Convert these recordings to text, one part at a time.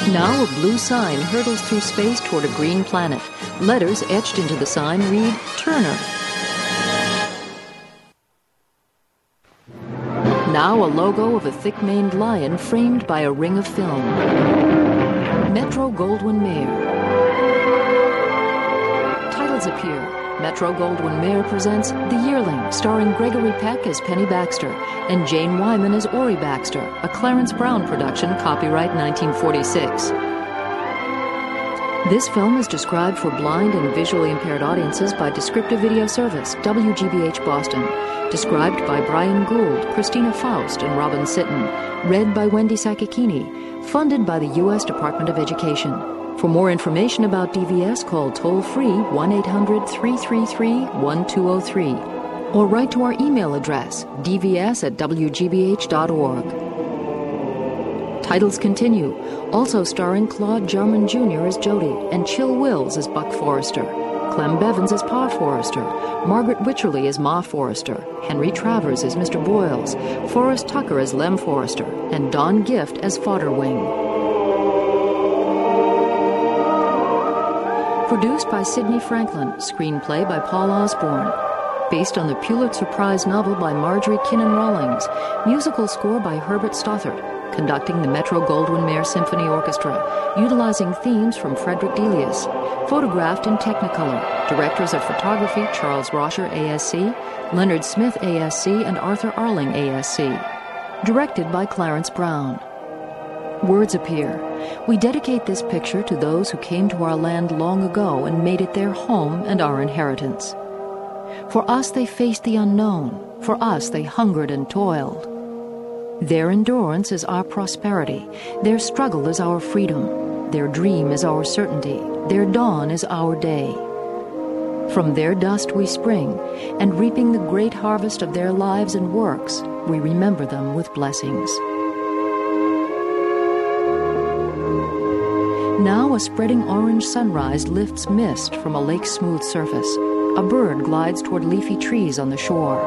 Now a blue sign hurtles through space toward a green planet. Letters etched into the sign read Turner. Now a logo of a thick-maned lion framed by a ring of film. Metro-Goldwyn-Mayer. Titles appear. Metro-Goldwyn-Mayer presents The Yearling, starring Gregory Peck as Penny Baxter and Jane Wyman as Ori Baxter, a Clarence Brown production, copyright 1946. This film is described for blind and visually impaired audiences by Descriptive Video Service, WGBH Boston. Described by Brian Gould, Christina Faust, and Robin Sitton. Read by Wendy Sakakini. Funded by the U.S. Department of Education. For more information about DVS, call toll-free 1-800-333-1203 or write to our email address, dvs@wgbh.org. Titles continue, also starring Claude Jarman Jr. as Jody and Chill Wills as Buck Forrester, Clem Bevins as Pa Forrester, Margaret Wycherley as Ma Forrester, Henry Travers as Mr. Boyles, Forrest Tucker as Lem Forrester, and Don Gift as Fodderwing. Produced by Sidney Franklin, screenplay by Paul Osborne. Based on the Pulitzer Prize novel by Marjorie Kinnan Rawlings. Musical score by Herbert Stothert. Conducting the Metro-Goldwyn-Mayer Symphony Orchestra. Utilizing themes from Frederick Delius. Photographed in Technicolor. Directors of photography Charles Rosher, ASC, Leonard Smith, ASC, and Arthur Arling, ASC. Directed by Clarence Brown. Words appear. We dedicate this picture to those who came to our land long ago and made it their home and our inheritance. For us they faced the unknown. For us they hungered and toiled. Their endurance is our prosperity. Their struggle is our freedom. Their dream is our certainty. Their dawn is our day. From their dust we spring, and reaping the great harvest of their lives and works, we remember them with blessings. Now a spreading orange sunrise lifts mist from a lake's smooth surface. A bird glides toward leafy trees on the shore.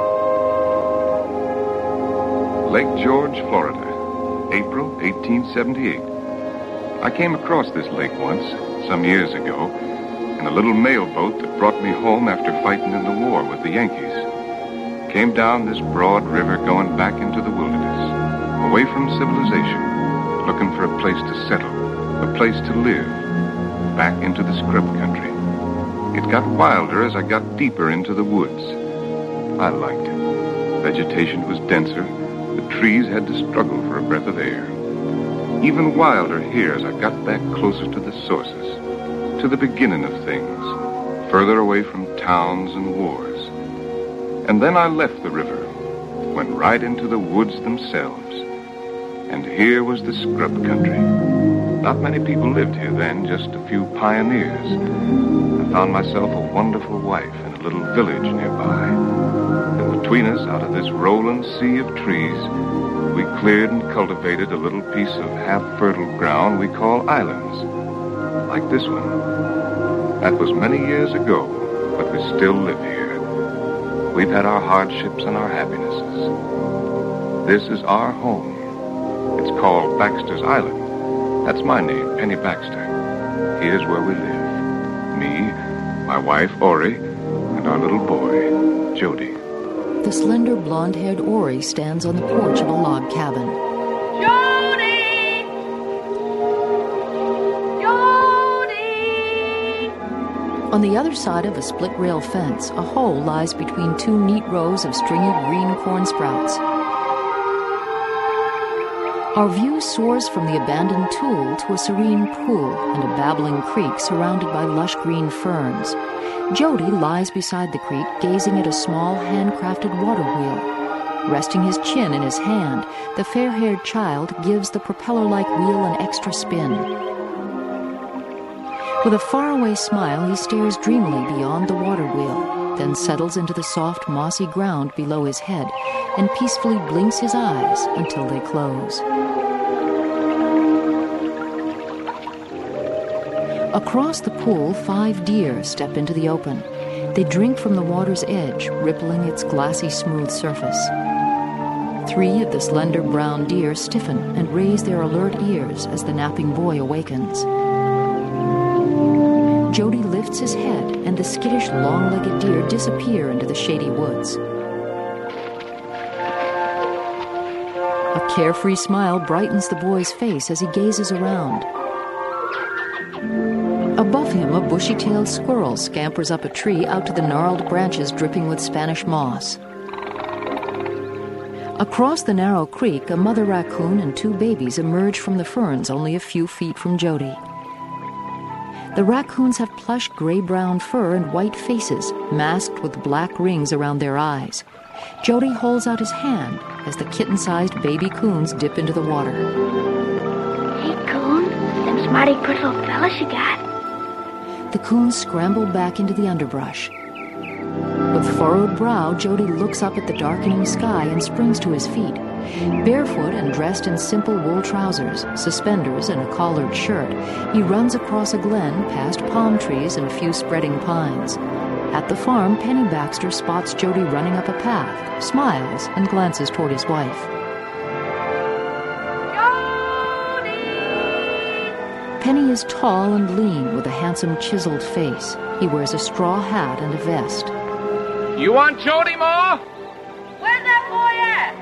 Lake George, Florida, April 1878. I came across this lake once, some years ago, in a little mail boat that brought me home after fighting in the war with the Yankees. Came down this broad river going back into the wilderness, away from civilization, looking for a place to settle. A place to live, back into the scrub country. It got wilder as I got deeper into the woods. I liked it. Vegetation was denser. The trees had to struggle for a breath of air. Even wilder here as I got back closer to the sources, to the beginning of things, further away from towns and wars. And then I left the river, went right into the woods themselves. And here was the scrub country. Not many people lived here then, just a few pioneers. I found myself a wonderful wife in a little village nearby. And between us, out of this rolling sea of trees, we cleared and cultivated a little piece of half-fertile ground we call islands. Like this one. That was many years ago, but we still live here. We've had our hardships and our happinesses. This is our home. It's called Baxter's Island. That's my name, Penny Baxter. Here's where we live. Me, my wife, Ori, and our little boy, Jody. The slender, blonde-haired Ori stands on the porch of a log cabin. Jody! Jody! On the other side of a split-rail fence, a hole lies between two neat rows of stringy green corn sprouts. Our view soars from the abandoned tool to a serene pool and a babbling creek surrounded by lush green ferns. Jody lies beside the creek, gazing at a small handcrafted water wheel. Resting his chin in his hand, the fair-haired child gives the propeller-like wheel an extra spin. With a faraway smile, he stares dreamily beyond the water wheel, then settles into the soft, mossy ground below his head and peacefully blinks his eyes until they close. Across the pool, 5 deer step into the open. They drink from the water's edge, rippling its glassy smooth surface. 3 of the slender brown deer stiffen and raise their alert ears as the napping boy awakens. Jody lifts his head, and the skittish, long-legged deer disappear into the shady woods. A carefree smile brightens the boy's face as he gazes around. Above him, a bushy-tailed squirrel scampers up a tree out to the gnarled branches dripping with Spanish moss. Across the narrow creek, a mother raccoon and 2 babies emerge from the ferns only a few feet from Jody. The raccoons have plush gray-brown fur and white faces, masked with black rings around their eyes. Jody holds out his hand as the kitten-sized baby coons dip into the water. Hey, coon, them's mighty pretty little fellas you got. The coons scramble back into the underbrush. With furrowed brow, Jody looks up at the darkening sky and springs to his feet. Barefoot and dressed in simple wool trousers, suspenders, and a collared shirt, he runs across a glen past palm trees and a few spreading pines. At the farm, Penny Baxter spots Jody running up a path, smiles, and glances toward his wife. Penny is tall and lean with a handsome chiseled face. He wears a straw hat and a vest. You want Jody, Ma? Where's that boy at?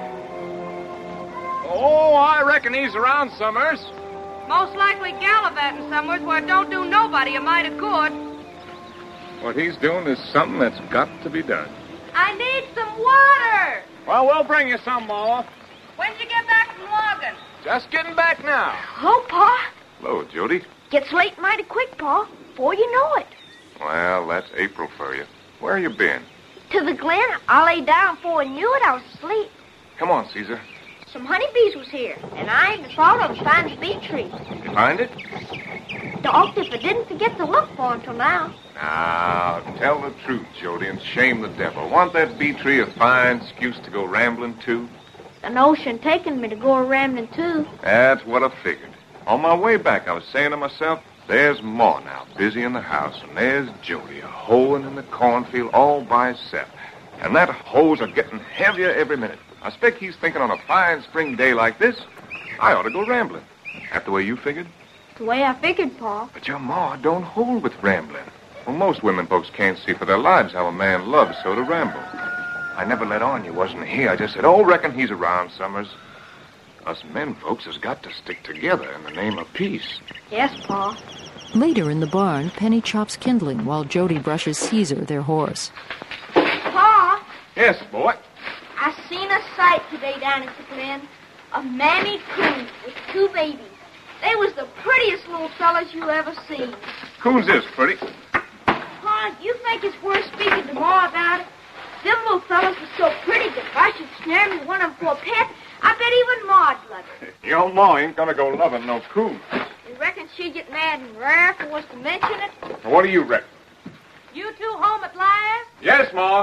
Oh, I reckon he's around Summers. Most likely gallivanting somewhere where it don't do nobody a mite of good. What he's doing is something that's got to be done. I need some water. Well, we'll bring you some, Ma. When'd you get back from logging? Just getting back now. Oh, Pa. Hello, Jody. Gets late mighty quick, Pa. Before you know it. Well, that's April for you. Where you been? To the glen, I lay down before I knew it. I was asleep. Come on, Caesar. Some honeybees was here, and I ain't thought of finding the bee tree. You find it? Dogged if I didn't forget to look for him till now. Now, tell the truth, Jody, and shame the devil. Want that bee tree a fine excuse to go rambling too? The notion taking me to go a-rambling too. That's what I figured. On my way back, I was saying to myself, there's Ma now, busy in the house, and there's Jody, a-hoeing in the cornfield all by herself. And that hoe's a-getting heavier every minute. I expect he's thinking on a fine spring day like this, I ought to go rambling. That the way you figured? The way I figured, Pa. But your Ma don't hold with rambling. Well, most women folks can't see for their lives how a man loves so to ramble. I never let on you wasn't here. I just said, oh, reckon he's around, Summers. Us men folks has got to stick together in the name of peace. Yes, Pa. Later in the barn, Penny chops kindling while Jody brushes Caesar, their horse. Pa, Yes, boy. I seen a sight today down at the glen. A mammy coon with 2 babies. They was the prettiest little fellas you ever seen. Who's this, pretty? Pa, you think it's worth speaking to Ma about it? Them little fellas was so pretty that if I should snare me one of them for a pet, I bet even Ma'd love it. Your Ma ain't gonna go loving no coon. You reckon she'd get mad and rare for us to mention it? What do you reckon? You two home at last? Yes, Ma.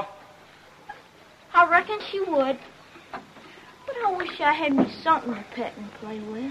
I reckon she would. But I wish I had me something to pet and play with.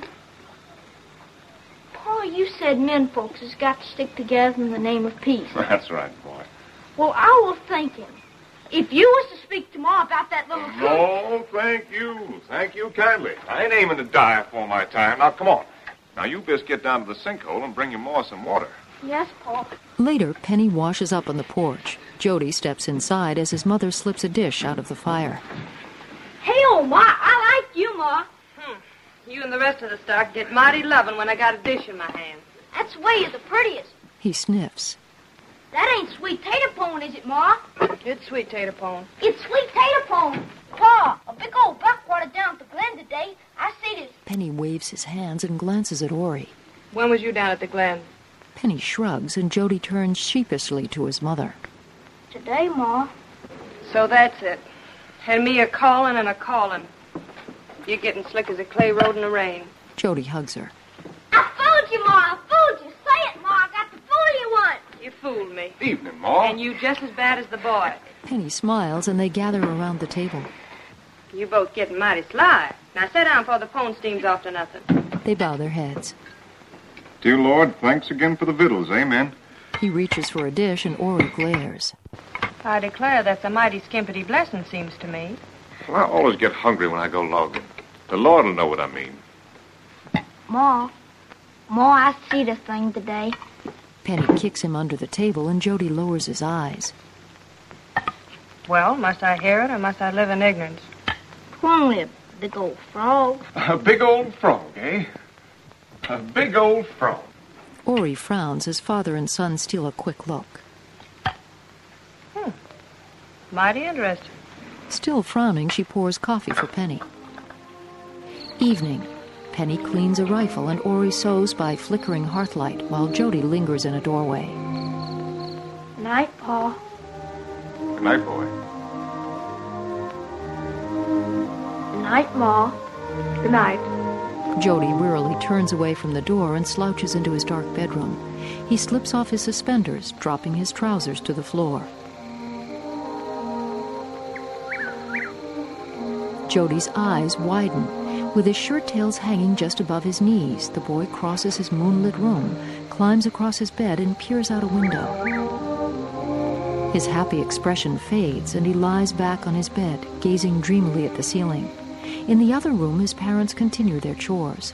Pa, you said men folks has got to stick together in the name of peace. That's right, boy. Well, I was thinking, if you was to speak to Ma about that little coon... No, thank you. Thank you kindly. I ain't aiming to die before my time. Now, come on. Now, you best get down to the sinkhole and bring your Ma some water. Yes, Pa. Later, Penny washes up on the porch. Jody steps inside as his mother slips a dish out of the fire. Hey, old Ma, I like you, Ma. You and the rest of the stock get mighty loving when I got a dish in my hand. That's way you're the prettiest. He sniffs. That ain't sweet tater pone, is it, Ma? It's sweet tater pone. It's sweet tater pone. Pa, a big old buck brought it down at the glen today. I see this. Penny waves his hands and glances at Ori. When was you down at the glen? Penny shrugs, and Jody turns sheepishly to his mother. Today, Ma. So that's it. And me a-calling and a-calling. You're getting slick as a clay road in the rain. Jody hugs her. I fooled you, Ma. I fooled you. Say it, Ma. I got to fool you once. You fooled me. Evening, Ma. And you just as bad as the boy. Penny smiles, and they gather around the table. You both getting mighty sly. Now sit down before the phone steams off to nothing. They bow their heads. Dear Lord, thanks again for the victuals, amen. He reaches for a dish, and Ori glares. I declare that's a mighty skimpity blessing, seems to me. Well, I always get hungry when I go logging. The Lord will know what I mean. Ma, I see the thing today. Penny kicks him under the table, and Jody lowers his eyes. Well, must I hear it or must I live in ignorance? Only a big old frog. A big old frog, eh? A big old frog. Ori frowns as father and son steal a quick look. Mighty interesting. Still frowning, she pours coffee for Penny. Evening. Penny cleans a rifle and Ori sews by flickering hearthlight while Jody lingers in a doorway. Night, Pa. Good night, boy. Night, Ma. Good night. Jody wearily turns away from the door and slouches into his dark bedroom. He slips off his suspenders, dropping his trousers to the floor. Jody's eyes widen. With his shirt tails hanging just above his knees, the boy crosses his moonlit room, climbs across his bed, and peers out a window. His happy expression fades, and he lies back on his bed, gazing dreamily at the ceiling. In the other room, his parents continue their chores.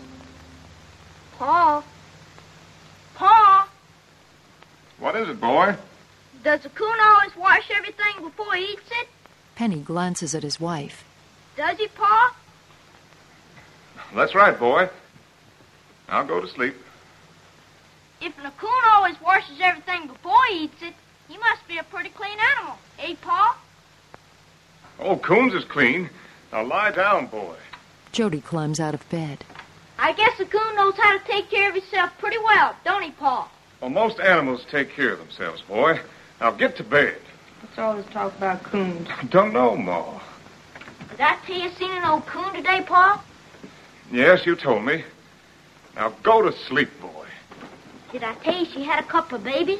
Pa. Pa. What is it, boy? Does the coon always wash everything before he eats it? Penny glances at his wife. Does he, Pa? That's right, boy. I'll go to sleep. If the coon always washes everything before he eats it, he must be a pretty clean animal. Eh, Pa? Oh, Coons is clean. Now lie down, boy. Jody climbs out of bed. I guess the coon knows how to take care of himself pretty well, don't he, Pa? Well, most animals take care of themselves, boy. Now get to bed. What's all this talk about coons? Don't know, Ma. Did I tell you seen an old coon today, Pa? Yes, you told me. Now go to sleep, boy. Did I tell you she had a couple of babies?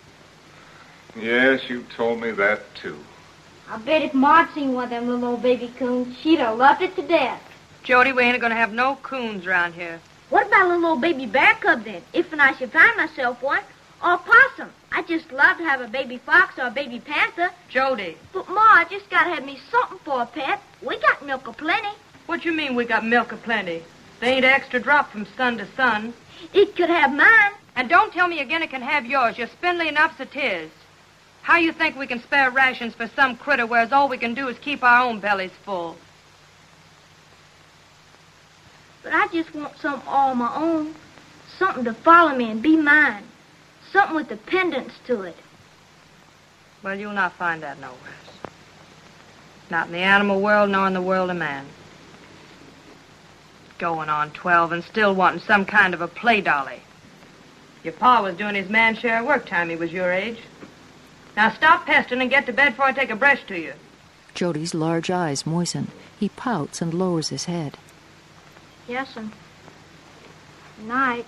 Yes, you told me that, too. I bet if Maud seen one of them little old baby coons, she'd have loved it to death. Jody, we ain't gonna have no coons around here. What about a little old baby bear cub, then? If and I should find myself one. Or a possum. I'd just love to have a baby fox or a baby panther. Jody. But, Ma, I just gotta have me something for a pet. We got milk aplenty. What you mean we got milk aplenty? They ain't extra drop from sun to sun. It could have mine. And don't tell me again it can have yours. You're spindly enough as it is. How you think we can spare rations for some critter, whereas all we can do is keep our own bellies full? But I just want something all my own. Something to follow me and be mine. Something with dependence to it. Well, you'll not find that nowhere. Not in the animal world, nor in the world of man. Going on 12 and still wanting some kind of a play dolly. Your pa was doing his man's share of work time he was your age. Now stop pestering and get to bed before I take a brush to you. Jody's large eyes moisten. He pouts and lowers his head. Yes'm. Night.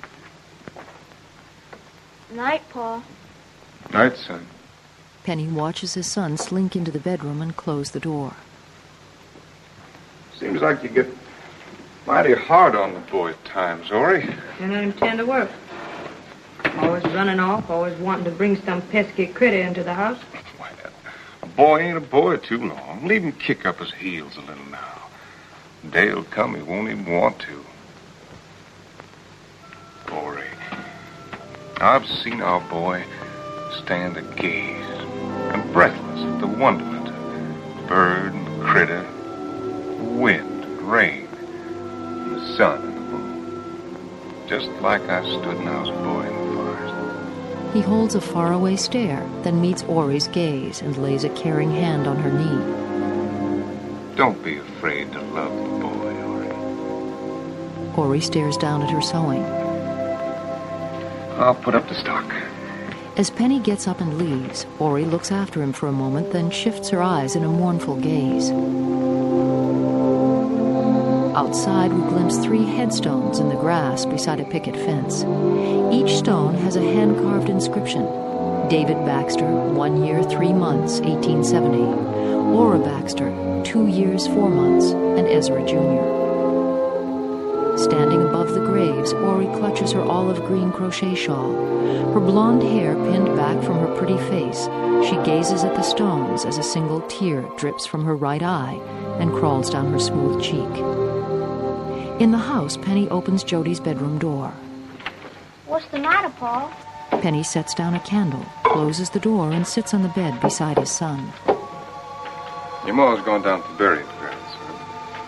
Night, Pa. Night, son. Penny watches his son slink into the bedroom and close the door. Seems like you get mighty hard on the boy at times, Ori. And let him tend to work. Always running off, always wanting to bring some pesky critter into the house. Why, a boy ain't a boy too long. Leave him kick up his heels a little now. Day'll come he won't even want to. Ori, I've seen our boy stand and gaze, and breathless at the wonderment of bird and critter, wind and rain, and the sun and the moon. Just like I stood when I was a boy in the forest. He holds a faraway stare, then meets Ori's gaze and lays a caring hand on her knee. Don't be afraid to love the boy, Ori. Ori stares down at her sewing. I'll put up the stock. As Penny gets up and leaves, Ori looks after him for a moment, then shifts her eyes in a mournful gaze. Outside, we glimpse 3 headstones in the grass beside a picket fence. Each stone has a hand-carved inscription. David Baxter, 1 year, 3 months, 1870. Laura Baxter, 2 years, 4 months, and Ezra Jr. Standing above above the graves, Ori clutches her olive green crochet shawl. Her blonde hair pinned back from her pretty face, she gazes at the stones as a single tear drips from her right eye and crawls down her smooth cheek. In the house, Penny opens Jody's bedroom door. What's the matter, Pa? Penny sets down a candle, closes the door, and sits on the bed beside his son. Your ma's gone down to the burying grounds, son.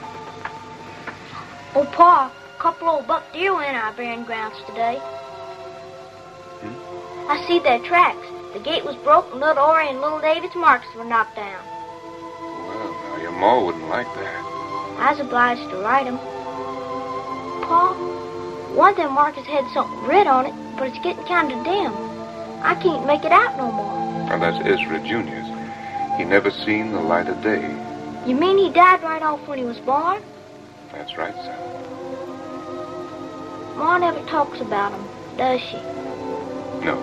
Oh, Pa, a couple old buck deer were in our burying grounds today. I see their tracks. The gate was broke and little Ori and little David's marks were knocked down. Well, now, your ma wouldn't like that. I was obliged to ride them. Pa, one of them markers had something red on it, but it's getting kind of dim. I can't make it out no more. Now, that's Ezra Jr.'s. He never seen the light of day. You mean he died right off when he was born? That's right, son. Ma never talks about him, does she? No.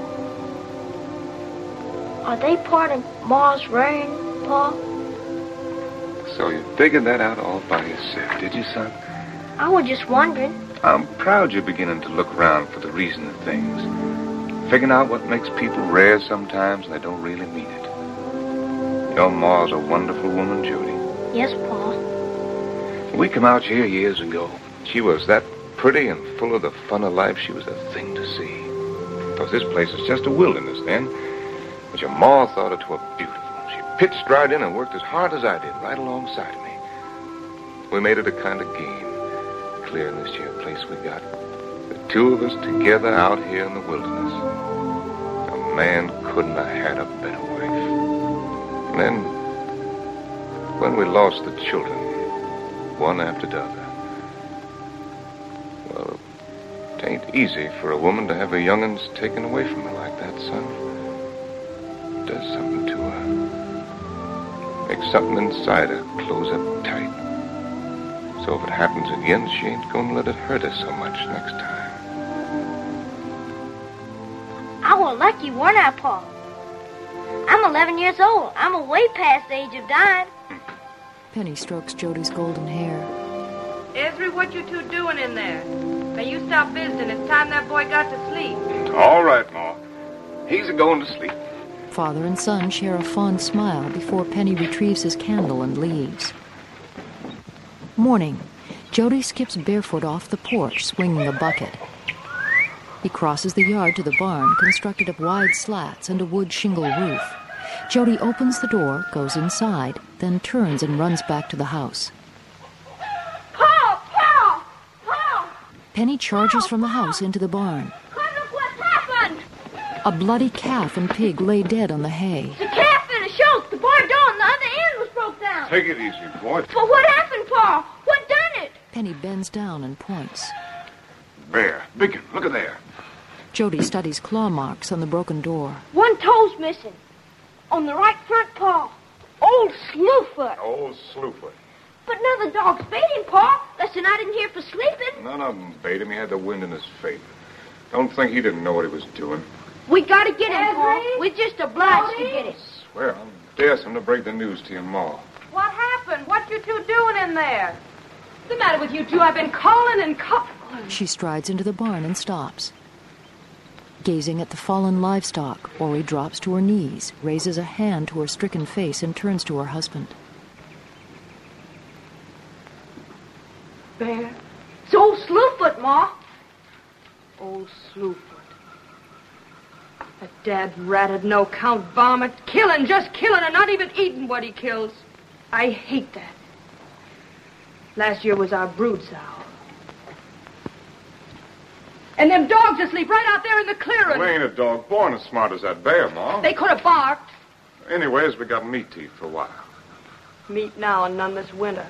Are they part of Ma's rearing, Pa? So you figured that out all by yourself, did you, son? I was just wondering. I'm proud you're beginning to look around for the reason of things. Figuring out what makes people rare sometimes and they don't really mean it. Your ma's a wonderful woman, Jody. Yes, Pa. When we come out here years ago, she was that pretty and full of the fun of life, she was a thing to see. Because this place is just a wilderness then, but your ma thought it was beautiful. She pitched right in and worked as hard as I did, right alongside of me. We made it a kind of game, clearing this here place we got. The two of us together out here in the wilderness. A man couldn't have had a better wife. And then, when we lost the children, one after the other, well, it ain't easy for a woman to have her young'uns taken away from her like that, son. It does something to her. Makes something inside her close up tight. So if it happens again, she ain't gonna let it hurt her so much next time. I was lucky, weren't I, Pa? I'm 11 years old. I'm way past the age of dying. Penny strokes Jody's golden hair. Ezra, what you two doing in there? Now, you stop visiting. It's time that boy got to sleep. All right, Ma. He's a-going to sleep. Father and son share a fond smile before Penny retrieves his candle and leaves. Morning. Jody skips barefoot off the porch, swinging a bucket. He crosses the yard to the barn, constructed of wide slats and a wood shingle roof. Jody opens the door, goes inside, then turns and runs back to the house. Pa! Pa! Pa! Penny charges from the house into the barn. Come look what's happened! A bloody calf and pig lay dead on the hay. The calf and a choke. The barn door on the other end was broke down. Take it easy, boy. But what happened, Pa? What done it? Penny bends down and points. Bear. Big one. Look at there. Jody studies claw marks on the broken door. One toe's missing. On the right front paw. Old Slewfoot. Old Slewfoot. But none of the dogs bait him, Pa. Listen, I didn't hear for sleeping. None of them bait him. He had the wind in his face. Don't think he didn't know what he was doing. We gotta get him, Pa. We're just obliged to get him. Swear, I'll dare him to break the news to your ma. What happened? What you two doing in there? What's the matter with you two? I've been calling and calling. She strides into the barn and stops. Gazing at the fallen livestock, Ori drops to her knees, raises a hand to her stricken face, and turns to her husband. Bear? It's old Slewfoot, Ma. Old Slewfoot. That dad-ratted, no-count varmint. Killing, just killing, and not even eating what he kills. I hate that. Last year was our brood sow. And them dogs asleep right out there in the clearing. Well, ain't a dog born as smart as that bear, Ma. They could have barked. Anyways, we got meat to eat for a while. Meat now and none this winter.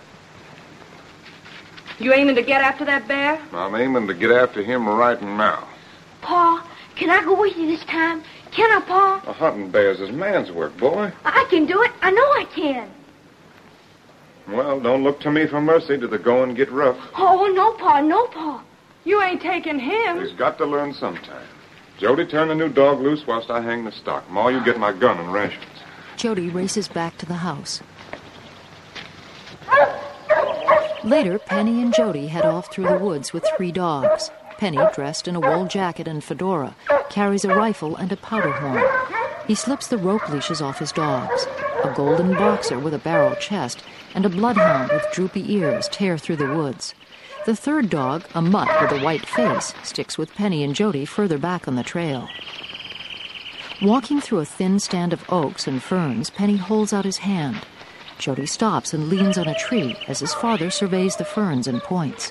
You aiming to get after that bear? I'm aiming to get after him right now. Pa, can I go with you this time? Can I, Pa? A hunting bears is man's work, boy. I can do it. I know I can. Well, don't look to me for mercy till the going get rough. Oh, no, Pa, no, Pa. You ain't taking him. He's got to learn sometime. Jody, turn the new dog loose whilst I hang the stock. Ma, you get my gun and rations. Jody races back to the house. Later, Penny and Jody head off through the woods with 3 dogs. Penny, dressed in a wool jacket and fedora, carries a rifle and a powder horn. He slips the rope leashes off his dogs. A golden boxer with a barrel chest and a bloodhound with droopy ears tear through the woods. The 3rd dog, a mutt with a white face, sticks with Penny and Jody further back on the trail. Walking through a thin stand of oaks and ferns, Penny holds out his hand. Jody stops and leans on a tree as his father surveys the ferns and points.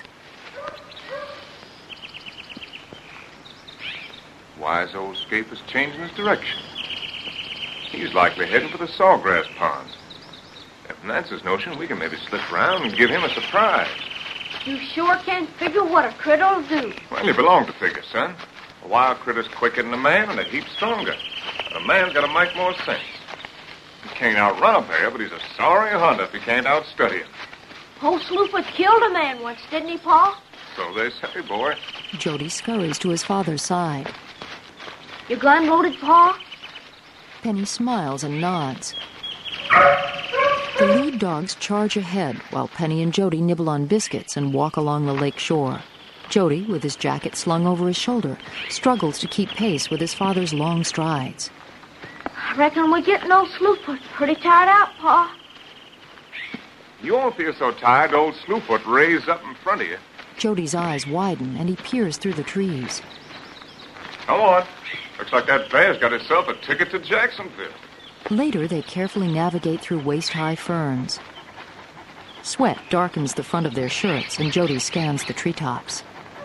Wise old Scape is changing his direction. He's likely heading for the sawgrass pond. If that's his notion, we can maybe slip around and give him a surprise. You sure can't figure what a critter'll do. Well, you belong to figure, son. A wild critter's quicker than a man and a heap stronger. But a man's got to make more sense. He can't outrun a bear, but he's a sorry hunter if he can't outstudy him. Old Slewfoot killed a man once, didn't he, Pa? So they say, boy. Jody scurries to his father's side. You gun-loaded, Pa? Penny smiles and nods. The lead dogs charge ahead while Penny and Jody nibble on biscuits and walk along the lake shore. Jody, with his jacket slung over his shoulder, struggles to keep pace with his father's long strides. I reckon we're getting old Slewfoot pretty tired out, Pa. You won't feel so tired, old Slewfoot raised up in front of you. Jody's eyes widen and he peers through the trees. Come on. Looks like that bear's got himself a ticket to Jacksonville. Later, they carefully navigate through waist-high ferns. Sweat darkens the front of their shirts, and Jody scans the treetops.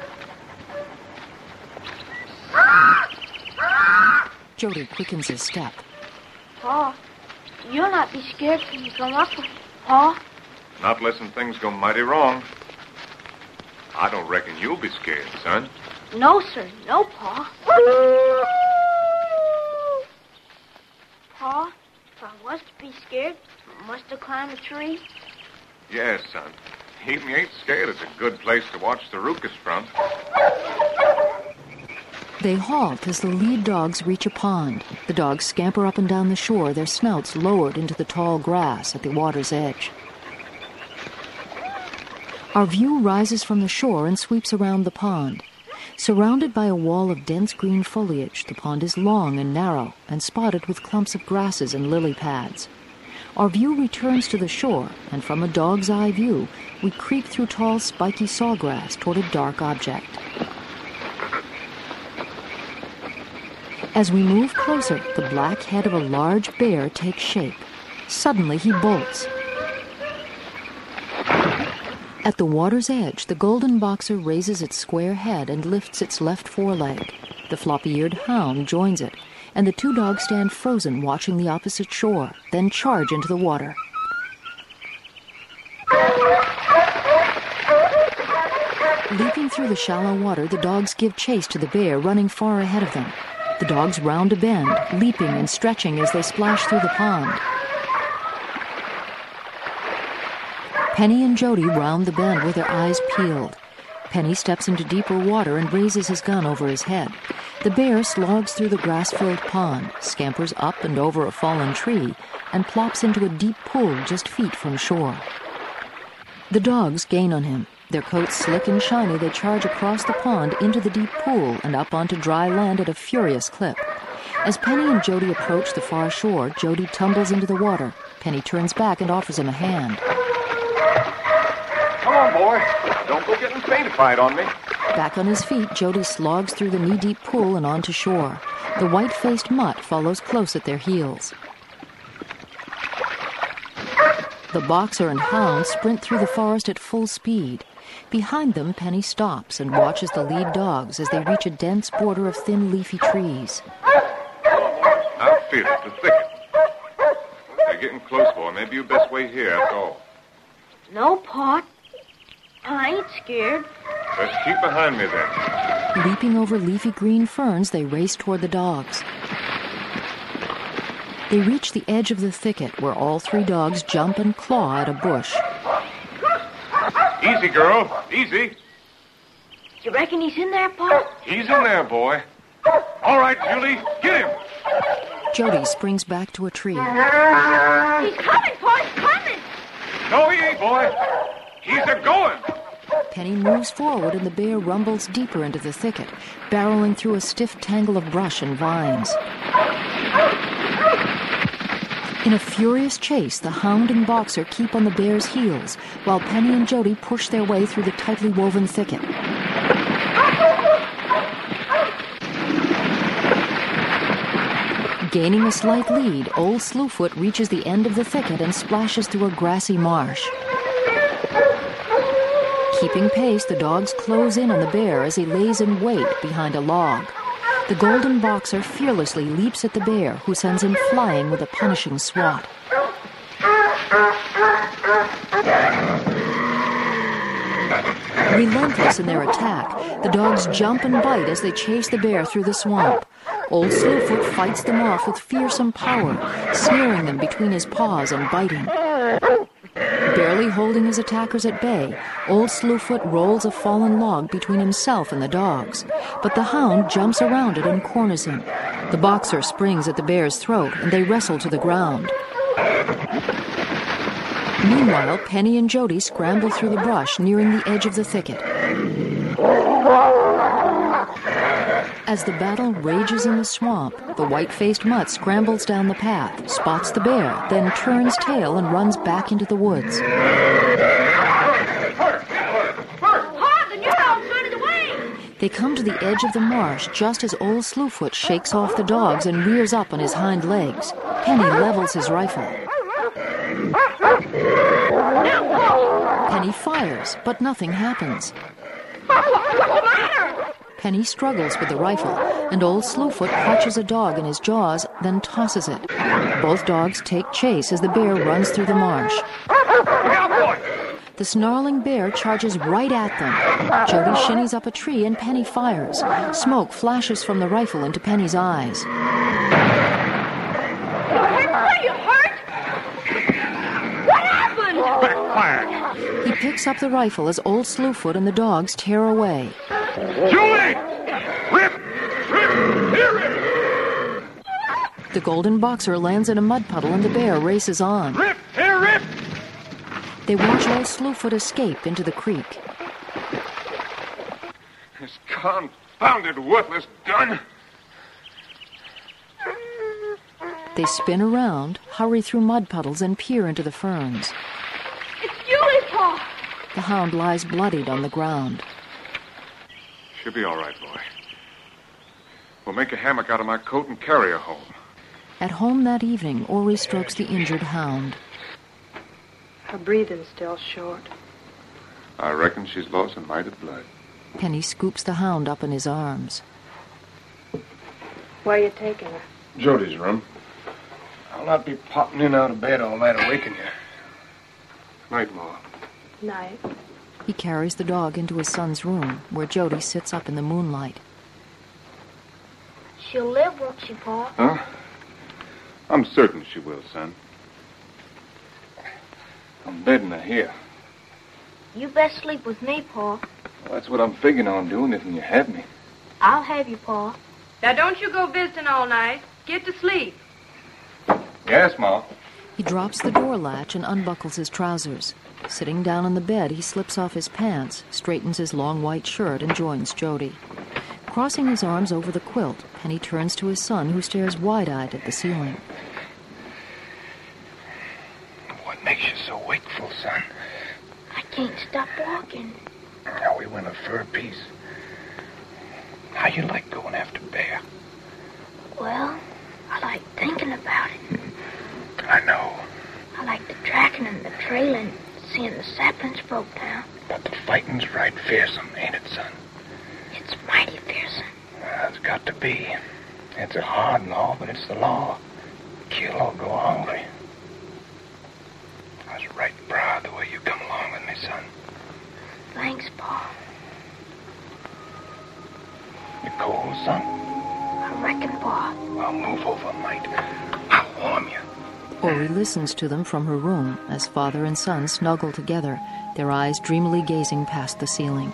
Jody quickens his step. Pa, you'll not be scared when you come up with me, Pa? Not listen things go mighty wrong. I don't reckon you'll be scared, son. No, sir. No, Pa. Pa, if I was to be scared, must I climb a tree? Yes, son. Even you ain't scared, it's a good place to watch the rookus from. They halt as the lead dogs reach a pond. The dogs scamper up and down the shore, their snouts lowered into the tall grass at the water's edge. Our view rises from the shore and sweeps around the pond. Surrounded by a wall of dense green foliage, the pond is long and narrow and spotted with clumps of grasses and lily pads. Our view returns to the shore, and from a dog's eye view, we creep through tall, spiky sawgrass toward a dark object. As we move closer, the black head of a large bear takes shape. Suddenly, he bolts. At the water's edge, the golden boxer raises its square head and lifts its left foreleg. The floppy-eared hound joins it, and the 2 dogs stand frozen watching the opposite shore, then charge into the water. Leaping through the shallow water, the dogs give chase to the bear, running far ahead of them. The dogs round a bend, leaping and stretching as they splash through the pond. Penny and Jody round the bend with their eyes peeled. Penny steps into deeper water and raises his gun over his head. The bear slogs through the grass-filled pond, scampers up and over a fallen tree, and plops into a deep pool just feet from shore. The dogs gain on him. Their coats slick and shiny, they charge across the pond into the deep pool and up onto dry land at a furious clip. As Penny and Jody approach the far shore, Jody tumbles into the water. Penny turns back and offers him a hand. Come on, boy. Don't go getting faintified on me. Back on his feet, Jody slogs through the knee-deep pool and onto shore. The white-faced mutt follows close at their heels. The boxer and hound sprint through the forest at full speed. Behind them, Penny stops and watches the lead dogs as they reach a dense border of thin, leafy trees. I feel it, the thicket. They're getting close, boy. Maybe you best wait here, that's all. No, Pa. I ain't scared. Let's keep behind me, then. Leaping over leafy green ferns, they race toward the dogs. They reach the edge of the thicket, where all 3 dogs jump and claw at a bush. Easy, girl. Easy. You reckon he's in there, Pa? He's in there, boy. All right, Julie, get him. Jody springs back to a tree. He's coming, Pa. He's coming. No, he ain't, boy. He's a-going! Penny moves forward and the bear rumbles deeper into the thicket, barreling through a stiff tangle of brush and vines. In a furious chase, the hound and Boxer keep on the bear's heels, while Penny and Jody push their way through the tightly woven thicket. Gaining a slight lead, Old Slewfoot reaches the end of the thicket and splashes through a grassy marsh. Keeping pace, the dogs close in on the bear as he lays in wait behind a log. The golden Boxer fearlessly leaps at the bear, who sends him flying with a punishing swat. Relentless in their attack, the dogs jump and bite as they chase the bear through the swamp. Old Slewfoot fights them off with fearsome power, snaring them between his paws and biting. Barely holding his attackers at bay, Old Slewfoot rolls a fallen log between himself and the dogs, but the hound jumps around it and corners him. The Boxer springs at the bear's throat, and they wrestle to the ground. Meanwhile, Penny and Jody scramble through the brush, nearing the edge of the thicket. As the battle rages in the swamp, the white-faced mutt scrambles down the path, spots the bear, then turns tail and runs back into the woods. Pa, the new dog's running away! They come to the edge of the marsh just as Old Slewfoot shakes off the dogs and rears up on his hind legs. Penny levels his rifle. Penny fires, but nothing happens. What's the matter? Penny struggles with the rifle, and Old Slewfoot clutches a dog in his jaws, then tosses it. Both dogs take chase as the bear runs through the marsh. The snarling bear charges right at them. Jody shinnies up a tree and Penny fires. Smoke flashes from the rifle into Penny's eyes. Are you hurt? What happened? Backfired. He picks up the rifle as Old Slewfoot and the dogs tear away. Julie! Rip! Rip! Here, Rip! The golden Boxer lands in a mud puddle and the bear races on. Rip! Here, Rip! They watch Old Slewfoot escape into the creek. This confounded, worthless gun. They spin around, hurry through mud puddles, and peer into the ferns. It's Julie, Pa. The hound lies bloodied on the ground. She'll be all right, boy. We'll make a hammock out of my coat and carry her home. At home that evening, Ori strokes the injured hound. Her breathing's still short. I reckon she's lost a mite of blood. Penny scoops the hound up in his arms. Where you taking her? Jody's room. I'll not be popping in out of bed all night awaken you. Night, Ma. Night. He carries the dog into his son's room, where Jody sits up in the moonlight. She'll live, won't she, Pa? Huh? I'm certain she will, son. I'm bedding her here. You best sleep with me, Pa. Well, that's what I'm figuring on doing if you have me. I'll have you, Pa. Now, don't you go visiting all night. Get to sleep. Yes, Ma. He drops the door latch and unbuckles his trousers. Sitting down on the bed, he slips off his pants, straightens his long white shirt, and joins Jody. Crossing his arms over the quilt, Penny turns to his son, who stares wide-eyed at the ceiling. What makes you so wakeful, son? I can't stop walking. Now we win a fur piece. How you like going after bear? Well, I like thinking about it. I know, I like the tracking and the trailing, seeing the saplings broke down. but the fighting's right fearsome, ain't it, son? It's mighty fearsome. It's got to be. It's a hard law, but it's the law. Kill or go hungry. I was right proud the way you come along with me, son. Thanks, Pa. You cold, son? I reckon, Pa. I'll move over, mate. I'll warm you. Ori listens to them from her room as father and son snuggle together, their eyes dreamily gazing past the ceiling.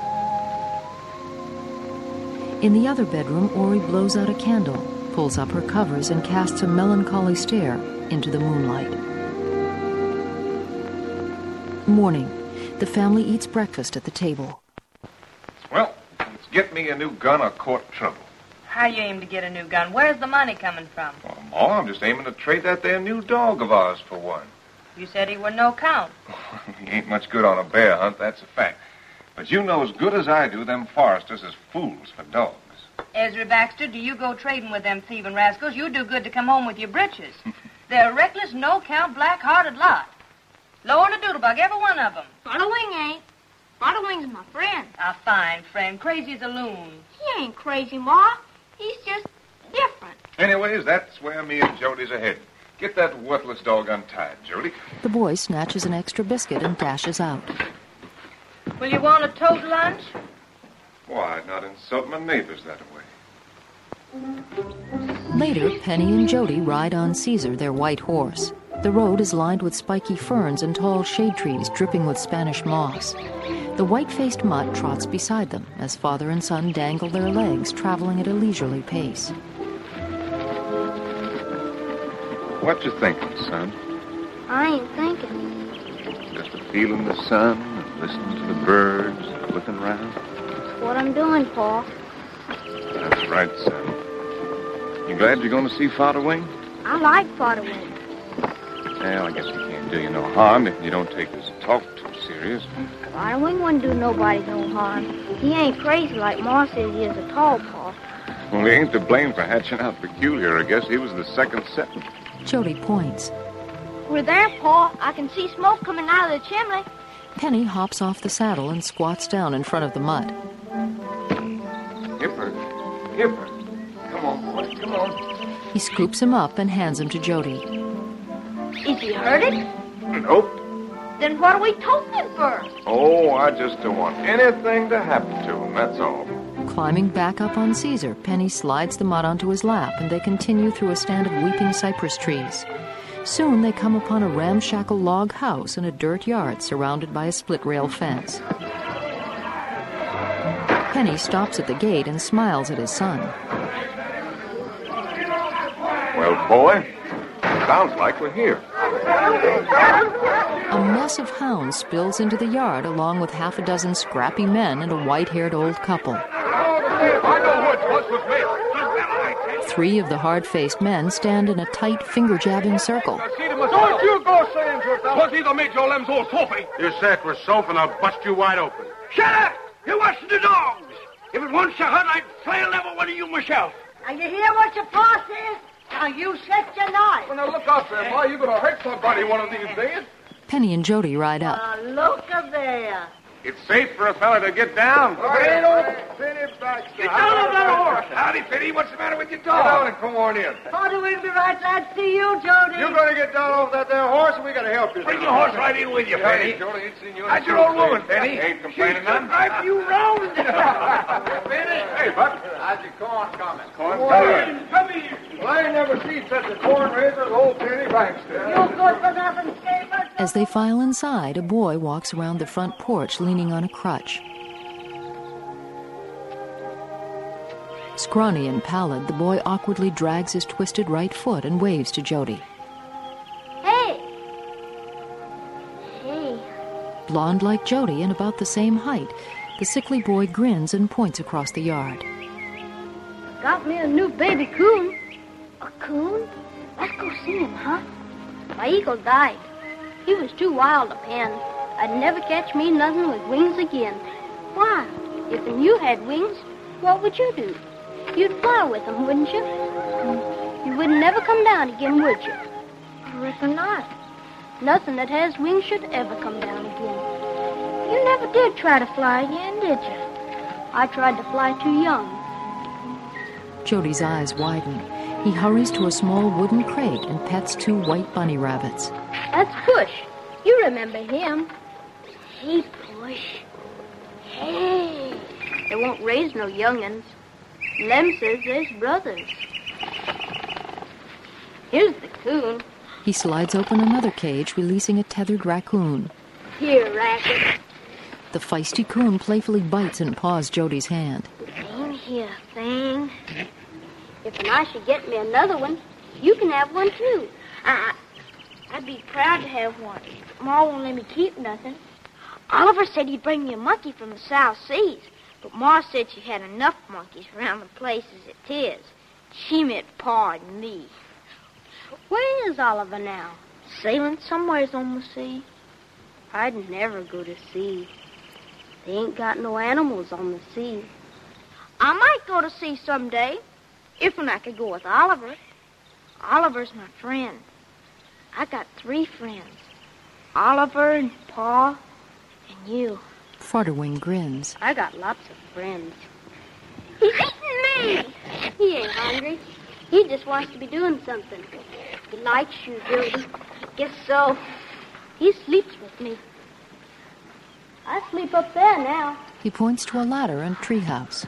In the other bedroom, Ori blows out a candle, pulls up her covers, and casts a melancholy stare into the moonlight. Morning. The family eats breakfast at the table. Well, let's get me a new gun or court trouble. How you aim to get a new gun? Where's the money coming from? Well, Ma, I'm just aiming to trade that there new dog of ours for one. You said he were no count. He ain't much good on a bear hunt, that's a fact. But you know as good as I do them foresters is fools for dogs. Ezra Baxter, do you go trading with them thieving rascals? You do good to come home with your britches. They're a reckless, no-count, black-hearted lot. Low on the doodlebug, every one of them. Father Wing ain't. Father Wing's my friend. A fine friend. Crazy as a loon. He ain't crazy, Ma. He's just different. Anyways, that's where me and Jody's are headed. Get that worthless dog untied, Jody. The boy snatches an extra biscuit and dashes out. Will you want a tote lunch? Why, I'd not insult my neighbors that way. Later, Penny and Jody ride on Caesar, their white horse. The road is lined with spiky ferns and tall shade trees dripping with Spanish moss. The white-faced mutt trots beside them as father and son dangle their legs, traveling at a leisurely pace. What you thinking, son? I ain't thinking. Just a feeling the sun and listening to the birds and looking around? That's what I'm doing, Pa. That's right, son. You glad you're going to see Father Wing? I like Father Wing. Well, I guess he can't do you no harm if you don't take his talk too serious. Father Wing wouldn't do nobody no harm. He ain't crazy like Ma says he is a tall Pa. Well, he ain't to blame for hatching out peculiar. I guess he was the second setting. Jody points. We're there, Pa. I can see smoke coming out of the chimney. Penny hops off the saddle and squats down in front of the mutt. Hipper. Come on, boy, come on. He scoops him up and hands him to Jody. Is he hurted? Nope. Then what are we toting him for? Oh, I just don't want anything to happen to him, that's all. Climbing back up on Caesar, Penny slides the mutt onto his lap, and they continue through a stand of weeping cypress trees. Soon they come upon a ramshackle log house in a dirt yard surrounded by a split-rail fence. Penny stops at the gate and smiles at his son. Well, boy, sounds like we're here. A mess of hounds spills into the yard along with half a dozen scrappy men and a white-haired old couple. I know what's with me. Three of the hard-faced men stand in a tight, finger-jabbing circle. Don't you go saying to yourself. Was either made your limbs all soapy. You say it was soap and I'll bust you wide open. Shut up! You watch the dogs. If it wants your hurt, I'd flail every one of you myself. Now, you hear what your pa says? Now, you set your knife. Well, now, look out there, boy. You're going to hurt somebody one of these days. Penny and Jody ride up. Look there. It's safe for a fella to get down. Get down off that horse. Howdy, Fitty. What's the matter with your dog? Get down and come on in. Father will be right glad to see you, Jody. You're going to get down off that there horse and we got to help you. Bring your horse right in with you, Fitty. Jody ain't seen you in That's your old woman, Penny. Fitty. Ain't complaining She's none. drive you round. Hey, Buck. How's your corn coming? Corn Come here. Well, I ain't never seen such a corn raiser as old Penny Baxter. You good for nothing, Skipper. As they file inside, a boy walks around the front porch leaning on a crutch. Scrawny and pallid, the boy awkwardly drags his twisted right foot and waves to Jody. Hey. Hey. Blonde like Jody and about the same height, the sickly boy grins and points across the yard. Got me a new baby coon. A coon? Let's go see him, huh? My eagle died. He was too wild to pen. I'd never catch me nothing with wings again. Why? If you had wings, what would you do? You'd fly with them, wouldn't you? You wouldn't never come down again, would you? I reckon not. Nothing that has wings should ever come down again. You never did try to fly again, did you? I tried to fly too young. Jody's eyes widen. He hurries to a small wooden crate and pets two white bunny rabbits. That's Push. You remember him. Hey, Push. Hey. They won't raise no young'uns. Lem says there's brothers. Here's the coon. He slides open another cage, releasing a tethered raccoon. Here, Racket. The feisty coon playfully bites and paws Jody's hand. Same here, thing. If I should get me another one, you can have one, too. I'd be proud to have one. Ma won't let me keep nothing. Oliver said he'd bring me a monkey from the South Seas, but Ma said she had enough monkeys around the place as it is. She meant Pa and me. Where is Oliver now? Sailing somewheres on the sea. I'd never go to sea. They ain't got no animals on the sea. I might go to sea someday, if and I could go with Oliver. Oliver's my friend. I got 3 friends. Oliver and Pa and you. Frotterwing grins. I got lots of friends. He's eating me! He ain't hungry. He just wants to be doing something. He likes you, Gertie. Guess so. He sleeps with me. I sleep up there now. He points to a ladder and treehouse.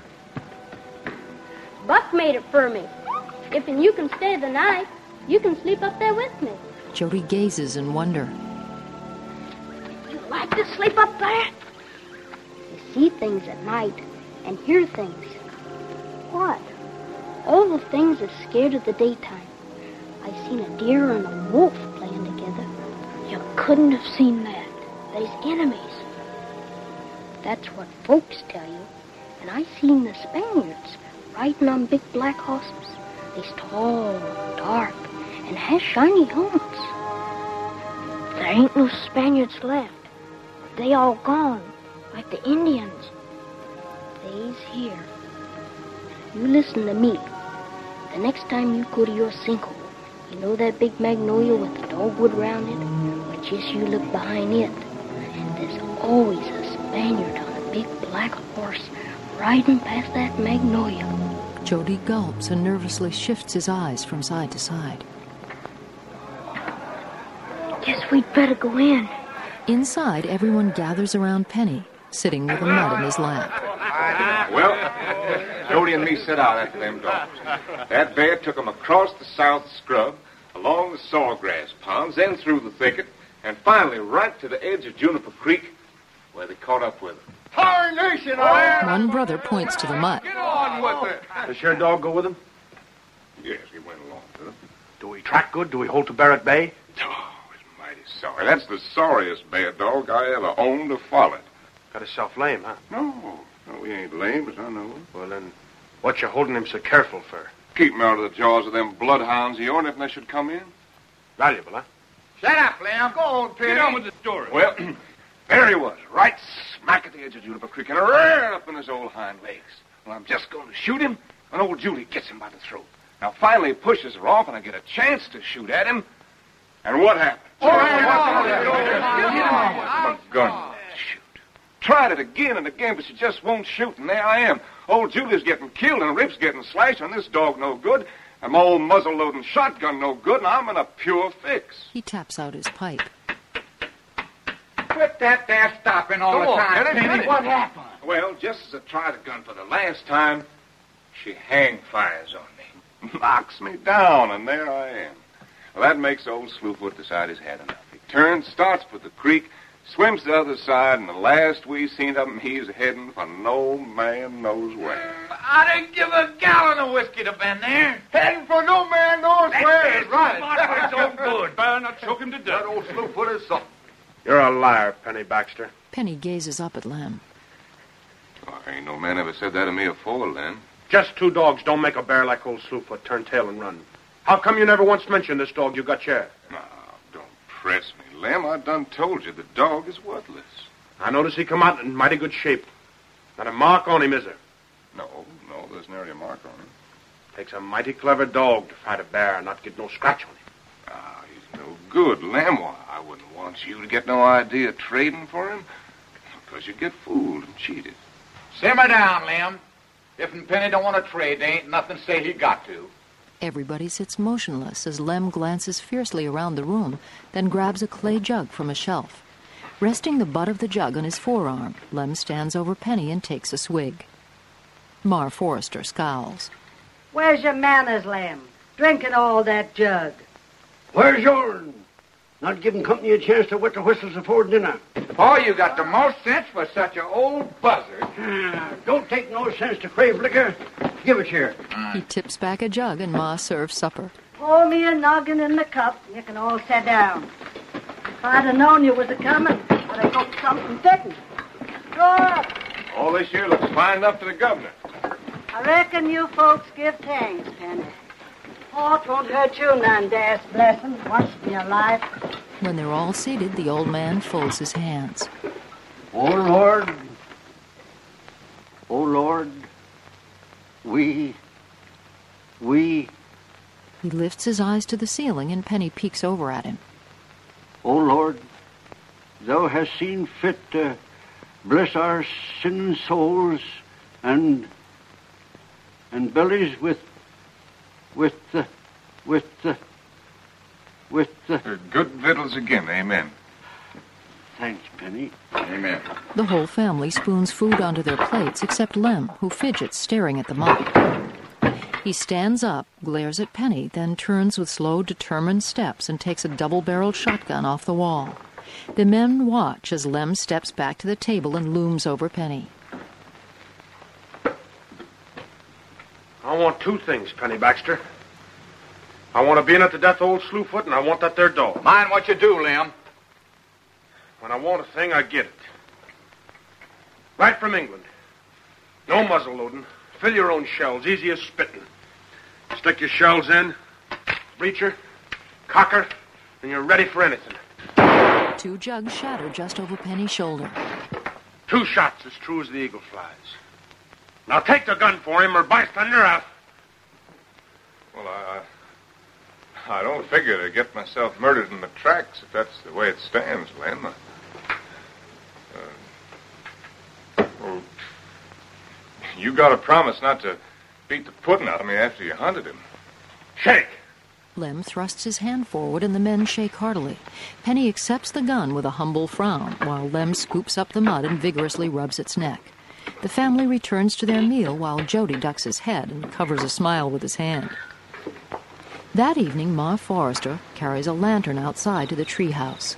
Buck made it for me. If you can stay the night, you can sleep up there with me. Jody gazes in wonder. You like to sleep up there? You see things at night and hear things. What? All the things that's scared of the daytime. I seen a deer and a wolf playing together. You couldn't have seen that. They's enemies. That's what folks tell you. And I seen the Spaniards riding on big black horses. They's tall, dark, and has shiny helmets. There ain't no Spaniards left. They all gone, like the Indians. They's here. You listen to me. The next time you go to your sinkhole, you know that big magnolia with the dogwood round it? Well, just you look behind it, and there's always a Spaniard on a big black horse riding past that magnolia. Jody gulps and nervously shifts his eyes from side to side. Guess we'd better go in. Inside, everyone gathers around Penny, sitting with a nut in his lap. Well, Jody and me set out after them dogs. That bear took them across the south scrub, along the sawgrass ponds, then through the thicket, and finally right to the edge of Juniper Creek, where they caught up with them. Tarnation, One brother points to the mutt. Get on with it. Does your dog go with him? Yes, he went along with them. Do we track good? Do we hold to bear at bay? Oh, he's mighty sorry. That's the sorriest bear dog I ever owned or followed. Got himself lame, huh? No, he ain't lame, as I know. Well, then, what you holding him so careful for? Keep him out of the jaws of them bloodhounds of yourn if they should come in. Valuable, huh? Shut up, Lem. Go on, Penny. Get on with the story. Well, there he was, right smack at the edge of Juniper Creek, and rearing up in his old hind legs. Well, I'm just going to shoot him, when old Julie gets him by the throat. Now, finally, he pushes her off, and I get a chance to shoot at him. And what happened? My gun won't shoot. Tried it again and again, but she just won't shoot, and there I am. Old Julie's getting killed, and Rip's getting slashed, and this dog no good, and my old muzzle-loading shotgun no good, and I'm in a pure fix. He taps out his pipe. Quit that there stopping all the time, Penny. What happened? Well, just as I tried the gun for the last time, she hang-fires on me. Knocks me down, and there I am. Well, that makes old Slewfoot decide he's had enough. He turns, starts for the creek, swims to the other side, and the last we seen of him, he's heading for no man knows where. I didn't give a gallon of whiskey to Ben there. Heading for no man knows where. Right. So good. Better not choke him to death. That old Slewfoot is something. You're a liar, Penny Baxter. Penny gazes up at Lem. Oh, ain't no man ever said that to me afore, Len. Just 2 dogs don't make a bear like old Slewfoot turn tail and run. How come you never once mentioned this dog you got here? No, don't press me, Lem. I done told you the dog is worthless. I notice he come out in mighty good shape. Not a mark on him, is there? No, there's nary a mark on him. Takes a mighty clever dog to fight a bear and not get no scratch on him. Ah, he's no good, Lem. Why, I wouldn't want you to get no idea of trading for him, because you'd get fooled and cheated. Simmer down, Lem. If and Penny don't want to trade, there ain't nothing to say he got to. Everybody sits motionless as Lem glances fiercely around the room, then grabs a clay jug from a shelf. Resting the butt of the jug on his forearm, Lem stands over Penny and takes a swig. Mar Forrester scowls. Where's your manners, Lem? Drinking all that jug. Where's yourn? Not giving company a chance to wet the whistles before dinner. Oh, you got the most sense for such an old buzzard. Don't take no sense to crave liquor. Give it here. He tips back a jug and Ma serves supper. Pour me a noggin in the cup, and you can all sit down. If I'd have known you was a-coming, I'd they hope something didn't. Good. All this year looks fine enough to the governor. I reckon you folks give thanks, Penny. Port won't hurt you none, Dad's blessing, once in your life. When they're all seated, the old man folds his hands. Oh, Lord. Oh, Lord. We... He lifts his eyes to the ceiling, and Penny peeks over at him. O Lord, thou hast seen fit to bless our sinning souls and bellies with the Good victuals again, amen. Thanks, Penny. Amen. The whole family spoons food onto their plates except Lem, who fidgets, staring at the mop. He stands up, glares at Penny, then turns with slow, determined steps and takes a double-barreled shotgun off the wall. The men watch as Lem steps back to the table and looms over Penny. I want two things, Penny Baxter. I want to be in at the death old Slewfoot, and I want that there dog. Mind what you do, Lem. When I want a thing, I get it. Right from England. No muzzle loading. Fill your own shells, easy as spitting. Stick your shells in, breacher, cocker, and you're ready for anything. 2 jugs shatter just over Penny's shoulder. 2 shots as true as the eagle flies. Now take the gun for him, or by thunder out. Well, I don't figure to get myself murdered in the tracks if that's the way it stands, Lem. Well, you got to promise not to beat the pudding out of me after you hunted him. Shake! Lem thrusts his hand forward and the men shake heartily. Penny accepts the gun with a humble frown, while Lem scoops up the mud and vigorously rubs its neck. The family returns to their meal while Jody ducks his head and covers a smile with his hand. That evening, Ma Forrester carries a lantern outside to the treehouse.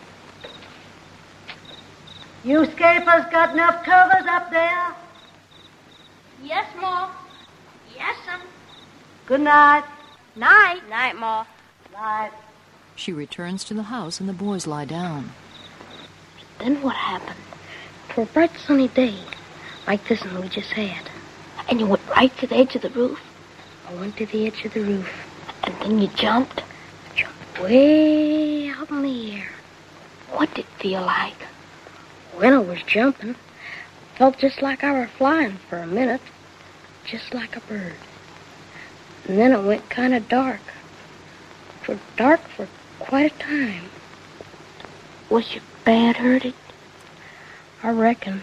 You scapers got enough covers up there? Yes, Ma. Yes'm. Good night. Night. Night, Ma. Night. She returns to the house and the boys lie down. Then what happened? For a bright sunny day, like this one we just had. And you went right to the edge of the roof? I went to the edge of the roof. And then you jumped? I jumped way out in the air. What did it feel like? When I was jumping, I felt just like I were flying for a minute. Just like a bird. And then it went kind of dark. For dark for quite a time. Was you bad hurted? I reckon.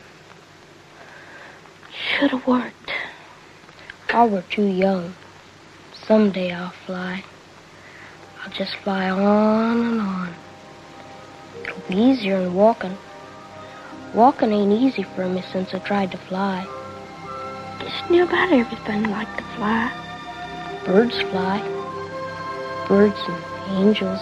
Should have worked. I were too young. Someday I'll fly. I'll just fly on and on. It'll be easier than walking. Walking ain't easy for me since I tried to fly. Just near about everything like to fly. Birds fly. Birds and angels.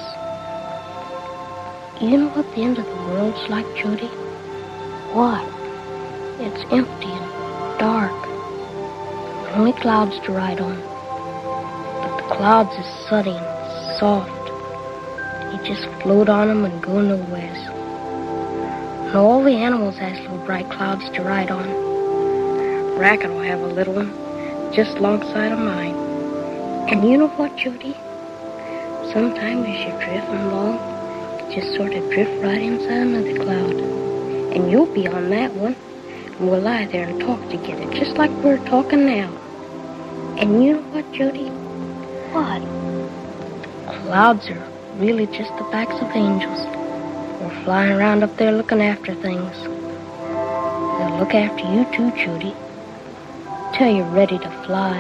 You know what the end of the world's like, Jody? What? It's empty and dark. Only clouds to ride on. But the clouds is sunny and soft. You just float on them and go nowhere. And all the animals has little bright clouds to ride on. Racket will have a little one just alongside of mine. And you know what, Jody? Sometimes as you're drifting along, you just sort of drift right inside another cloud. And you'll be on that one. And we'll lie there and talk together, just like we're talking now. And you know what, Jody? What? Clouds are really just the backs of angels. We're flying around up there looking after things. They'll look after you too, Judy. Till you're ready to fly.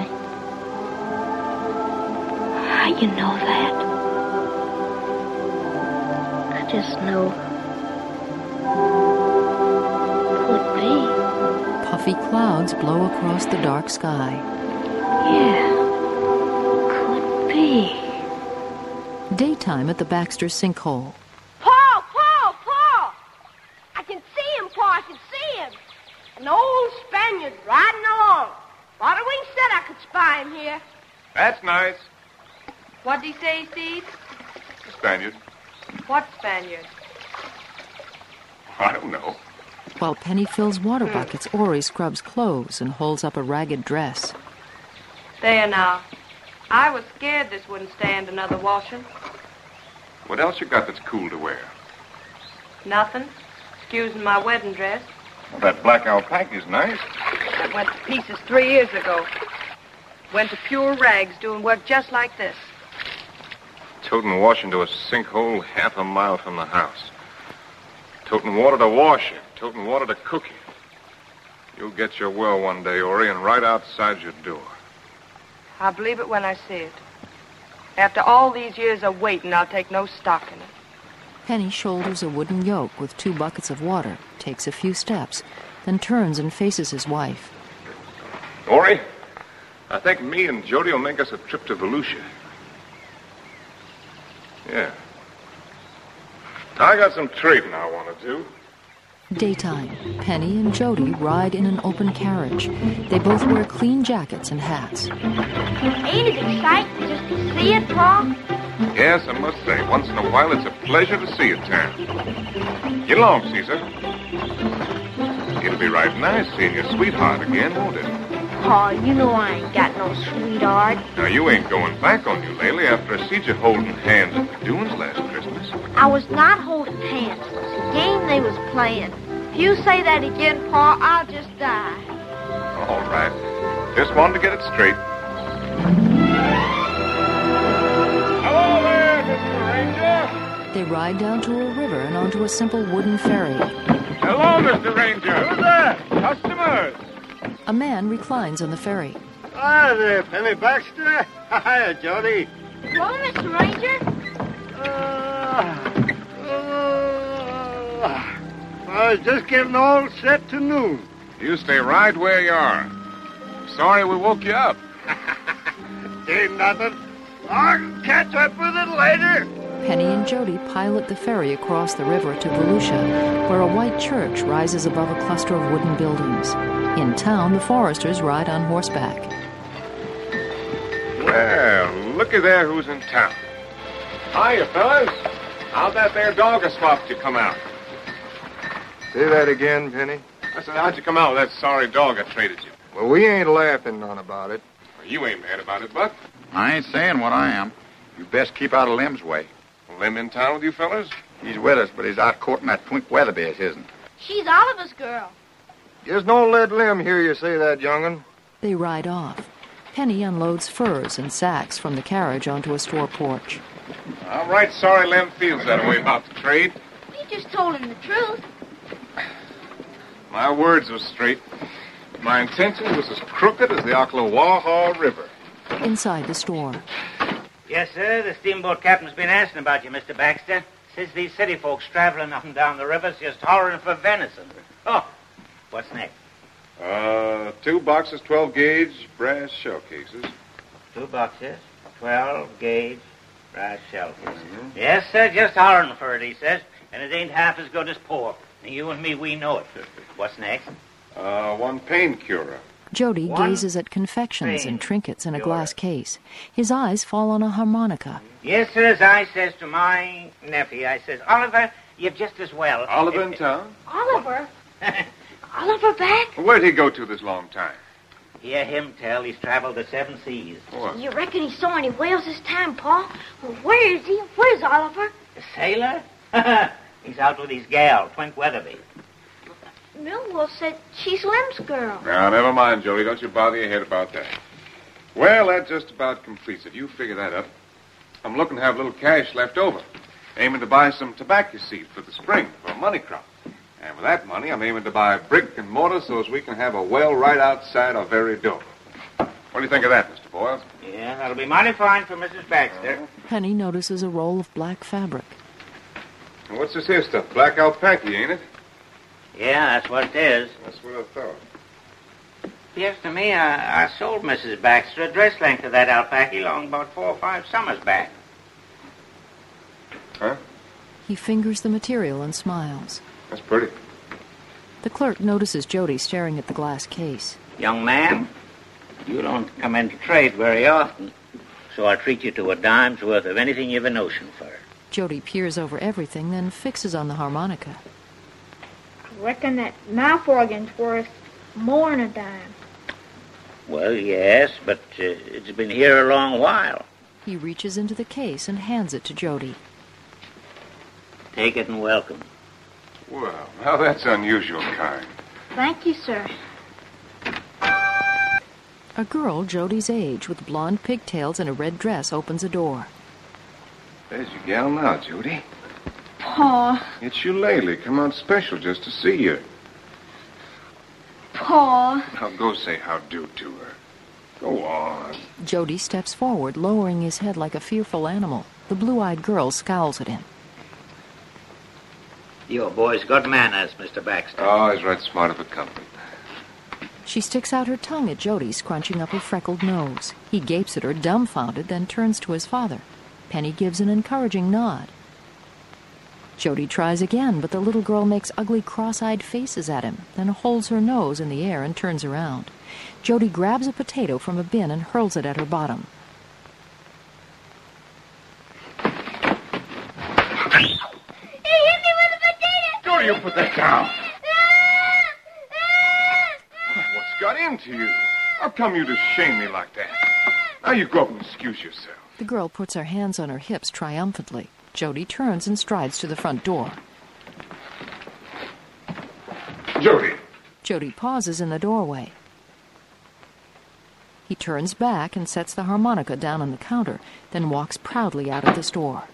How you know that? I just know. Could be. Puffy clouds blow across the dark sky. Yeah. Could be. Daytime at the Baxter sinkhole. Paul! I can see him, Paul. I can see him. An old Spaniard riding along. Botterwing said I could spy him here. That's nice. What'd he say, Steve? Spaniard. What Spaniard? I don't know. While Penny fills water buckets, Ori scrubs clothes and holds up a ragged dress. There now. I was scared this wouldn't stand another washing. What else you got that's cool to wear? Nothing. Excusing my wedding dress. Well, that black alpaca's nice. That went to pieces 3 years ago. Went to pure rags doing work just like this. Toting wash into a sinkhole 1/2 a mile from the house. Toting water to wash it. Toting water to cook it. You'll get your well one day, Ori, and right outside your door. I'll believe it when I see it. After all these years of waiting, I'll take no stock in it. Penny shoulders a wooden yoke with 2 buckets of water, takes a few steps, then turns and faces his wife. Ori, I think me and Jody will make us a trip to Volusia. Yeah. I got some trading I want to do. Daytime. Penny and Jody ride in an open carriage. They both wear clean jackets and hats. Ain't it exciting just to see it, Pa? Yes, I must say, once in a while it's a pleasure to see a town. Get along, Caesar. It'll be right nice seeing your sweetheart again, won't it? Pa, you know I ain't got no sweetheart. Now, you ain't going back on you lately after I seed you holding hands at the dunes last Christmas. I was not holding hands. It was a game they was playing. If you say that again, Pa, I'll just die. All right. Just wanted to get it straight. Hello there, Mr. Ranger. They ride down to a river and onto a simple wooden ferry. Hello, Mr. Ranger. Who's there? Customers. A man reclines on the ferry. Hi there, Penny Baxter. Hiya, Jody. Hello, Mr. Ranger. I was just getting all set to noon. You stay right where you are. Sorry we woke you up. Ain't nothing. I'll catch up with it later. Penny and Jody pilot the ferry across the river to Volusia, where a white church rises above a cluster of wooden buildings. In town, the Foresters ride on horseback. Well, looky there who's in town. Hiya, fellas. How'd that there dog swapped you come out? Say that again, Penny. I said, how'd you come out with that sorry dog I traded you? Well, we ain't laughing none about it. Well, you ain't mad about it, Buck. I ain't saying what I am. You best keep out of Lem's way. Lem in town with you fellas? He's with us, but he's out courting that Twink Weatherby of his'n. She's Oliver's girl. Just don't let Lem hear you say that, young'un. They ride off. Penny unloads furs and sacks from the carriage onto a store porch. I'm right sorry Lem feels that way about the trade. You just told him the truth. My words was straight. My intention was as crooked as the Ocklawaha River. Inside the store. Yes, sir. The steamboat captain's been asking about you, Mr. Baxter. Says these city folks traveling up and down the river's just hollering for venison. Oh, what's next? 2 boxes, 12-gauge brass shell cases. 2 boxes, 12-gauge brass shell cases. Mm-hmm. Yes, sir. Just hollering for it, he says. And it ain't half as good as pork. And you and me, we know it. What's next? 1 pain curer. Jody gazes at confections and trinkets in a glass case. His eyes fall on a harmonica. Yes, sir, as I says to my nephew, I says, Oliver, you've just as well. Oliver in town? Oliver? Oliver back? Where'd he go to this long time? Hear him tell he's traveled the 7 seas. What? You reckon he saw any whales this time, Pa? Well, where is he? Where's Oliver? The sailor? He's out with his gal, Twink Weatherby. Millwell said she's Lem's girl. Now, never mind, Jody. Don't you bother your head about that. Well, that just about completes it. You figure that up. I'm looking to have a little cash left over. Aiming to buy some tobacco seed for the spring, for a money crop. And with that money, I'm aiming to buy brick and mortar so as we can have a well right outside our very door. What do you think of that, Mr. Boyle? Yeah, that'll be mighty fine for Mrs. Baxter. Penny notices a roll of black fabric. And what's this here stuff? Black alpaca, ain't it? Yeah, that's what it is. That's what I thought. Yes, to me, I sold Mrs. Baxter a dress length of that alpaca long about 4 or 5 summers back. Huh? He fingers the material and smiles. That's pretty. The clerk notices Jody staring at the glass case. Young man, you don't come into trade very often, so I'll treat you to a dime's worth of anything you've a notion for. Jody peers over everything, then fixes on the harmonica. Reckon that mouth organ's worth more'n a dime. Well, yes, but it's been here a long while. He reaches into the case and hands it to Jody. Take it and welcome. Well, now that's unusual kind. Thank you, sir. A girl Jody's age with blonde pigtails and a red dress opens a door. There's your gal now, Jody. Pa. It's Eulalie. Come out special just to see you. Pa. Now go say how do to her. Go on. Jody steps forward, lowering his head like a fearful animal. The blue-eyed girl scowls at him. Your boy's got manners, Mr. Baxter. Oh, he's right smart of a company. She sticks out her tongue at Jody, scrunching up her freckled nose. He gapes at her, dumbfounded, then turns to his father. Penny gives an encouraging nod. Jody tries again, but the little girl makes ugly cross-eyed faces at him, then holds her nose in the air and turns around. Jody grabs a potato from a bin and hurls it at her bottom. He hit me with a potato! Jody, you put that down. What's got into you? How come you to shame me like that? Now you go up and excuse yourself. The girl puts her hands on her hips triumphantly. Jody turns and strides to the front door. Jody. Jody pauses in the doorway. He turns back and sets the harmonica down on the counter, then walks proudly out of the store.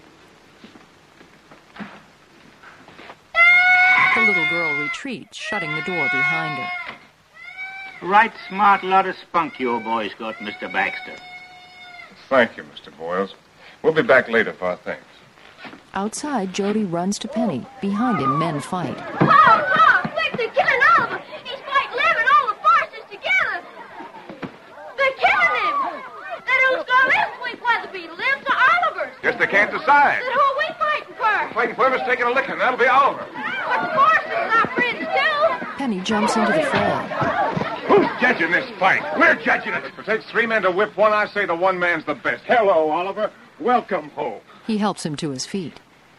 The little girl retreats, shutting the door behind her. Right smart lot of spunk your boy's got, Mr. Baxter. Thank you, Mr. Boyles. We'll be back later for our things. Outside, Jody runs to Penny. Behind him, men fight. Pa! Quick, they're killing Oliver! He's fighting Lem and all the forces together! They're killing him! They don't score this week whether it be Lem's or Oliver's! Guess they can't decide. Then who are we fighting for? Fighting for whoever's taking a licking. That'll be Oliver. But the forces are our friends, too! Penny jumps into the fray. Who's judging this fight? We're judging it. If it takes 3 men to whip one, I say the one man's the best. Hello, Oliver. Welcome home. He helps him to his feet.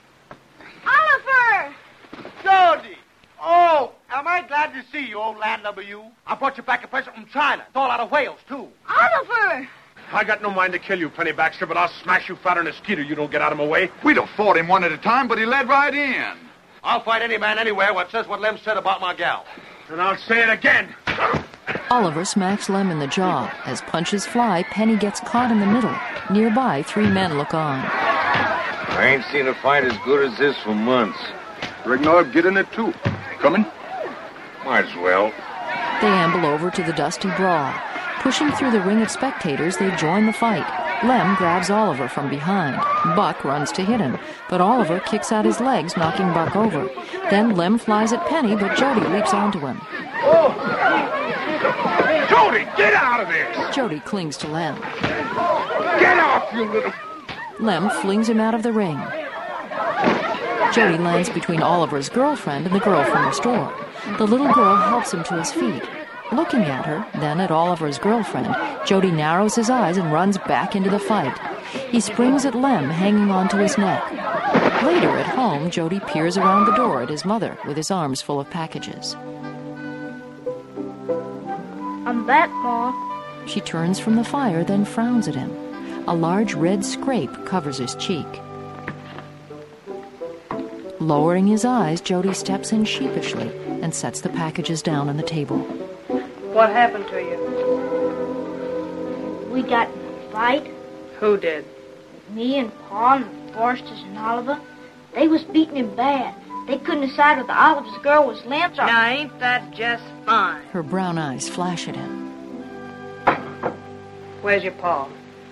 Oliver! Jody! Oh, am I glad to see you, old land W? I brought you back a present from China. It's all out of Wales, too. Oliver! I got no mind to kill you, Penny Baxter, but I'll smash you fatter than a skeeter. You don't get out of my way. We'd have fought him one at a time, but he led right in. I'll fight any man anywhere what says what Lem said about my gal. And I'll say it again. Oliver smacks Lem in the jaw. As punches fly, Penny gets caught in the middle. Nearby, 3 men look on. I ain't seen a fight as good as this for months. Reckon I'll get in it, too. Coming? Might as well. They amble over to the dusty brawl. Pushing through the ring of spectators, they join the fight. Lem grabs Oliver from behind. Buck runs to hit him, but Oliver kicks out his legs, knocking Buck over. Then Lem flies at Penny, but Jody leaps onto him. Oh! Jody, get out of this! Jody clings to Lem. Get off, you little... Lem flings him out of the ring. Jody lands between Oliver's girlfriend and the girl from the store. The little girl helps him to his feet. Looking at her, then at Oliver's girlfriend, Jody narrows his eyes and runs back into the fight. He springs at Lem, hanging onto his neck. Later at home, Jody peers around the door at his mother with his arms full of packages. I'm back, Ma. She turns from the fire, then frowns at him. A large red scrape covers his cheek. Lowering his eyes, Jody steps in sheepishly and sets the packages down on the table. What happened to you? We got in a fight. Who did? Me and Pa and the Forsters and Oliver. They was beating him bad. They couldn't decide whether Oliver's girl was Lem's or... Now, ain't that just fine? Her brown eyes flash at him. Where's your pa?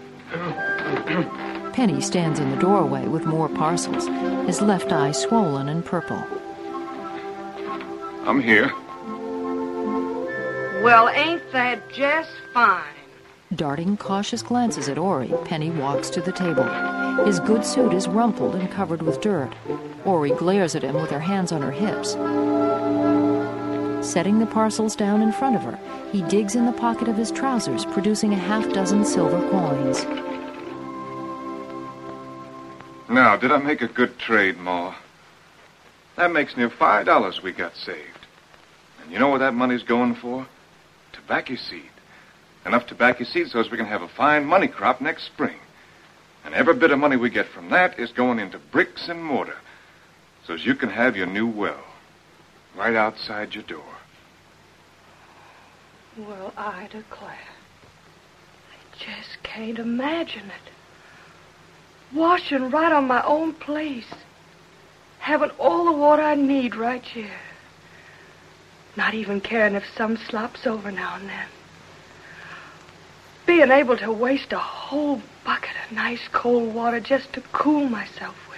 Penny stands in the doorway with more parcels, his left eye swollen and purple. I'm here. Well, ain't that just fine? Darting cautious glances at Ori, Penny walks to the table. His good suit is rumpled and covered with dirt. Ori glares at him with her hands on her hips. Setting the parcels down in front of her, he digs in the pocket of his trousers, producing a half-dozen silver coins. Now, did I make a good trade, Ma? That makes near $5 we got saved. And you know what that money's going for? Tobacco seed. Enough tobacco seed so as we can have a fine money crop next spring. And every bit of money we get from that is going into bricks and mortar so as you can have your new well right outside your door. Well, I declare. I just can't imagine it. Washing right on my own place. Having all the water I need right here. Not even caring if some slops over now and then. Being able to waste a whole bucket of nice cold water just to cool myself with.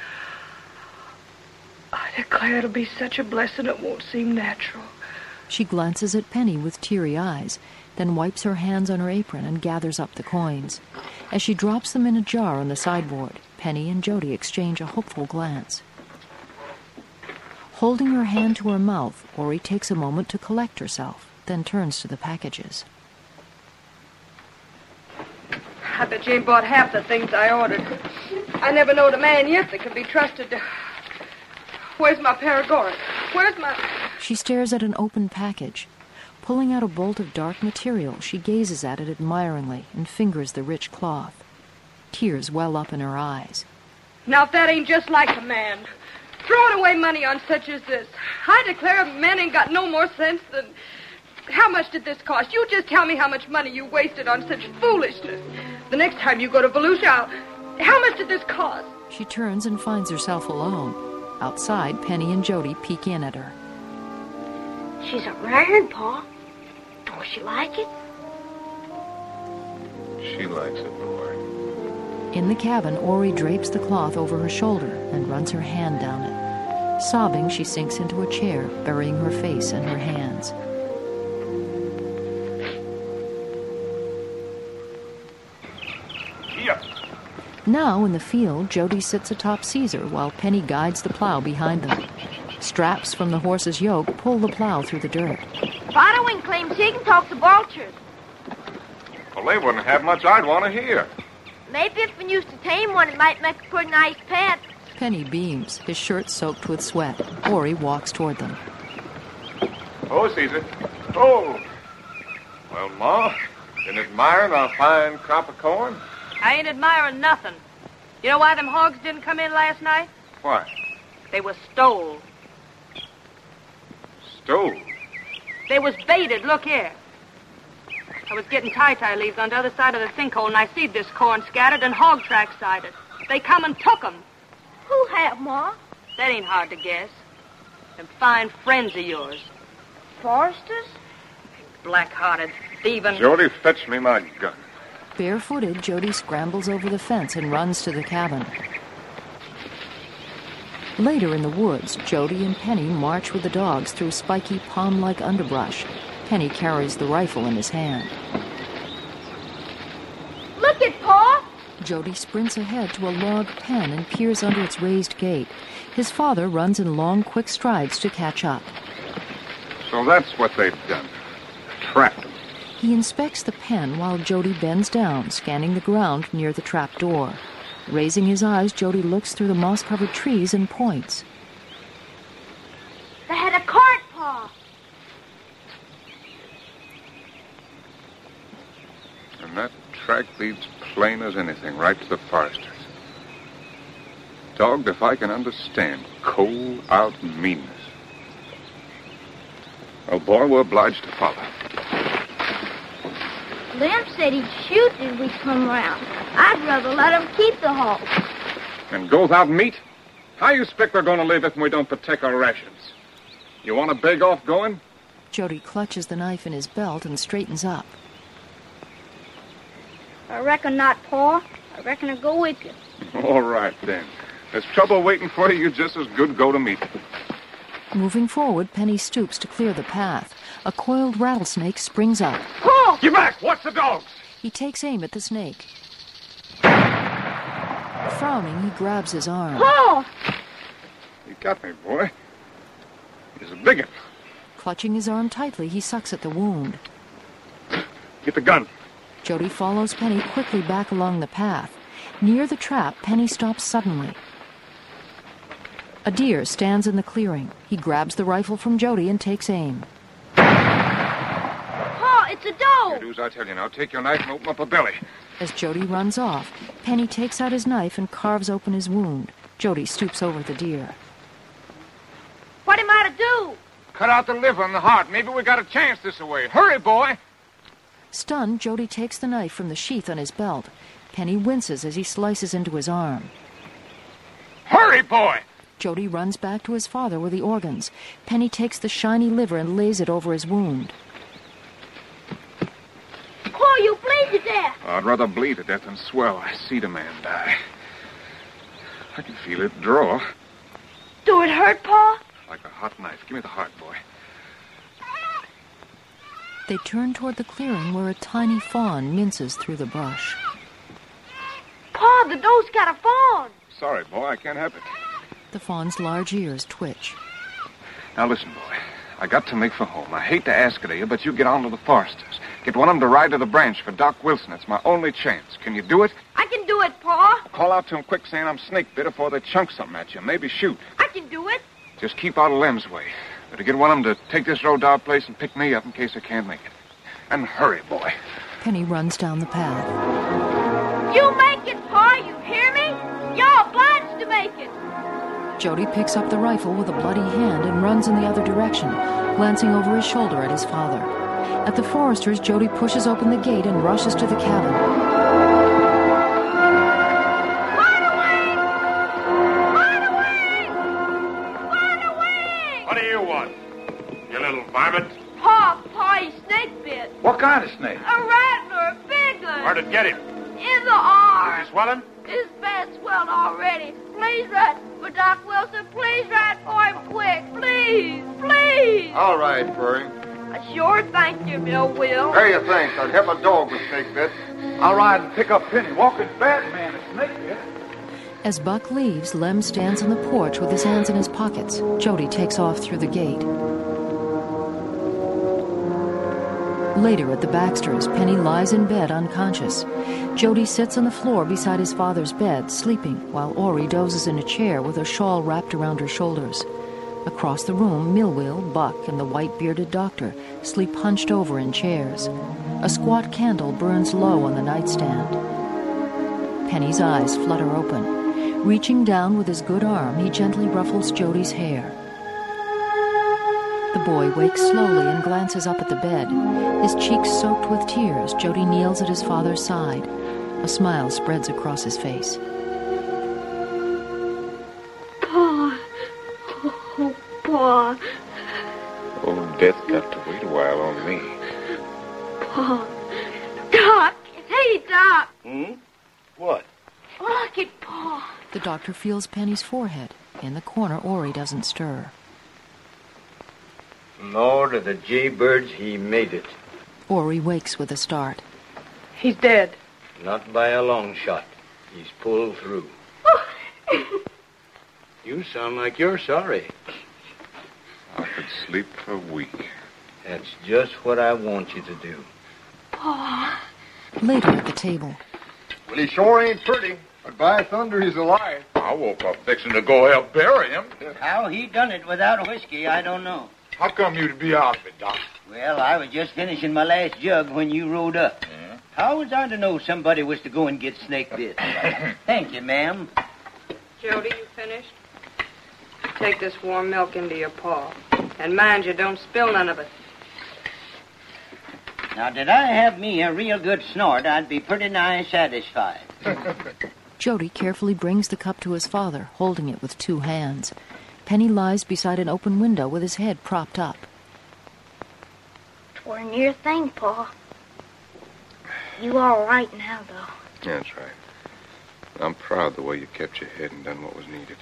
I declare it'll be such a blessing it won't seem natural. She glances at Penny with teary eyes, then wipes her hands on her apron and gathers up the coins. As she drops them in a jar on the sideboard, Penny and Jody exchange a hopeful glance. Holding her hand to her mouth, Ori takes a moment to collect herself, then turns to the packages. I bet you ain't bought half the things I ordered. I never knowed a man yet that could be trusted to... Where's my Paregoric? Where's my... She stares at an open package. Pulling out a bolt of dark material, she gazes at it admiringly and fingers the rich cloth. Tears well up in her eyes. Now, if that ain't just like a man. Throwing away money on such as this. I declare men ain't got no more sense than... How much did this cost? You just tell me how much money you wasted on such foolishness. The next time you go to Volusia, how much did this cost? She turns and finds herself alone. Outside, Penny and Jody peek in at her. She's a iron, Pa. Don't she like it? She likes it, boy. In the cabin, Ori drapes the cloth over her shoulder and runs her hand down it. Sobbing, she sinks into a chair, burying her face in her hands. Now, in the field, Jody sits atop Caesar while Penny guides the plow behind them. Straps from the horse's yoke pull the plow through the dirt. Bodawin claims he can talk to vultures. Well, they wouldn't have much I'd want to hear. Maybe if we used to tame one, it might make a pretty nice pet. Penny beams, his shirt soaked with sweat. Ori walks toward them. Oh, Caesar. Oh. Well, Ma, been admiring our fine crop of corn? I ain't admiring nothing. You know why them hogs didn't come in last night? Why? They was stole. Stole? They was baited. Look here. I was getting tie-tie leaves on the other side of the sinkhole, and I seed this corn scattered and hog tracks sided. They come and took 'em. Who have, Ma? That ain't hard to guess. Them fine friends of yours. Foresters? Black-hearted, thieving... Jody, fetch me my gun. Barefooted, Jody scrambles over the fence and runs to the cabin. Later in the woods, Jody and Penny march with the dogs through spiky palm-like underbrush. Penny carries the rifle in his hand. Look it, Pa! Jody sprints ahead to a log pen and peers under its raised gate. His father runs in long, quick strides to catch up. So that's what they've done. Trapped them. He inspects the pen while Jody bends down, scanning the ground near the trap door. Raising his eyes, Jody looks through the moss-covered trees and points. They had a cart, Pa. And that track leads plain as anything, right to the foresters. Dogged if I can understand cold-out meanness. Well, boy, we're obliged to follow. Lem said he'd shoot if we come round. I'd rather let him keep the hog. And go without meat? How you expect we're going to live if we don't protect our rations? You want to beg off going? Jody clutches the knife in his belt and straightens up. I reckon not, Pa. I reckon I'll go with you. All right, then. There's trouble waiting for you. You just as good go to meet it. Moving forward, Penny stoops to clear the path. A coiled rattlesnake springs up. Pa! Get back! Watch the dogs! He takes aim at the snake. Frowning, he grabs his arm. Pa! You got me, boy. He's a big one. Clutching his arm tightly, he sucks at the wound. Get the gun. Jody follows Penny quickly back along the path. Near the trap, Penny stops suddenly. A deer stands in the clearing. He grabs the rifle from Jody and takes aim. Pa, it's a doe! Do as I tell you now. Take your knife and open up the belly. As Jody runs off, Penny takes out his knife and carves open his wound. Jody stoops over the deer. What am I to do? Cut out the liver and the heart. Maybe we got a chance this way. Hurry, boy! Stunned, Jody takes the knife from the sheath on his belt. Penny winces as he slices into his arm. Hurry, boy! Jody runs back to his father with the organs. Penny takes the shiny liver and lays it over his wound. Pa, you bleed to death! I'd rather bleed to death than swell. I see the man die. I can feel it draw. Do it hurt, Pa? Like a hot knife. Give me the heart, boy. They turn toward the clearing where a tiny fawn minces through the brush. Pa, the doe's got a fawn! Sorry, boy. I can't help it. The fawn's large ears twitch. Now listen, boy. I got to make for home. I hate to ask it of you, but you get on to the Forresters. Get one of them to ride to the branch for Doc Wilson. It's my only chance. Can you do it? I can do it, Pa. Call out to him quick saying I'm snake bit before they chunk something at you. Maybe shoot. I can do it. Just keep out of Lem's way. Better get one of them to take this road to our place and pick me up in case I can't make it. And hurry, boy. Penny runs down the path. You make it, Pa. You hear me? You're obliged to make it. Jody picks up the rifle with a bloody hand and runs in the other direction, glancing over his shoulder at his father. At the Forresters, Jody pushes open the gate and rushes to the cabin. Run away! Run away! Run away! What do you want? You little varmint? Pa, he's snake bit. What kind of snake? A rattler, a big one. Where'd it get him? In the arm. Is he swelling? His bed's swelled already. Please write for Doc Wilson. Please write for him quick. Please, please. All right, Furry. I sure thank you, Mill Will. There you think. I'd help a dog with snake bit. I'll ride and pick up Penny. Walking bad man, a snake bit. As Buck leaves, Lem stands on the porch with his hands in his pockets. Jody takes off through the gate. Later at the Baxters, Penny lies in bed unconscious. Jody sits on the floor beside his father's bed, sleeping, while Ori dozes in a chair with a shawl wrapped around her shoulders. Across the room, Millwheel, Buck, and the white-bearded doctor sleep hunched over in chairs. A squat candle burns low on the nightstand. Penny's eyes flutter open. Reaching down with his good arm, he gently ruffles Jody's hair. The boy wakes slowly and glances up at the bed. His cheeks soaked with tears, Jody kneels at his father's side. A smile spreads across his face. Pa. Oh, Pa. Old Death got to wait a while on me. Pa. Doc. Hey, Doc. What? Look at Pa. The doctor feels Penny's forehead. In the corner, Ori doesn't stir. Lord of the jaybirds, he made it. Ori wakes with a start. He's dead. Not by a long shot. He's pulled through. You sound like you're sorry. I could sleep for a week. That's just what I want you to do. Pa. Later at the table. Well, he sure ain't pretty, but by thunder, he's alive. I woke up fixing to go help bury him. How he done it without whiskey, I don't know. How come you to be out of it, Doc? Well, I was just finishing my last jug when you rode up. Yeah. How was I to know somebody was to go and get snake bit? Thank you, ma'am. Jody, you finished? Take this warm milk into your paw. And mind you, don't spill none of it. Now, did I have me a real good snort, I'd be pretty nigh satisfied. Jody carefully brings the cup to his father, holding it with two hands. Penny lies beside an open window with his head propped up. 'Twere a near thing, Pa. You all right now, though? That's right. I'm proud the way you kept your head and done what was needed.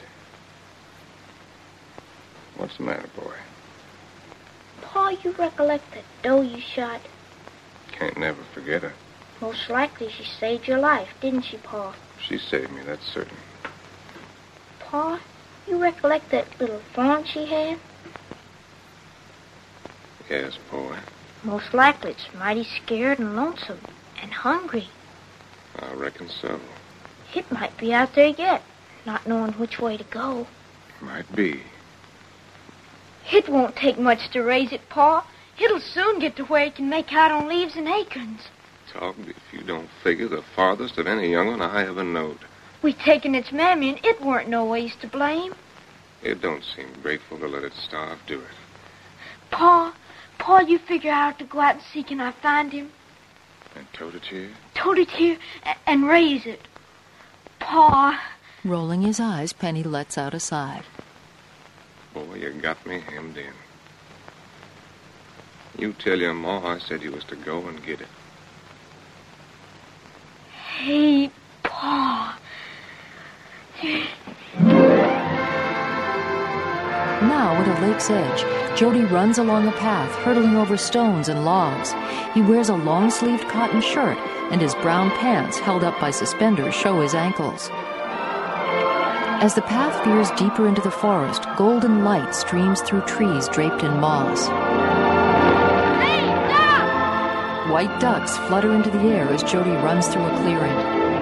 What's the matter, boy? Pa, you recollect that doe you shot? Can't never forget her. Most likely she saved your life, didn't she, Pa? She saved me, that's certain. Pa, you recollect that little fawn she had? Yes, boy. Most likely it's mighty scared and lonesome and hungry. I reckon so. It might be out there yet, not knowing which way to go. Might be. It won't take much to raise it, Pa. It'll soon get to where it can make out on leaves and acorns. Talk if you don't figure the farthest of any young one I ever knowed. We taken its mammy, and it weren't no ways to blame. It don't seem grateful to let it starve, do it? Pa, you figure out to go out and see can I find him? And tote it here? Tote it here and raise it. Pa. Rolling his eyes, Penny lets out a sigh. Boy, you got me hemmed in. You tell your ma I said you was to go and get it. Hey, Pa. Now, at a lake's edge, Jody runs along a path, hurtling over stones and logs. He wears a long-sleeved cotton shirt, and his brown pants, held up by suspenders, show his ankles. As the path veers deeper into the forest, golden light streams through trees draped in moss. Hey, stop! White ducks flutter into the air as Jody runs through a clearing.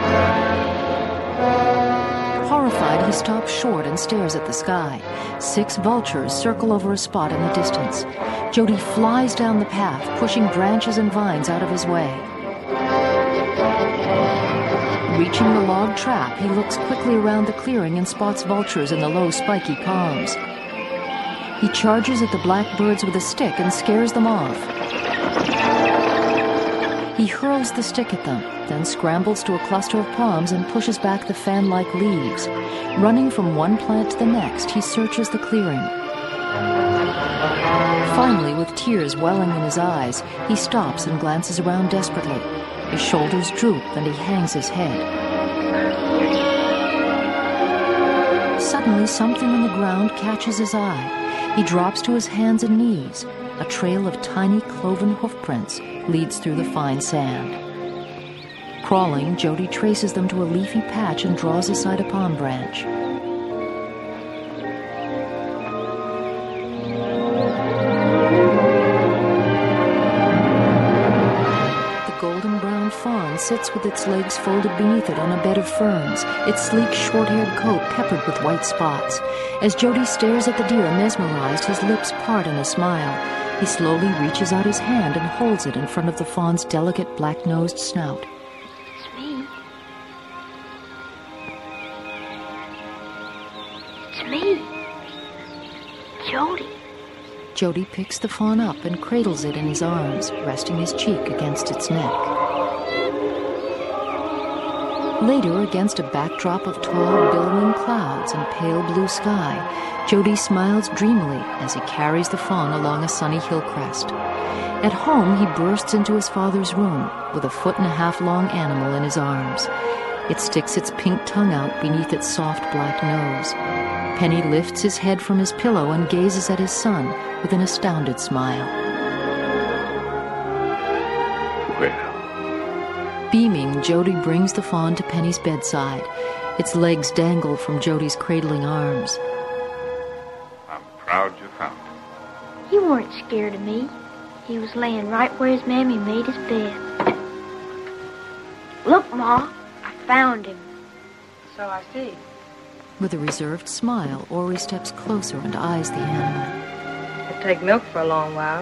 Horrified, he stops short and stares at the sky. 6 vultures circle over a spot in the distance. Jody flies down the path, pushing branches and vines out of his way. Reaching the log trap, he looks quickly around the clearing and spots vultures in the low, spiky palms. He charges at the black birds with a stick and scares them off. He hurls the stick at them, then scrambles to a cluster of palms and pushes back the fan-like leaves. Running from one plant to the next, he searches the clearing. Finally, with tears welling in his eyes, he stops and glances around desperately. His shoulders droop and he hangs his head. Suddenly, something on the ground catches his eye. He drops to his hands and knees. A trail of tiny cloven hoofprints leads through the fine sand. Crawling, Jody traces them to a leafy patch and draws aside a palm branch. The golden brown fawn sits with its legs folded beneath it on a bed of ferns, its sleek short-haired coat peppered with white spots. As Jody stares at the deer mesmerized, his lips part in a smile. He slowly reaches out his hand and holds it in front of the fawn's delicate black-nosed snout. It's me. It's me. Jody. Jody picks the fawn up and cradles it in his arms, resting his cheek against its neck. Later, against a backdrop of tall, billowing clouds and pale blue sky, Jody smiles dreamily as he carries the fawn along a sunny hill crest. At home, he bursts into his father's room with a 1.5-foot long animal in his arms. It sticks its pink tongue out beneath its soft black nose. Penny lifts his head from his pillow and gazes at his son with an astounded smile. Well. Beaming, Jody brings the fawn to Penny's bedside. Its legs dangle from Jody's cradling arms. I'm proud you found him. He weren't scared of me. He was laying right where his mammy made his bed. Look, Ma, I found him. So I see. With a reserved smile, Ori steps closer and eyes the animal. It'd take milk for a long while.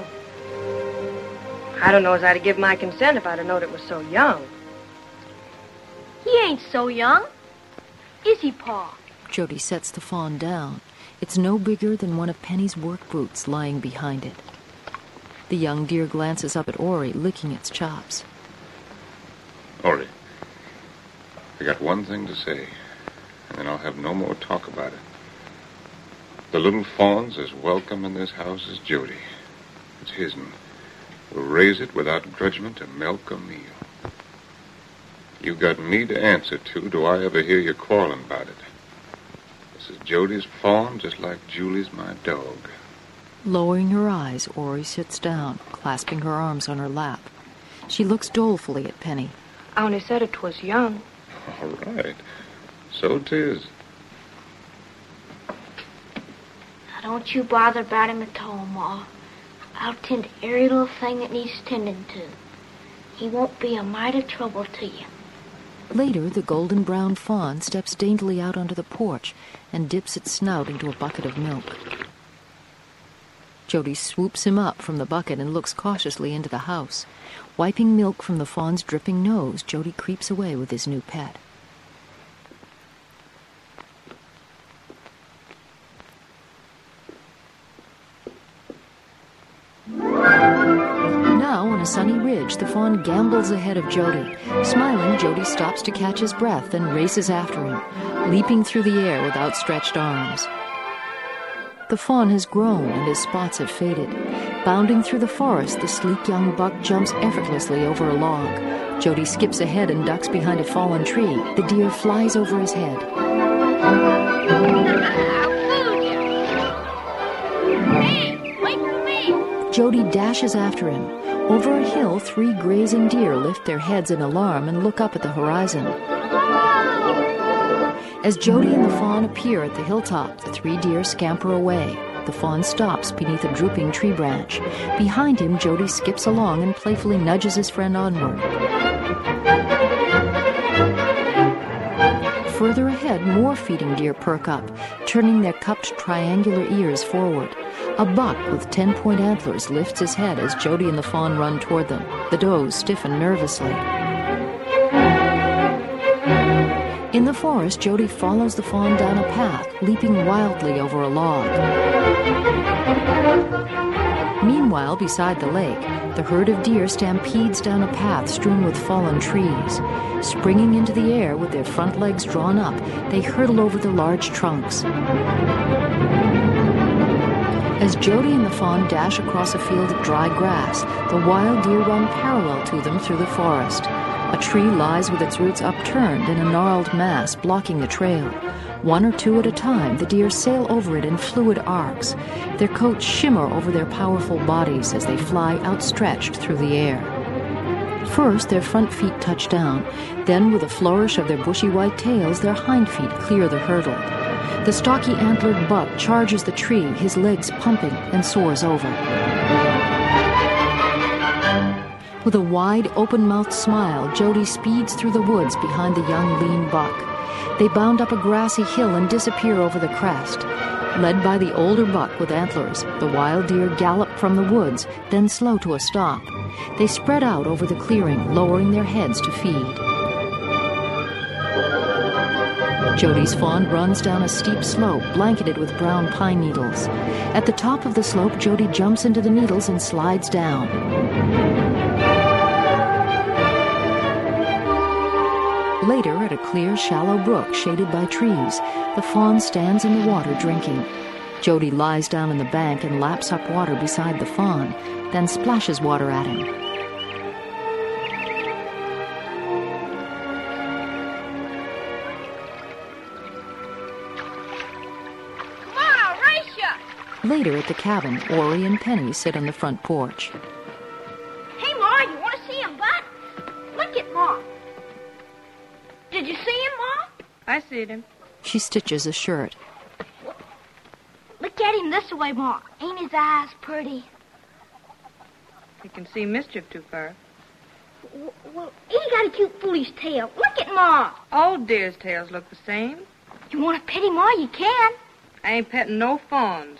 I don't know as I'd have given my consent if I'd have known it was so young. He ain't so young. Is he, Pa? Jody sets the fawn down. It's no bigger than one of Penny's work boots lying behind it. The young deer glances up at Ori, licking its chops. Ori, I got one thing to say, and then I'll have no more talk about it. The little fawn's as welcome in this house as Jody. It's his'n. We'll raise it without grudgment to milk or meal. You got me to answer to. Do I ever hear you quarreling about it? This is Jody's fawn, just like Julie's my dog. Lowering her eyes, Ori sits down, clasping her arms on her lap. She looks dolefully at Penny. I only said it was young. All right. So 'tis. Now, don't you bother about him at all, Ma. I'll tend to every little thing that needs tending to. He won't be a mite of trouble to you. Later, the golden-brown fawn steps daintily out onto the porch and dips its snout into a bucket of milk. Jody swoops him up from the bucket and looks cautiously into the house. Wiping milk from the fawn's dripping nose, Jody creeps away with his new pet. Now, on a sunny ridge, the fawn gambols ahead of Jody. Smiling, Jody stops to catch his breath and races after him, leaping through the air with outstretched arms. The fawn has grown and his spots have faded. Bounding through the forest, the sleek young buck jumps effortlessly over a log. Jody skips ahead and ducks behind a fallen tree. The deer flies over his head. Hey, wait for me! Jody dashes after him. Over a hill, 3 grazing deer lift their heads in alarm and look up at the horizon. As Jody and the fawn appear at the hilltop, the 3 deer scamper away. The fawn stops beneath a drooping tree branch. Behind him, Jody skips along and playfully nudges his friend onward. Further ahead, more feeding deer perk up, turning their cupped triangular ears forward. A buck with 10-point antlers lifts his head as Jody and the fawn run toward them. The does stiffen nervously. In the forest, Jody follows the fawn down a path, leaping wildly over a log. Meanwhile, beside the lake, the herd of deer stampedes down a path strewn with fallen trees. Springing into the air with their front legs drawn up, they hurtle over the large trunks. As Jody and the fawn dash across a field of dry grass, the wild deer run parallel to them through the forest. A tree lies with its roots upturned in a gnarled mass, blocking the trail. 1 or 2 at a time, the deer sail over it in fluid arcs. Their coats shimmer over their powerful bodies as they fly outstretched through the air. First, their front feet touch down. Then, with a flourish of their bushy white tails, their hind feet clear the hurdle. The stocky antlered buck charges the tree, his legs pumping, and soars over. With a wide, open-mouthed smile, Jody speeds through the woods behind the young, lean buck. They bound up a grassy hill and disappear over the crest. Led by the older buck with antlers, the wild deer gallop from the woods, then slow to a stop. They spread out over the clearing, lowering their heads to feed. Jody's fawn runs down a steep slope, blanketed with brown pine needles. At the top of the slope, Jody jumps into the needles and slides down. Later, at a clear, shallow brook shaded by trees, the fawn stands in the water drinking. Jody lies down on the bank and laps up water beside the fawn, then splashes water at him. Come on, I'll race you! Later at the cabin, Ori and Penny sit on the front porch. Hey, Ma, you want to see him, Buck? Look at Ma. Did you see him, Ma? I see him. She stitches a shirt. Look at him this way, Ma. Ain't his eyes pretty? You can see mischief too far. Well, he got a cute foolish tail. Look at Ma. All deer's tails look the same. You want to pet him, Ma? You can. I ain't petting no fawns.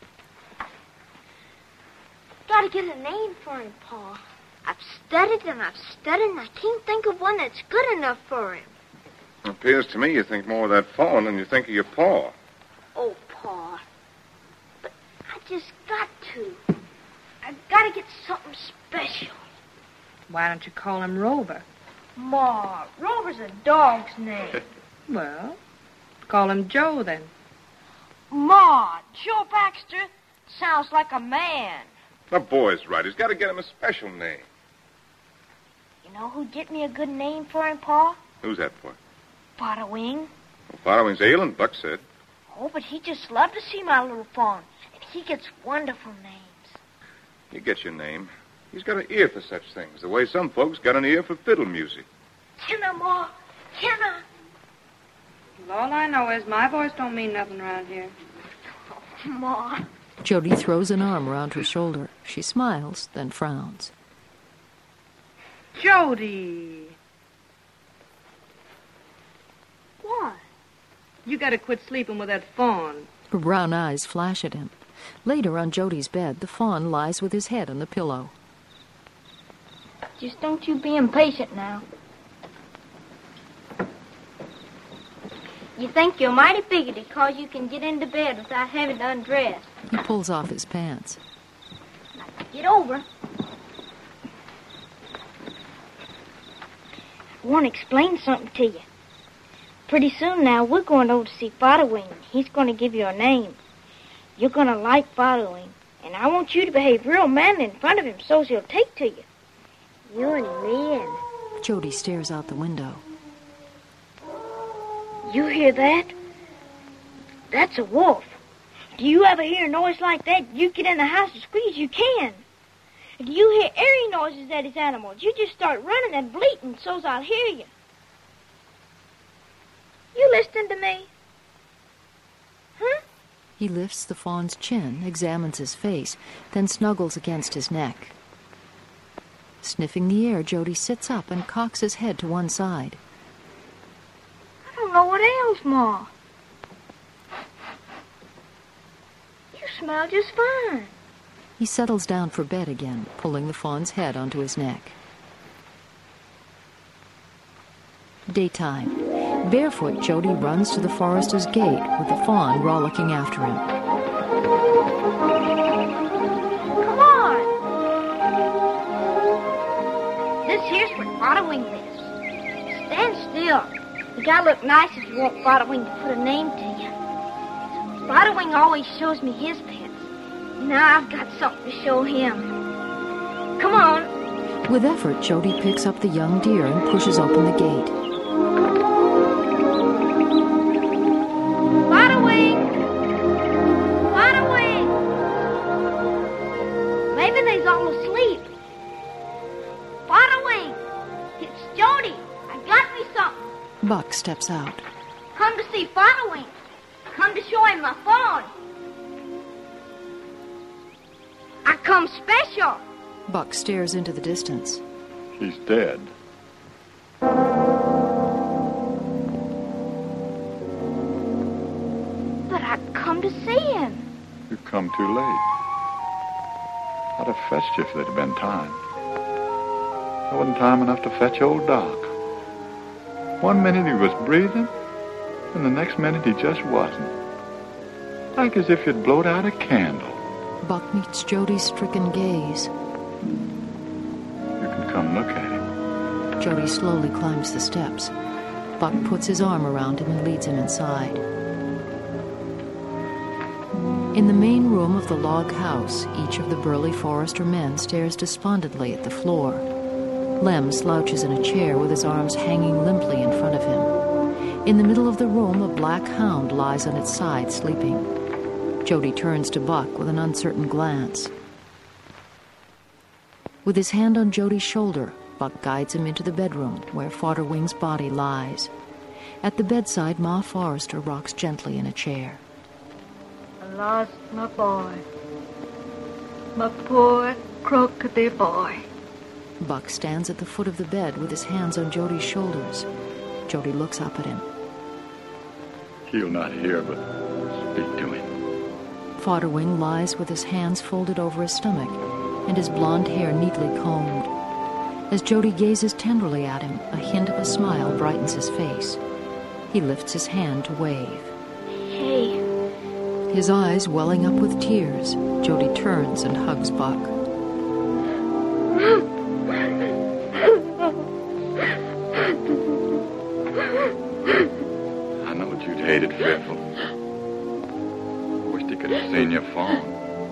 Gotta get a name for him, Pa. I've studied and I can't think of one that's good enough for him. It appears to me you think more of that fawn than you think of your paw. Oh, Pa. But I just got to. I've got to get something special. Why don't you call him Rover? Ma, Rover's a dog's name. Well, call him Joe, then. Ma, Joe Baxter sounds like a man. The boy's right. He's got to get him a special name. You know who'd get me a good name for him, Pa? Who's that for? Podawing. Well, Podawing's ailing, Buck said. Oh, but he just loved to see my little fawn. And he gets wonderful names. You get your name. He's got an ear for such things, the way some folks got an ear for fiddle music. Can I, Ma? Can I? Well, all I know is my voice don't mean nothing around here. Oh, Ma. Jody throws an arm around her shoulder. She smiles, then frowns. Jody. You gotta quit sleeping with that fawn. Her brown eyes flash at him. Later, on Jody's bed, the fawn lies with his head on the pillow. Just don't you be impatient now. You think you're mighty bigoted because you can get into bed without having to undress. He pulls off his pants. Now, get over. I want to explain something to you. Pretty soon now, we're going over to see Fatherwing. He's going to give you a name. You're going to like Fatherwing, and I want you to behave real manly in front of him so's he'll take to you. You and me and... Jody stares out the window. You hear that? That's a wolf. Do you ever hear a noise like that? You get in the house as quick as you can. Do you hear airy noises at his animals? You just start running and bleating so's I'll hear you. You listening to me? Huh? He lifts the fawn's chin, examines his face, then snuggles against his neck. Sniffing the air, Jody sits up and cocks his head to one side. I don't know what ails Ma. You smell just fine. He settles down for bed again, pulling the fawn's head onto his neck. Daytime. Barefoot, Jody runs to the forester's gate with the fawn rollicking after him. Come on! This here's where Fatherwing lives. Stand still. You gotta look nice if you want Fatherwing to put a name to you. Fatherwing always shows me his pets. Now I've got something to show him. Come on. With effort, Jody picks up the young deer and pushes open the gate. Fatherwing! Fatherwing! Maybe they's all asleep. Fatherwing! It's Jody. I got me something. Buck steps out. Come to see Fatherwing. Come to show him my phone. I come special. Buck stares into the distance. He's dead. But I come to see him. You've come too late. I'd have fetched you if there'd been time. There wasn't time enough to fetch old Doc. One minute he was breathing, and the next minute he just wasn't. Like as if you'd blowed out a candle. Buck meets Jody's stricken gaze. You can come look at him. Jody slowly climbs the steps. Buck puts his arm around him and leads him inside. In the main room of the log house, each of the burly Forrester men stares despondently at the floor. Lem slouches in a chair with his arms hanging limply in front of him. In the middle of the room, a black hound lies on its side, sleeping. Jody turns to Buck with an uncertain glance. With his hand on Jody's shoulder, Buck guides him into the bedroom where Fatherwing's body lies. At the bedside, Ma Forrester rocks gently in a chair. I lost my boy. My poor, crookedy boy. Buck stands at the foot of the bed with his hands on Jody's shoulders. Jody looks up at him. He'll not hear, but speak to him. Fatherwing lies with his hands folded over his stomach and his blonde hair neatly combed. As Jody gazes tenderly at him, a hint of a smile brightens his face. He lifts his hand to wave. Hey. His eyes welling up with tears, Jody turns and hugs Buck. I knowed you'd hate it fearful. Wished he could have seen your phone.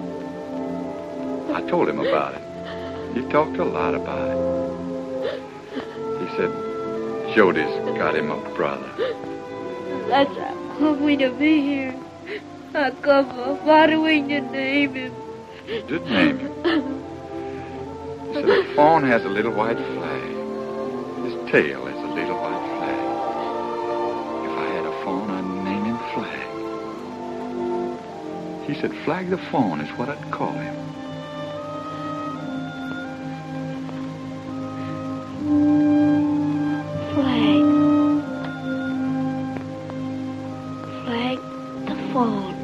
I told him about it. He talked a lot about it. He said Jody's got him a brother. That's how I want me to be here. I come for Fatherwing to name him. You did name him. He said the fawn has a little white flag. His tail is a little white flag. If I had a fawn, I'd name him Flag. He said Flag the fawn is what I'd call him. fault.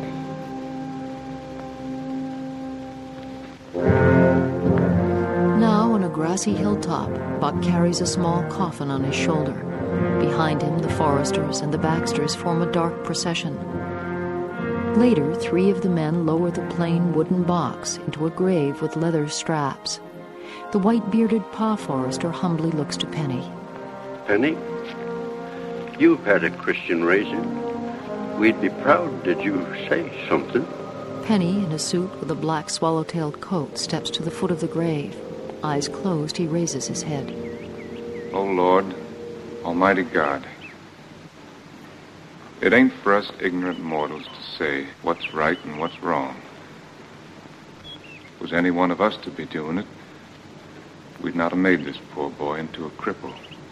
Now, on a grassy hilltop, Buck carries a small coffin on his shoulder. Behind him, the Forresters and the Baxters form a dark procession. Later, 3 of the men lower the plain wooden box into a grave with leather straps. The white-bearded Pa Forrester humbly looks to Penny. Penny, you've had a Christian raising. We'd be proud did you say something. Penny, in a suit with a black swallow-tailed coat, steps to the foot of the grave. Eyes closed, he raises his head. Oh, Lord, Almighty God, it ain't for us ignorant mortals to say what's right and what's wrong. Was any one of us to be doing it, we'd not have made this poor boy into a cripple.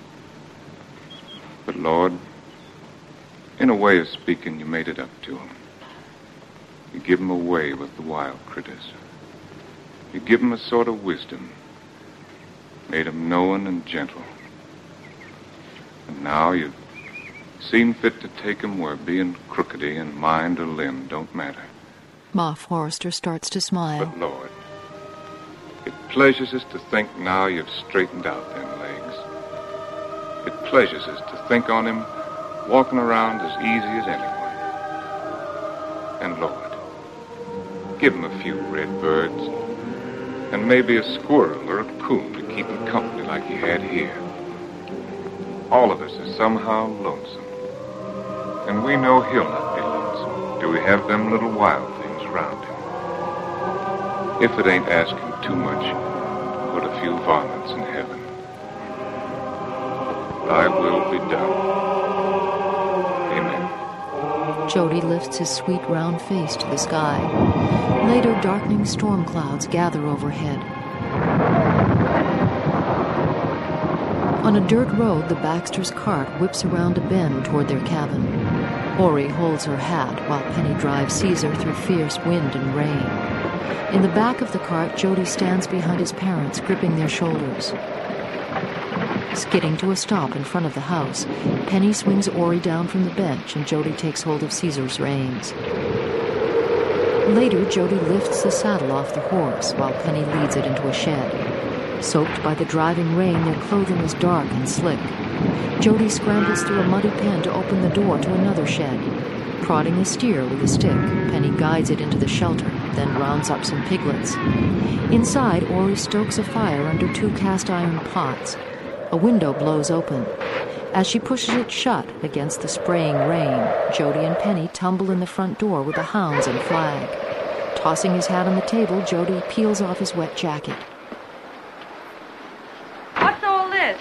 But, Lord, in a way of speaking, you made it up to him. You give him away with the wild critters. You give him a sort of wisdom, made him knowing and gentle. And now you've seen fit to take him where being crookedy in mind or limb don't matter. Ma Forrester starts to smile. But, Lord, it pleasures us to think now you've straightened out them legs. It pleasures us to think on him walking around as easy as anyone. And, Lord, give him a few red birds and maybe a squirrel or a coon to keep him company like he had here. All of us are somehow lonesome. And we know he'll not be lonesome till we have them little wild things around him. If it ain't asking too much to put a few varmints in heaven. Thy will be done. Amen. Jody lifts his sweet round face to the sky. Later, darkening storm clouds gather overhead. On a dirt road, the Baxters' cart whips around a bend toward their cabin. Ori holds her hat while Penny drives Caesar through fierce wind and rain. In the back of the cart, Jody stands behind his parents, gripping their shoulders. Skidding to a stop in front of the house, Penny swings Ori down from the bench and Jody takes hold of Caesar's reins. Later, Jody lifts the saddle off the horse while Penny leads it into a shed. Soaked by the driving rain, their clothing is dark and slick. Jody scrambles through a muddy pen to open the door to another shed. Prodding a steer with a stick, Penny guides it into the shelter, then rounds up some piglets. Inside, Ori stokes a fire under 2 cast-iron pots. A window blows open. As she pushes it shut against the spraying rain, Jody and Penny tumble in the front door with the hounds and flag. Tossing his hat on the table, Jody peels off his wet jacket. What's all this?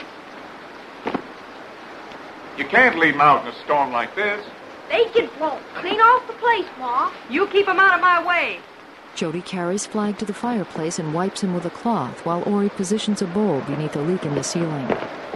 You can't leave them out in a storm like this. They can blow clean off the place, Ma. You keep 'em out of my way. Jody carries Flag to the fireplace and wipes him with a cloth while Ori positions a bowl beneath a leak in the ceiling.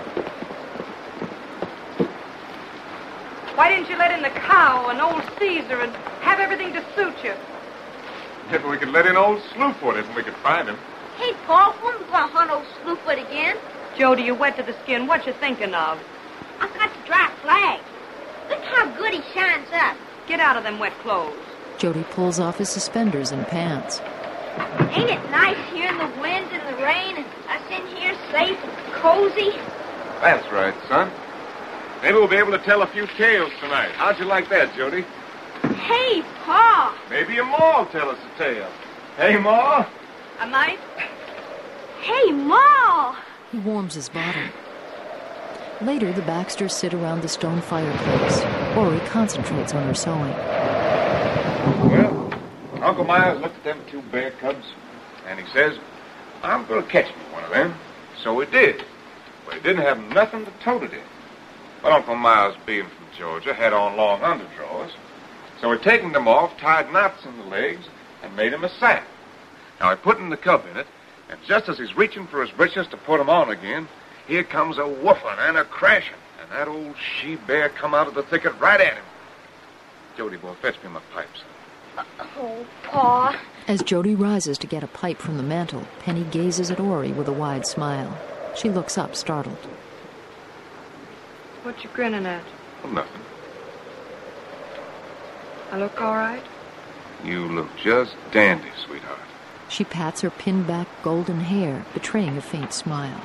Why didn't you let in the cow and old Caesar and have everything to suit you? If we could let in old Slewfoot if we could find him. Hey, Pa, when we gonna hunt old Slewfoot again? Jody, you're wet to the skin. What you thinking of? I got the dry Flag. Look how good he shines up. Get out of them wet clothes. Jody pulls off his suspenders and pants. Ain't it nice here in the wind and the rain and us in here safe and cozy? That's right, son. Maybe we'll be able to tell a few tales tonight. How'd you like that, Jody? Hey, Pa. Maybe your Ma will tell us a tale. Hey, Ma. A knife? Hey, Ma. He warms his bottom. Later, the Baxters sit around the stone fireplace. Ori concentrates on her sewing. Well, Uncle Miles looked at them 2 bear cubs, and he says, I'm going to catch me one of them. So he did. But he didn't have nothing to tote it in. But Uncle Miles, being from Georgia, had on long underdrawers. So he taken them off, tied knots in the legs, and made him a sack. Now he put the cub in it, and just as he's reaching for his breeches to put them on again, here comes a woofing and a crashing, and that old she-bear come out of the thicket right at him. Jody, boy, fetch me my pipes. Oh, Pa. As Jody rises to get a pipe from the mantel, Penny gazes at Ori with a wide smile. She looks up, startled. What you grinning at? Well, nothing. I look all right? You look just dandy, sweetheart. She pats her pinned-back golden hair, betraying a faint smile.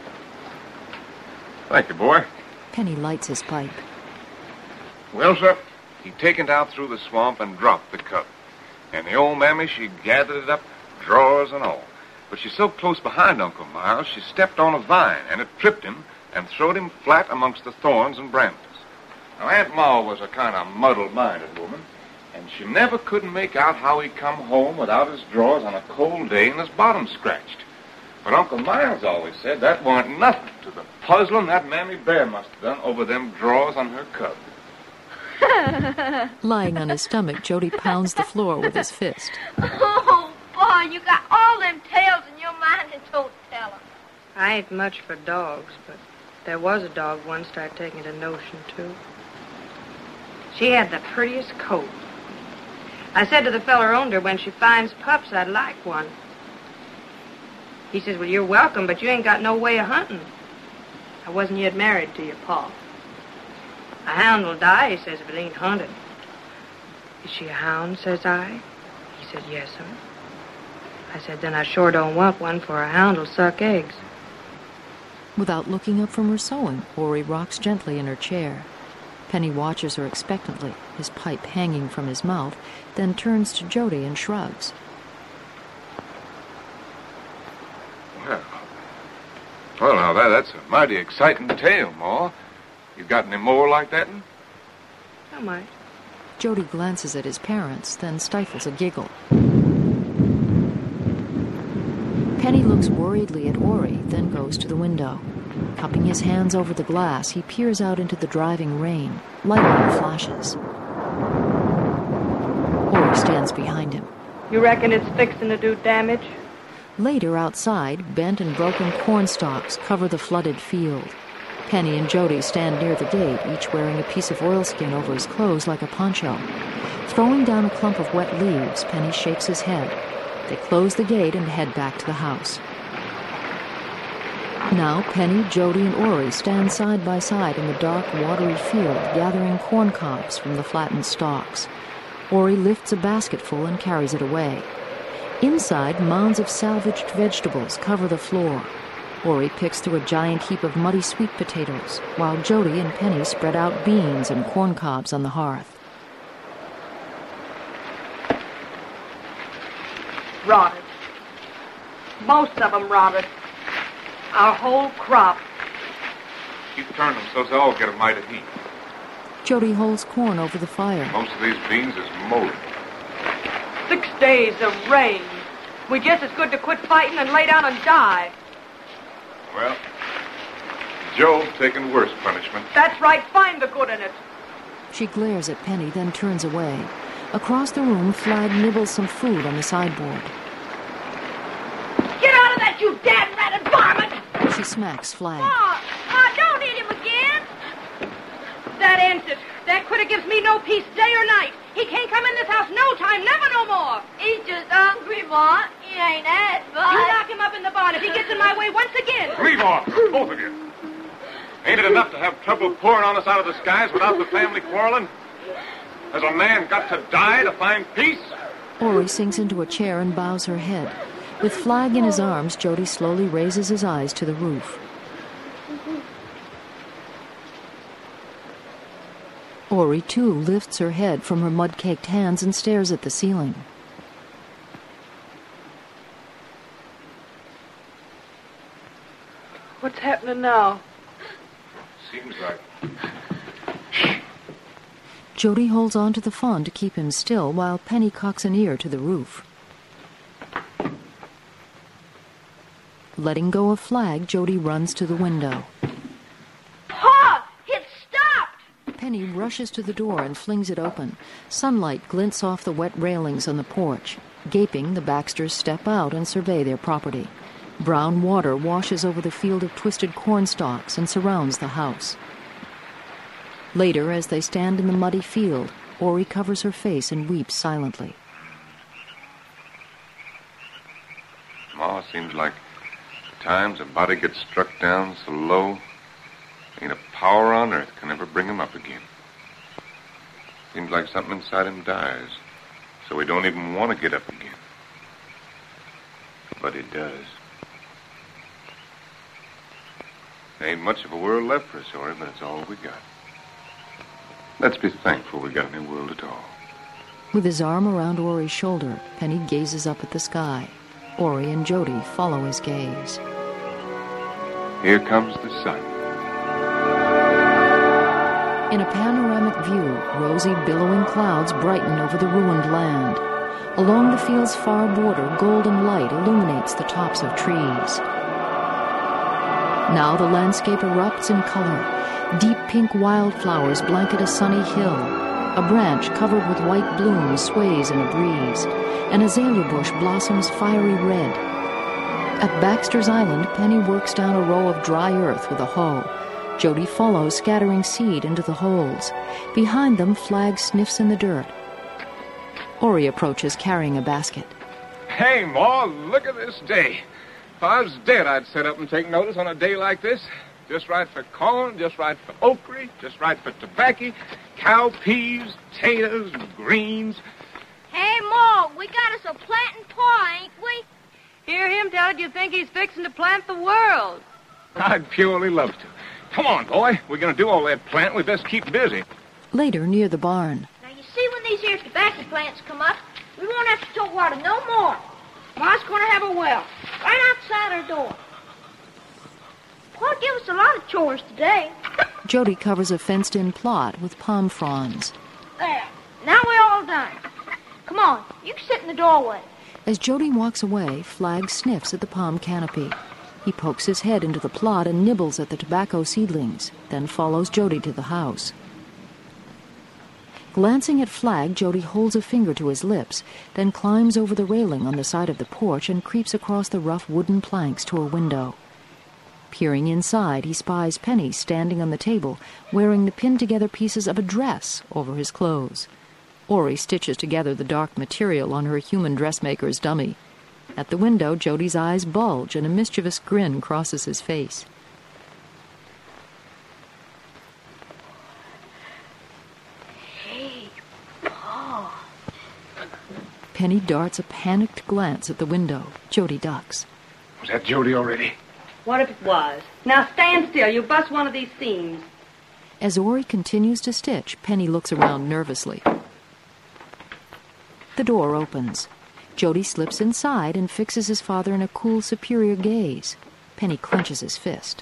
Thank you, boy. Penny lights his pipe. Well, sir, he taken it out through the swamp and dropped the cub. And the old mammy, she gathered it up, drawers and all. But she's so close behind Uncle Miles, she stepped on a vine, and it tripped him and throwed him flat amongst the thorns and brambles. Now, Aunt Ma was a kind of muddle-minded woman, and she never could make out how he come home without his drawers on a cold day and his bottom scratched. But Uncle Miles always said that warn't nothing to the puzzling that Mammy Bear must have done over them drawers on her cub. Lying on his stomach, Jody pounds the floor with his fist. Oh, boy, you got all them tales in your mind and don't tell them. I ain't much for dogs, but there was a dog once I'd taken a notion to. She had the prettiest coat. I said to the feller who owned her, when she finds pups, I'd like one. He says, well, you're welcome, but you ain't got no way of hunting. I wasn't yet married to your pa. A hound will die, he says, if it ain't hunted. Is she a hound, says I? He said, yes, sir. I said, then I sure don't want one, for a hound will suck eggs. Without looking up from her sewing, Ori rocks gently in her chair. Penny watches her expectantly, his pipe hanging from his mouth, then turns to Jody and shrugs. Well, now, that's a mighty exciting tale, Ma. You got any more like that? I might. Jody glances at his parents, then stifles a giggle. Penny looks worriedly at Ori, then goes to the window. Cupping his hands over the glass, he peers out into the driving rain. Lightning flashes. Ori stands behind him. You reckon it's fixing to do damage? Later, outside, bent and broken corn stalks cover the flooded field. Penny and Jody stand near the gate, each wearing a piece of oilskin over his clothes like a poncho. Throwing down a clump of wet leaves, Penny shakes his head. They close the gate and head back to the house. Now, Penny, Jody, and Ori stand side by side in the dark, watery field, gathering corn cobs from the flattened stalks. Ori lifts a basketful and carries it away. Inside, mounds of salvaged vegetables cover the floor. Ori picks through a giant heap of muddy sweet potatoes, while Jody and Penny spread out beans and corn cobs on the hearth. Rotted. Most of them rotted. Our whole crop. Keep turning them so they all get a mite of heat. Jody holds corn over the fire. Most of these beans is molded. 6 days of rain. We just as good to quit fighting and lay down and die. Well, Joe's taking worse punishment. That's right. Find the good in it. She glares at Penny, then turns away. Across the room, Flag nibbles some food on the sideboard. Get out of that, you damn-ratted varmint! She smacks Flag. Don't eat him again! That ends it. That critter gives me no peace day or night. He can't come in this house no time, never no more. He's just hungry, Ma. He ain't had fun. You knock him up in the barn if he gets in my way once again. Leave off, both of you. Ain't it enough to have trouble pouring on us out of the skies without the family quarreling? Has a man got to die to find peace? Ori sinks into a chair and bows her head. With Flag in his arms, Jody slowly raises his eyes to the roof. Ori, too, lifts her head from her mud-caked hands and stares at the ceiling. What's happening now? Seems like... Jody holds on to the fawn to keep him still, while Penny cocks an ear to the roof. Letting go of Flag, Jody runs to the window. Pa! It's stopped! Penny rushes to the door and flings it open. Sunlight glints off the wet railings on the porch. Gaping, the Baxters step out and survey their property. Brown water washes over the field of twisted corn stalks and surrounds the house. Later, as they stand in the muddy field, Ori covers her face and weeps silently. Ma, seems like at times a body gets struck down so low, ain't a power on earth can ever bring him up again. Seems like something inside him dies, so he don't even want to get up again. But he does. There ain't much of a world left for us, Ori, but it's all we got. Let's be thankful we got any world at all. With his arm around Ori's shoulder, Penny gazes up at the sky. Ori and Jody follow his gaze. Here comes the sun. In a panoramic view, rosy, billowing clouds brighten over the ruined land. Along the field's far border, golden light illuminates the tops of trees. Now the landscape erupts in color. Deep pink wildflowers blanket a sunny hill. A branch covered with white blooms sways in a breeze. An azalea bush blossoms fiery red. At Baxter's Island, Penny works down a row of dry earth with a hoe. Jody follows, scattering seed into the holes. Behind them, Flag sniffs in the dirt. Ori approaches, carrying a basket. Hey, Ma, look at this day. If I was dead, I'd sit up and take notice on a day like this. Just right for corn, just right for okra, just right for tobacco, cow peas, potatoes, greens. Hey, Ma, we got us a planting paw, ain't we? Hear him tell it, you think he's fixing to plant the world. I'd purely love to. Come on, boy. We're going to do all that planting. We best keep busy. Later, near the barn. Now, you see, when these here tobacco plants come up, we won't have to tote water no more. Ma's going to have a well right outside our door. Pa give us a lot of chores today. Jody covers a fenced-in plot with palm fronds. There. Now we're all done. Come on, you can sit in the doorway. As Jody walks away, Flag sniffs at the palm canopy. He pokes his head into the plot and nibbles at the tobacco seedlings, then follows Jody to the house. Glancing at Flag, Jody holds a finger to his lips, then climbs over the railing on the side of the porch and creeps across the rough wooden planks to a window. Peering inside, he spies Penny standing on the table, wearing the pinned-together pieces of a dress over his clothes. Ori stitches together the dark material on her human dressmaker's dummy. At the window, Jody's eyes bulge and a mischievous grin crosses his face. Hey, Pa. Penny darts a panicked glance at the window. Jody ducks. Was that Jody already? What if it was? Now stand still. You bust one of these seams. As Ori continues to stitch, Penny looks around nervously. The door opens. Jody slips inside and fixes his father in a cool, superior gaze. Penny clenches his fist.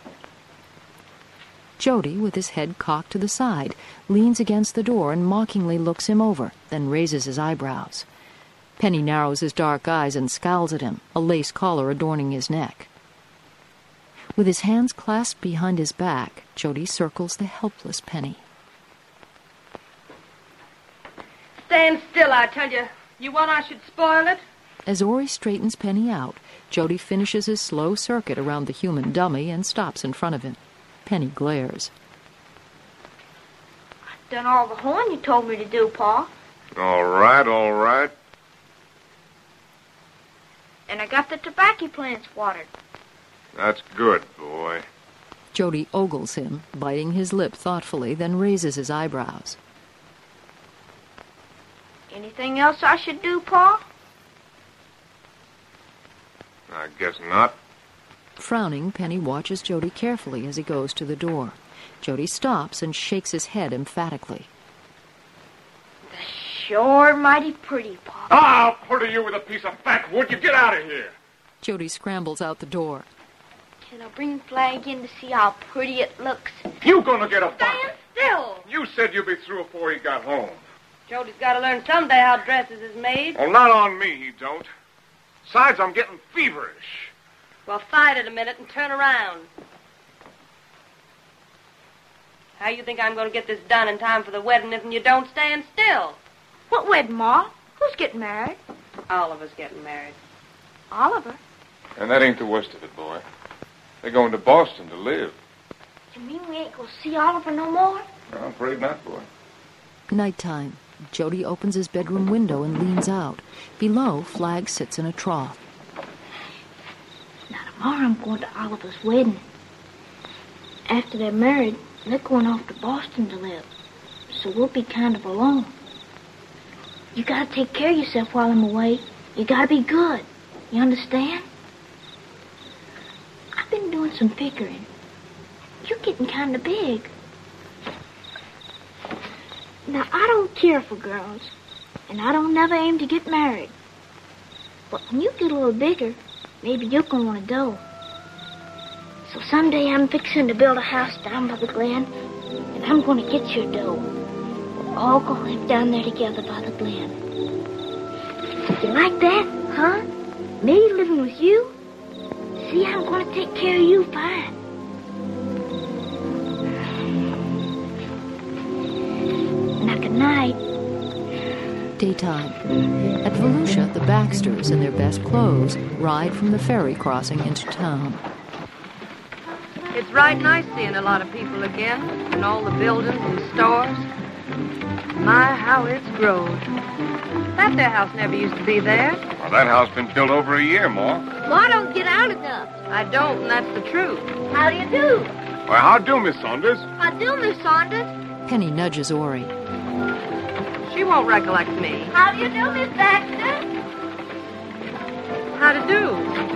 Jody, with his head cocked to the side, leans against the door and mockingly looks him over, then raises his eyebrows. Penny narrows his dark eyes and scowls at him, a lace collar adorning his neck. With his hands clasped behind his back, Jody circles the helpless Penny. Stand still, I tell you. You want I should spoil it? As Ori straightens Penny out, Jody finishes his slow circuit around the human dummy and stops in front of him. Penny glares. I've done all the hoeing you told me to do, Pa. All right, all right. And I got the tobacco plants watered. That's good, boy. Jody ogles him, biting his lip thoughtfully, then raises his eyebrows. Anything else I should do, Pa? I guess not. Frowning, Penny watches Jody carefully as he goes to the door. Jody stops and shakes his head emphatically. That's sure mighty pretty, Pa. I'll pretty you with a piece of fat wood. You get out of here. Jody scrambles out the door. Can I bring Flag in to see how pretty it looks? You gonna get a Stand still. You said you'd be through before he got home. Jody's got to learn someday how dresses is made. Well, not on me, he don't. Besides, I'm getting feverish. Well, fight it a minute and turn around. How you think I'm going to get this done in time for the wedding if you don't stand still? What wedding, Ma? Who's getting married? Oliver's getting married. Oliver? And that ain't the worst of it, boy. They're going to Boston to live. You mean we ain't going to see Oliver no more? I'm afraid not, boy. Nighttime. Jody opens his bedroom window and leans out. Below, Flag sits in a trough. Now, tomorrow I'm going to Oliver's wedding. After they're married, they're going off to Boston to live. so we'll be kind of alone. You gotta take care of yourself while I'm away. You gotta be good. You understand? I've been doing some figuring. You're getting kind of big. Now, I don't care for girls, and I don't never aim to get married. But when you get a little bigger, maybe you're going to want to dough. So someday I'm fixing to build a house down by the Glen, and I'm going to get your dough. We'll all go live down there together by the Glen. You like that, huh? Me living with you? See, I'm going to take care of you fine. Now, good night. Daytime. At Volusia, the Baxters, in their best clothes, ride from the ferry crossing into town. It's right nice seeing a lot of people again, and all the buildings and stores. My, how it's grown. That there house never used to be there. Well, that house been built over a year, Ma. Ma don't get out enough. I don't, and that's the truth. How do you do? Well, how do, Miss Saunders? How do, Miss Saunders? Penny nudges Ori. She won't recollect me. How do you do, Miss Baxter? How to do?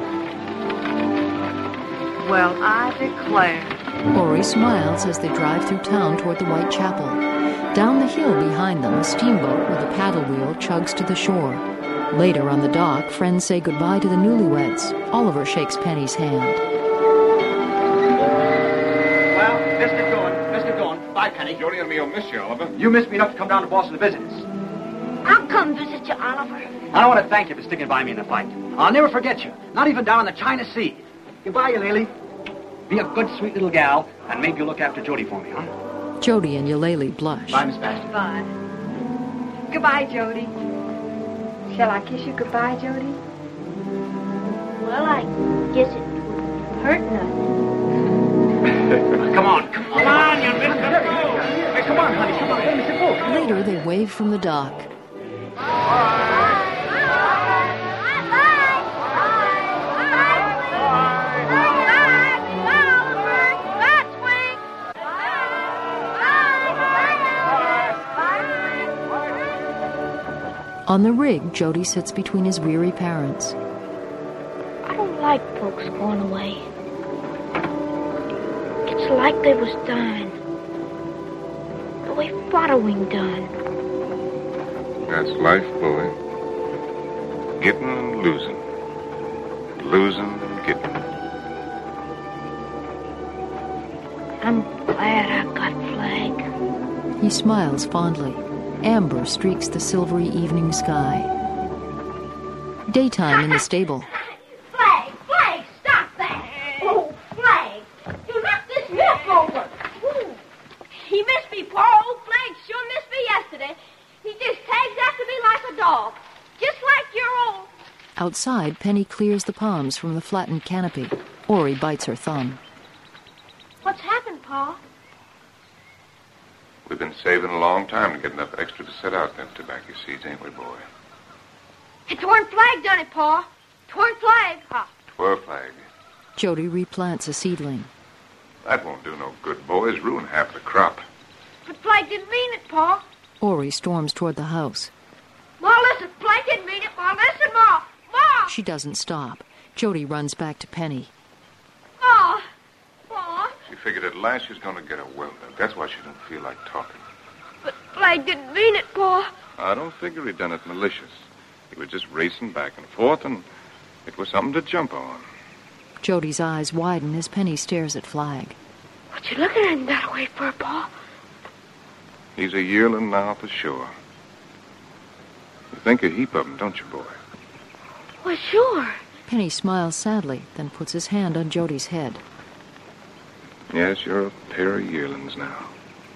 Well, I declare. Ori smiles as they drive through town toward the White Chapel. Down the hill behind them, a steamboat with a paddle wheel chugs to the shore. Later on the dock, friends say goodbye to the newlyweds. Oliver shakes Penny's hand. Well, let's get going. Let's get going. Bye, Penny. Jody and me will miss you, Oliver. You missed me enough to come down to Boston to visit us. I'll come visit you, Oliver. I want to thank you for sticking by me in the fight. I'll never forget you. Not even down in the China Sea. Goodbye, Eulalie. Be a good, sweet little gal, and maybe you'll look after Jody for me, huh? Jody and Eulalie blush. Bye, Miss Baxter. Bye. Goodbye, Jody. Shall I kiss you goodbye, Jody? Well, I guess it wouldn't hurt nothing. Come on, you Mr. Hey, come on, honey, come on. Hey, Mr. Bull. Later, they wave from the dock. On the rig, Jody sits between his weary parents. I don't like folks going away. It's like they was dying. The way Fodderwing done. That's life, boy. Getting and losing. Losing and getting. I'm glad I got Flag. He smiles fondly. Amber streaks the silvery evening sky. Daytime in the stable. Flag, stop that! Oh, Flag, you knocked this milk over. Ooh. He missed me, poor old Flag. Sure missed me yesterday. He just tags after me like a dog, just like your old. Outside, Penny clears the palms from the flattened canopy. Ori bites her thumb. What's happened, Pa? We've been saving a long time to get enough extra to set out them tobacco seeds, ain't we, boy? It torn Flag done it, Pa. Torn Flag. Ah. 12 Flag. Jody replants a seedling. That won't do no good, boys. Ruin half the crop. But Flag didn't mean it, Pa. Ori storms toward the house. Ma, listen. Flag didn't mean it, Ma. Listen, Ma. Ma! She doesn't stop. Jody runs back to Penny. Ma! Ma! She figured at last she was going to get a welder. That's why she didn't feel like talking. But Flag didn't mean it, Pa. I don't figure he done it malicious. He was just racing back and forth, and it was something to jump on. Jody's eyes widen as Penny stares at Flag. What you looking at him that way for, Pa? He's a yearling now for sure. You think a heap of him, don't you, boy? Well, sure. Penny smiles sadly, then puts his hand on Jody's head. Yes, you're a pair of yearlings now.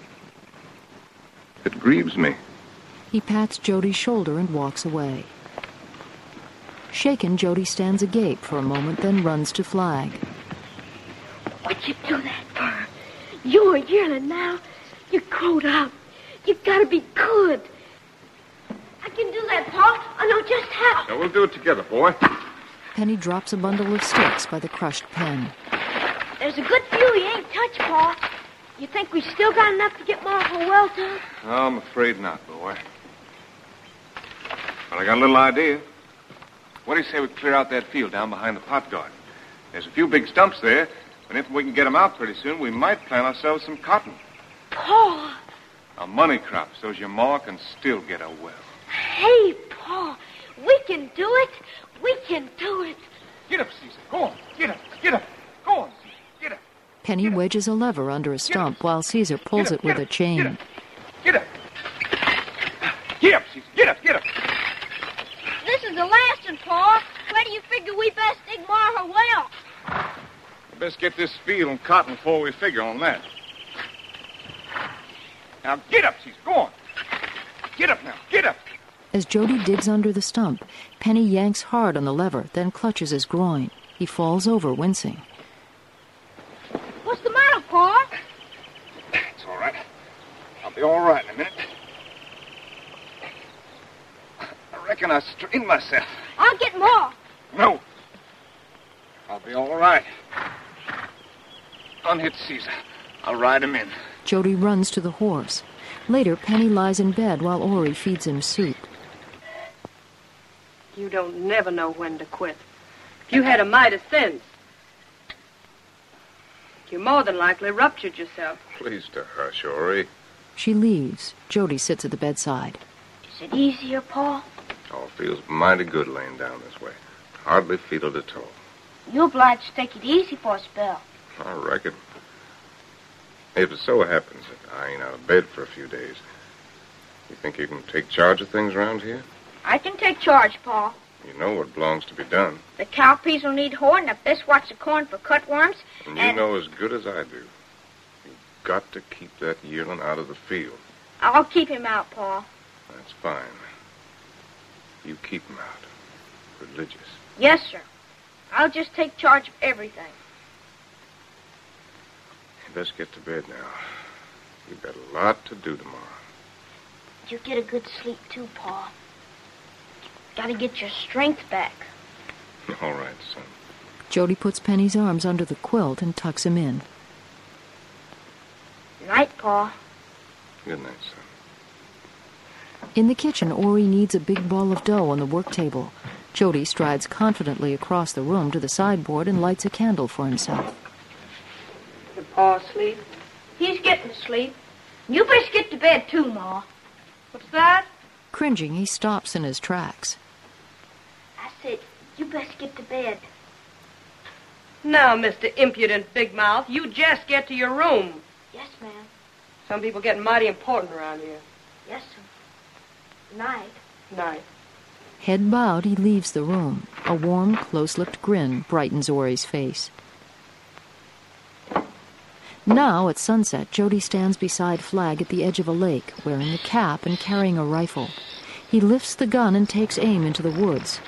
It grieves me. He pats Jody's shoulder and walks away. Shaken, Jody stands agape for a moment, then runs to Flag. What'd you do that for? You're a yearling now. You're growed up. You gotta be good. I can do that, Pa. I know just how. Now, we'll do it together, boy. Penny drops a bundle of sticks by the crushed pen. There's a good few he ain't touched, Pa. You think we still got enough to get Ma for Welton? No, I'm afraid not, boy. But I got a little idea. What do you say we clear out that field down behind the pot garden? There's a few big stumps there, and if we can get them out pretty soon, we might plant ourselves some cotton. Pa! A money crop, so's your ma can still get a well. Hey, Pa, we can do it. We can do it. Get up, Caesar. Go on. Get up. Get up. Go on, Caesar. Get up. Penny wedges a lever under a stump while Caesar pulls it with a chain. Get up. Get up, Caesar. Get up. Get up. This is the last one, Pa. Where do you figure we best dig Ma her well? We best get this field and cotton before we figure on that. Now, get up, Caesar. Go on. Get up now. Get up. As Jody digs under the stump, Penny yanks hard on the lever, then clutches his groin. He falls over, wincing. What's the matter, Pa? It's all right. I'll be all right in a minute. I reckon I strained myself. I'll get Ma. No. I'll be all right. Unhit Caesar. I'll ride him in. Jody runs to the horse. Later, Penny lies in bed while Ori feeds him soup. You don't never know when to quit. If you had a mite of sense, you more than likely ruptured yourself. Please to hush, Ori. She leaves. Jody sits at the bedside. Is it easier, Pa? Oh, feels mighty good laying down this way. Hardly feel it at all. You're obliged to take it easy for a spell. I reckon. If it so happens that I ain't out of bed for a few days, you think you can take charge of things around here? I can take charge, Pa. You know what belongs to be done. The cowpeas will need hoeing, the best watch the corn for cutworms. And you know as good as I do. You've got to keep that yearling out of the field. I'll keep him out, Pa. That's fine. You keep him out. Religious. Yes, sir. I'll just take charge of everything. You best get to bed now. You've got a lot to do tomorrow. You get a good sleep, too, Pa. Gotta get your strength back. All right, son. Jody puts Penny's arms under the quilt and tucks him in. Night, Pa. Good night, son. In the kitchen, Ori kneads a big ball of dough on the work table. Jody strides confidently across the room to the sideboard and lights a candle for himself. Did Pa asleep? He's getting to sleep. You best get to bed, too, Ma. What's that? Cringing, he stops in his tracks. I said, you best get to bed. Now, Mr. Impudent Big Mouth, you just get to your room. Yes, ma'am. Some people get mighty important around here. Yes, sir. Night. Night. Head bowed, he leaves the room. A warm, close-lipped grin brightens Ori's face. Now, at sunset, Jody stands beside Flag at the edge of a lake, wearing a cap and carrying a rifle. He lifts the gun and takes aim into the woods.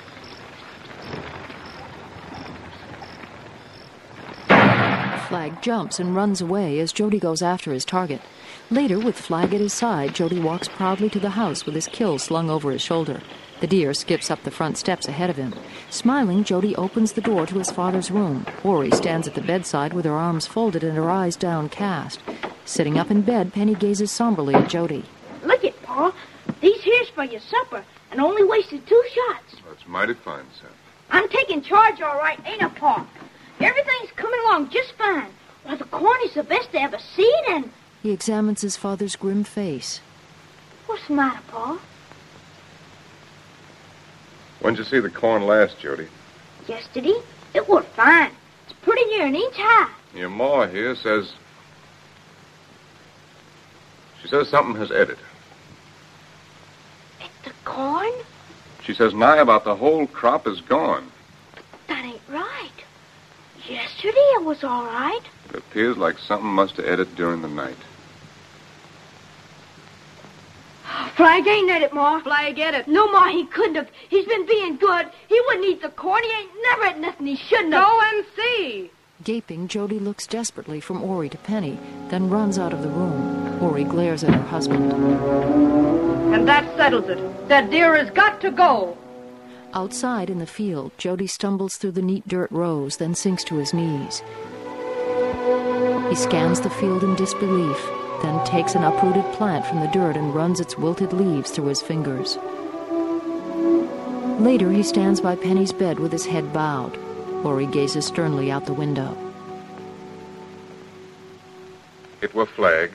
Flag jumps and runs away as Jody goes after his target. Later, with Flag at his side, Jody walks proudly to the house with his kill slung over his shoulder. The deer skips up the front steps ahead of him. Smiling, Jody opens the door to his father's room. Ori stands at the bedside with her arms folded and her eyes downcast. Sitting up in bed, Penny gazes somberly at Jody. Look it, Pa. These here's for your supper, and only wasted 2 shots. That's mighty fine, son. I'm taking charge all right, ain't I, Pa? Everything's coming along just fine. Why, the corn is the best I ever seen, and... He examines his father's grim face. What's the matter, Pa? When'd you see the corn last, Jody? Yesterday. It was fine. It's pretty near an inch high. Your ma here says... She says something has edited. The corn? She says nigh about the whole crop is gone. That ain't right. Yesterday it was all right. It appears like something must have edited during the night. Flag ain't at it, Ma. Flag at it. No, Ma, he couldn't have. He's been being good. He wouldn't eat the corn. He ain't never had nothing he shouldn't have. Go and see. Gaping, Jody looks desperately from Ori to Penny, then runs out of the room. Ori glares at her husband. And that settles it. That deer has got to go. Outside in the field, Jody stumbles through the neat dirt rows, then sinks to his knees. He scans the field in disbelief, then takes an uprooted plant from the dirt and runs its wilted leaves through his fingers. Later, he stands by Penny's bed with his head bowed. Ori gazes sternly out the window. It were Flag.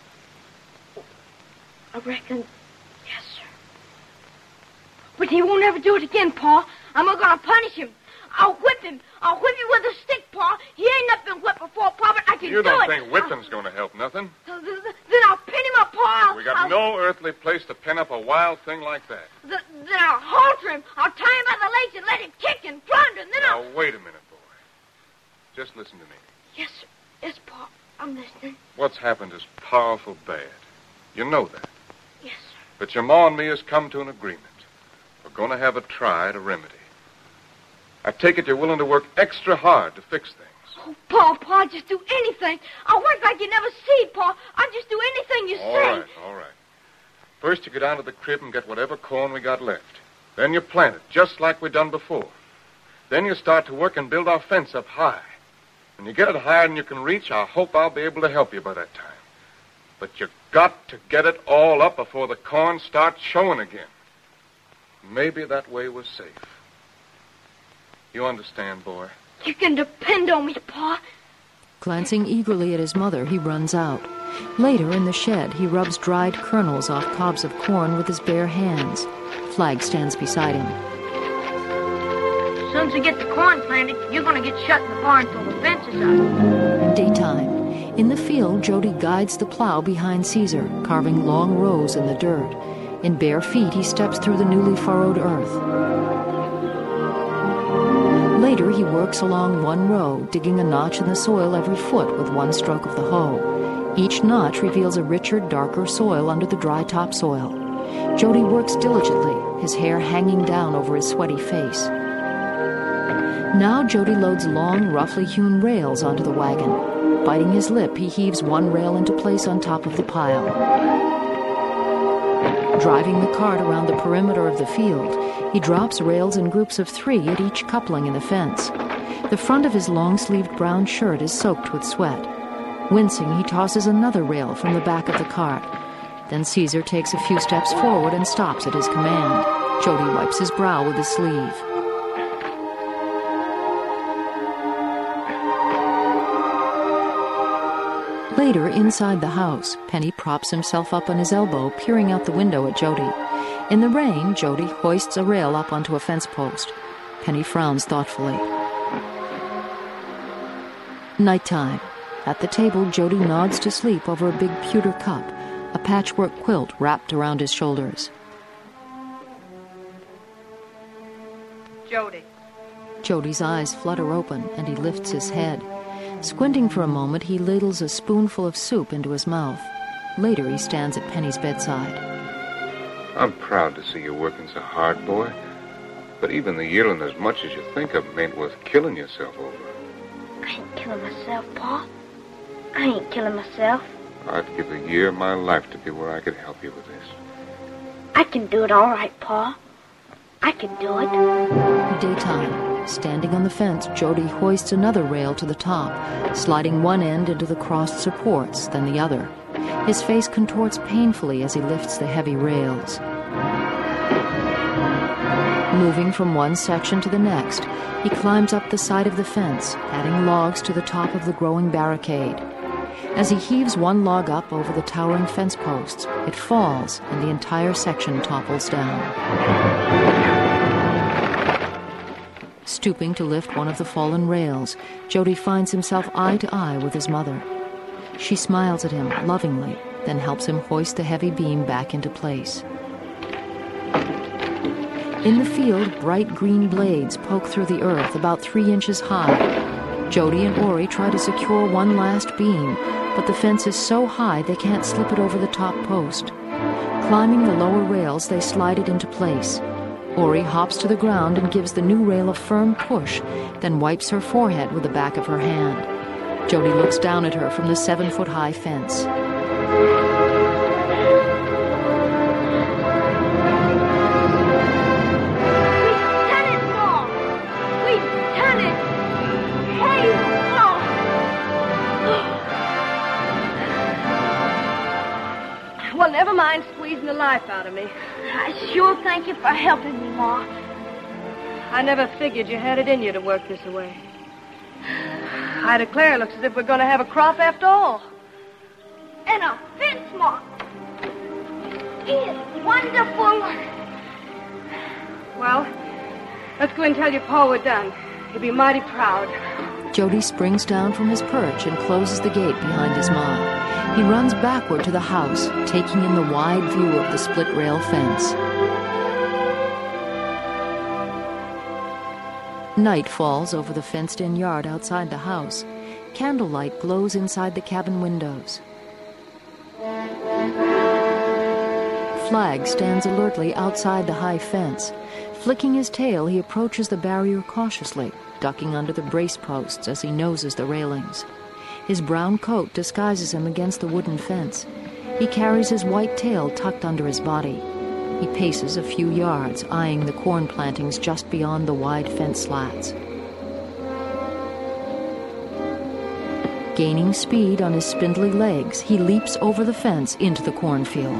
I reckon, yes, sir. But he won't ever do it again, Pa. I'm going to punish him. I'll whip him. I'll whip him with a stick, Pa. He ain't never been whipped before, Pa, but I can do it. You don't think whipping's going to help nothing? Then I'll pin him up, Pa. We got no earthly place to pin up a wild thing like that. Then I'll halter him. I'll tie him by the legs and let him kick and plunder, and then Now, wait a minute, boy. Just listen to me. Yes, sir. Yes, Pa. I'm listening. What's happened is powerful bad. You know that. Yes, sir. But your ma and me has come to an agreement. We're going to have a try at a remedy. I take it you're willing to work extra hard to fix things. Oh, Pa, just do anything. I'll work like you never see, Pa. I'll just do anything you say. All right. First, you go down to the crib and get whatever corn we got left. Then you plant it, just like we done before. Then you start to work and build our fence up high. When you get it higher than you can reach, I hope I'll be able to help you by that time. But you got to get it all up before the corn starts showing again. Maybe that way we're safe. You understand, boy? You can depend on me, Pa. Glancing eagerly at his mother, he runs out. Later, in the shed, he rubs dried kernels off cobs of corn with his bare hands. Flag stands beside him. As soon as we get the corn planted, you're going to get shut in the barn till the fence is up. Daytime. In the field, Jody guides the plow behind Caesar, carving long rows in the dirt. In bare feet, he steps through the newly furrowed earth. Later, he works along one row, digging a notch in the soil every foot with one stroke of the hoe. Each notch reveals a richer, darker soil under the dry topsoil. Jody works diligently, his hair hanging down over his sweaty face. Now Jody loads long, roughly hewn rails onto the wagon. Biting his lip, he heaves one rail into place on top of the pile. Driving the cart around the perimeter of the field, he drops rails in groups of 3 at each coupling in the fence. The front of his long-sleeved brown shirt is soaked with sweat. Wincing, he tosses another rail from the back of the cart. Then Caesar takes a few steps forward and stops at his command. Jody wipes his brow with his sleeve. Later, inside the house, Penny props himself up on his elbow, peering out the window at Jody. In the rain, Jody hoists a rail up onto a fence post. Penny frowns thoughtfully. Nighttime. At the table, Jody nods to sleep over a big pewter cup, a patchwork quilt wrapped around his shoulders. Jody. Jody's eyes flutter open, and he lifts his head. Squinting for a moment, he ladles a spoonful of soup into his mouth. Later, he stands at Penny's bedside. I'm proud to see you working so hard, boy. But even the yielding as much as you think of them ain't worth killing yourself over. I ain't killing myself, Pa. I ain't killing myself. I'd give a year of my life to be where I could help you with this. I can do it all right, Pa. I can do it. Daytime. Standing on the fence, Jody hoists another rail to the top, sliding one end into the crossed supports, then the other. His face contorts painfully as he lifts the heavy rails. Moving from one section to the next, he climbs up the side of the fence, adding logs to the top of the growing barricade. As he heaves one log up over the towering fence posts, it falls and the entire section topples down. Stooping to lift one of the fallen rails, Jody finds himself eye to eye with his mother. She smiles at him lovingly, then helps him hoist the heavy beam back into place. In the field, bright green blades poke through the earth about 3 inches high. Jody and Ori try to secure one last beam, but the fence is so high they can't slip it over the top post. Climbing the lower rails, they slide it into place. Ori hops to the ground and gives the new rail a firm push, then wipes her forehead with the back of her hand. Jody looks down at her from the 7-foot-high fence. mind squeezing the life out of me. I sure thank you for helping me, Ma. I never figured you had it in you to work this way. I declare, it looks as if we're going to have a crop after all. And a fence, Ma. It's wonderful. Well, let's go and tell your Pa we're done. He'll be mighty proud. Jody springs down from his perch and closes the gate behind his Ma. He runs backward to the house, taking in the wide view of the split-rail fence. Night falls over the fenced-in yard outside the house. Candlelight glows inside the cabin windows. Flag stands alertly outside the high fence. Flicking his tail, he approaches the barrier cautiously, ducking under the brace posts as he noses the railings. His brown coat disguises him against the wooden fence. He carries his white tail tucked under his body. He paces a few yards, eyeing the corn plantings just beyond the wide fence slats. Gaining speed on his spindly legs, he leaps over the fence into the cornfield.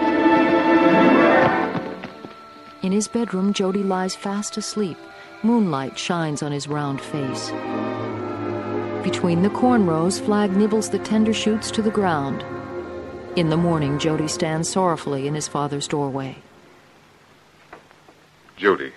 In his bedroom, Jody lies fast asleep. Moonlight shines on his round face. Between the corn rows, Flag nibbles the tender shoots to the ground. In the morning, Jody stands sorrowfully in his father's doorway. Jody,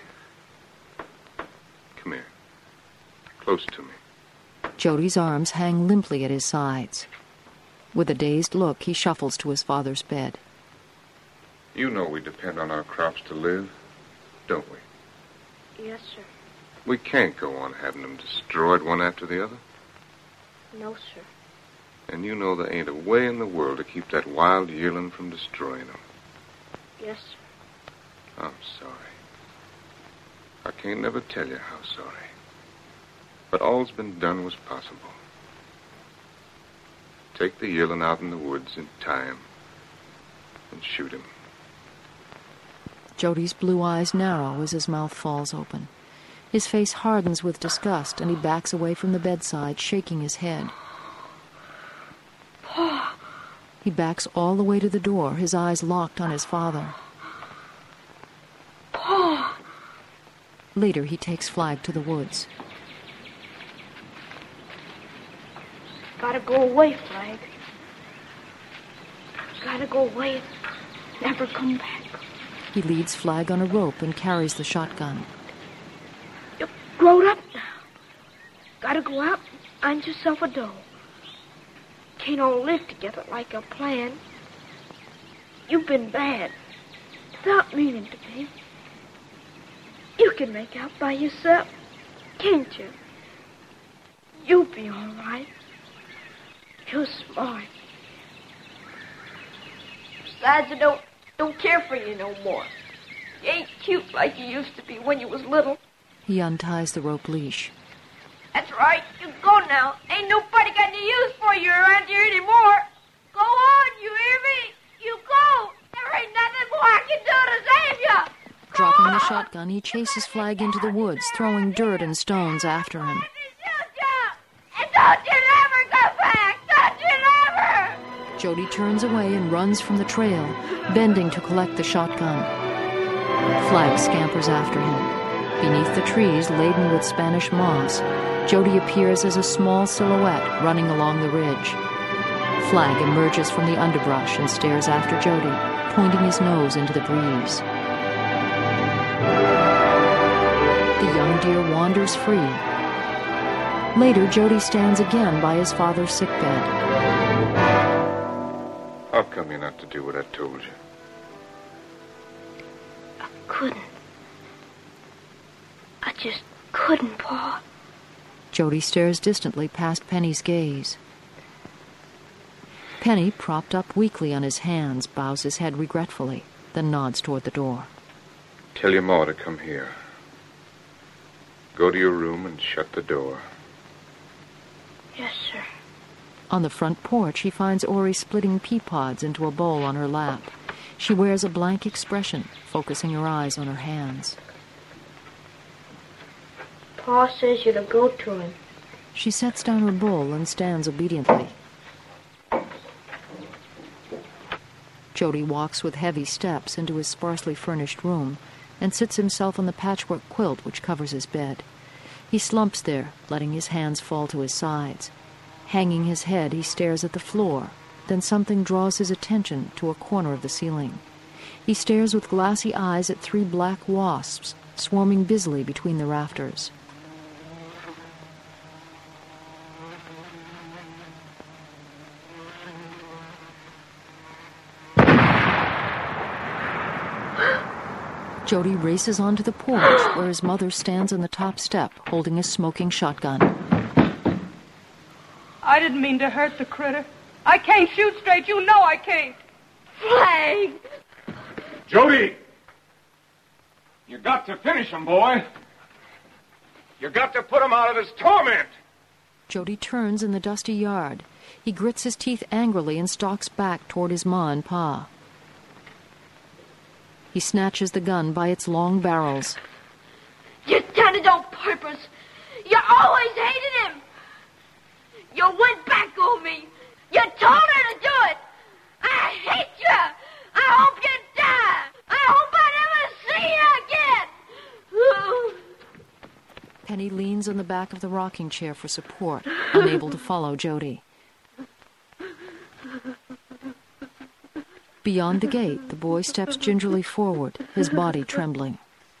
come here. Close to me. Jody's arms hang limply at his sides. With a dazed look, he shuffles to his father's bed. You know we depend on our crops to live, don't we? Yes, sir. We can't go on having them destroyed one after the other. No, sir. And you know there ain't a way in the world to keep that wild yearling from destroying them. Yes, sir. I'm sorry. I can't never tell you how sorry. But all's been done was possible. Take the yearling out in the woods and tie him and shoot him. Jody's blue eyes narrow as his mouth falls open. His face hardens with disgust, and he backs away from the bedside, shaking his head. Pa! He backs all the way to the door, his eyes locked on his father. Pa! Later, he takes Flag to the woods. Gotta go away, Flag. Gotta go away and never come back. He leads Flag on a rope and carries the shotgun. You're grown up now. Gotta go out and find yourself a dough. Can't all live together like a plan. You've been bad, without meaning to be. You can make out by yourself, can't you? You'll be all right. You're smart. Besides, I don't care for you no more. You ain't cute like you used to be when you was little. He unties the rope leash. That's right. You go now. Ain't nobody got any use for you around here anymore. Go on, you hear me? You go. There ain't nothing more I can do to save you. Dropping the shotgun, he chases Flag into the woods, throwing dirt and stones after him. And don't you never go back. Don't you never. Jody turns away and runs from the trail, bending to collect the shotgun. Flag scampers after him. Beneath the trees laden with Spanish moss, Jody appears as a small silhouette running along the ridge. Flag emerges from the underbrush and stares after Jody, pointing his nose into the breeze. The young deer wanders free. Later, Jody stands again by his father's sickbed. How come you're not to do what I told you? I couldn't. I just couldn't, Pa. Jody stares distantly past Penny's gaze. Penny, propped up weakly on his hands, bows his head regretfully, then nods toward the door. Tell your ma to come here. Go to your room and shut the door. Yes, sir. On the front porch, he finds Ori splitting pea pods into a bowl on her lap. She wears a blank expression, focusing her eyes on her hands. Pa says you to go to him. She sets down her bowl and stands obediently. Jody walks with heavy steps into his sparsely furnished room and sits himself on the patchwork quilt which covers his bed. He slumps there, letting his hands fall to his sides. Hanging his head, he stares at the floor. Then something draws his attention to a corner of the ceiling. He stares with glassy eyes at 3 black wasps swarming busily between the rafters. Jody races onto the porch where his mother stands on the top step holding a smoking shotgun. I didn't mean to hurt the critter. I can't shoot straight. You know I can't. Flag! Jody! You got to finish him, boy. You got to put him out of his torment. Jody turns in the dusty yard. He grits his teeth angrily and stalks back toward his ma and pa. He snatches the gun by its long barrels. You done it on purpose. You always hated him. You went back on me. You told her to do it. I hate you. I hope you die. I hope I never see you again. Penny leans on the back of the rocking chair for support, unable to follow Jody. Beyond the gate, the boy steps gingerly forward, his body trembling.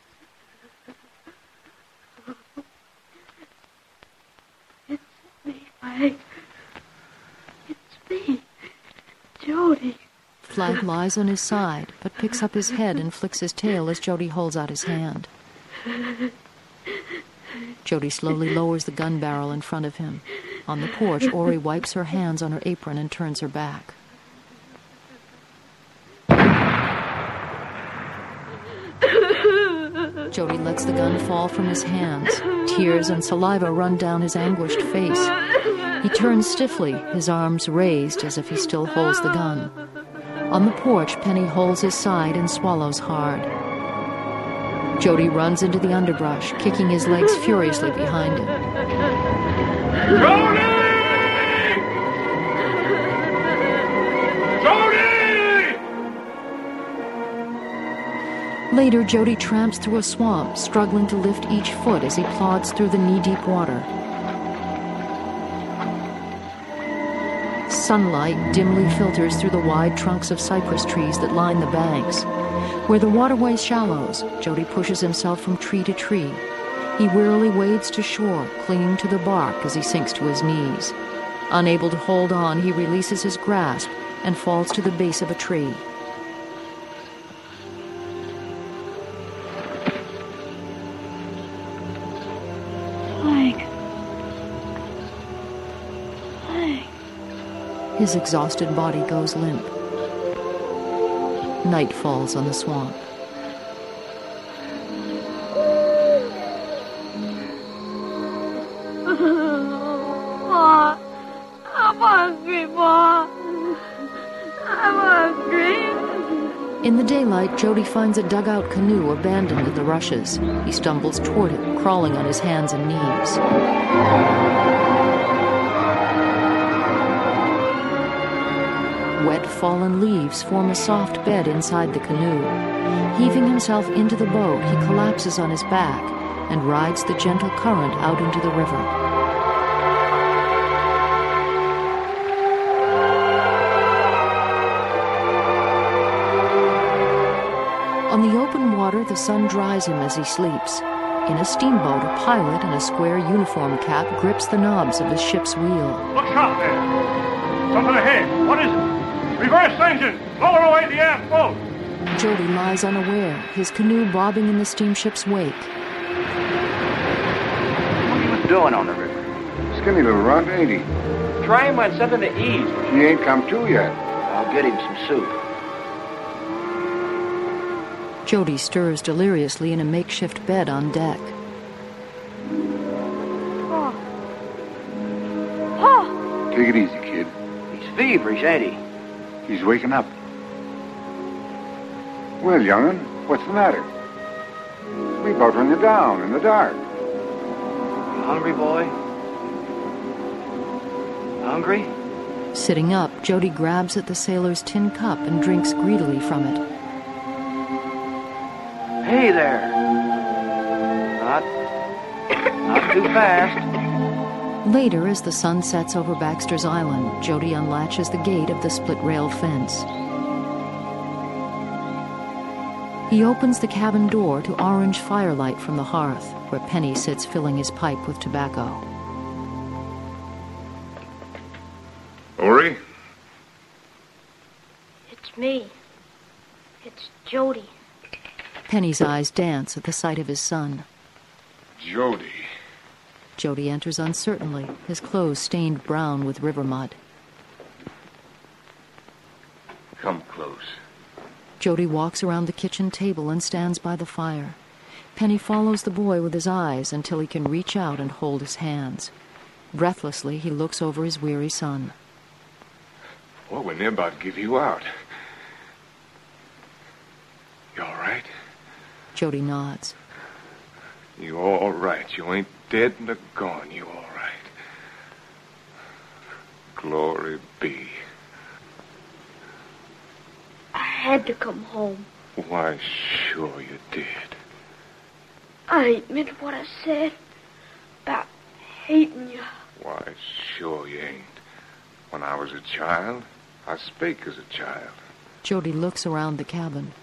It's me, Flag. It's me, Jody. Flag lies on his side, but picks up his head and flicks his tail as Jody holds out his hand. Jody slowly lowers the gun barrel in front of him. On the porch, Ori wipes her hands on her apron and turns her back. Jody lets the gun fall from his hands. Tears and saliva run down his anguished face. He turns stiffly, his arms raised as if he still holds the gun. On the porch, Penny holds his side and swallows hard. Jody runs into the underbrush, kicking his legs furiously behind him. Jody! Jody! Later, Jody tramps through a swamp, struggling to lift each foot as he plods through the knee-deep water. Sunlight dimly filters through the wide trunks of cypress trees that line the banks. Where the waterway shallows, Jody pushes himself from tree to tree. He wearily wades to shore, clinging to the bark as he sinks to his knees. Unable to hold on, he releases his grasp and falls to the base of a tree. His exhausted body goes limp. Night falls on the swamp. Ma, I'm hungry, Ma. I'm hungry. In the daylight, Jody finds a dugout canoe abandoned in the rushes. He stumbles toward it, crawling on his hands and knees. Wet, fallen leaves form a soft bed inside the canoe. Heaving himself into the boat, he collapses on his back and rides the gentle current out into the river. On the open water, the sun dries him as he sleeps. In a steamboat, a pilot in a square uniform cap grips the knobs of his ship's wheel. Look sharp there. Something ahead. What is it? Reverse engine! Lower away the aft boat! Jody lies unaware, his canoe bobbing in the steamship's wake. What are you doing on the river? Skinny little runt, ain't he? Try him on something to eat. He ain't come to yet. I'll get him some soup. Jody stirs deliriously in a makeshift bed on deck. Take it easy, kid. He's feverish, ain't he? He's waking up. Well, young'un, what's the matter? We about run you down in the dark. You hungry, boy? Hungry? Sitting up, Jody grabs at the sailor's tin cup and drinks greedily from it. Hey there. Not too fast. Later, as the sun sets over Baxter's Island, Jody unlatches the gate of the split-rail fence. He opens the cabin door to orange firelight from the hearth, where Penny sits filling his pipe with tobacco. Ori? It's me. It's Jody. Penny's eyes dance at the sight of his son. Jody. Jody enters uncertainly, his clothes stained brown with river mud. Come close. Jody walks around the kitchen table and stands by the fire. Penny follows the boy with his eyes until he can reach out and hold his hands. Breathlessly, he looks over his weary son. Well, we're near about to give you out. You all right? Jody nods. You all right. You ain't dead nor gone. You all right. Glory be. I had to come home. Why, sure you did. I ain't meant what I said about hating you. Why, sure you ain't. When I was a child, I spake as a child. Jody looks around the cabin.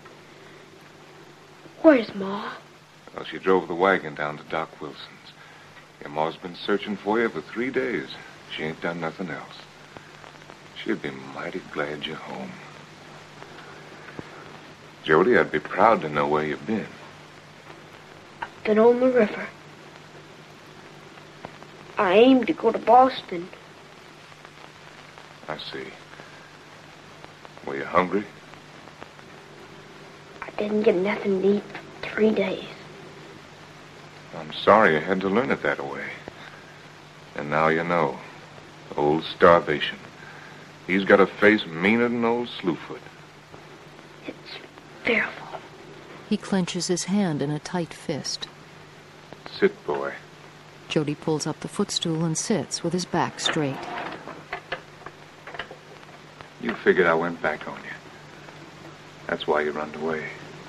Where's Ma? Well, she drove the wagon down to Doc Wilson's. Your Ma's been searching for you for 3 days. She ain't done nothing else. She'd be mighty glad you're home. Jody, I'd be proud to know where you've been. I've been on the river. I aim to go to Boston. I see. Were you hungry? I didn't get nothing to eat for 3 days. I'm sorry you had to learn it that way. And now you know. Old Starvation. He's got a face meaner than old Slewfoot. It's fearful. He clenches his hand in a tight fist. Sit, boy. Jody pulls up the footstool and sits with his back straight. You figured I went back on you. That's why you run away.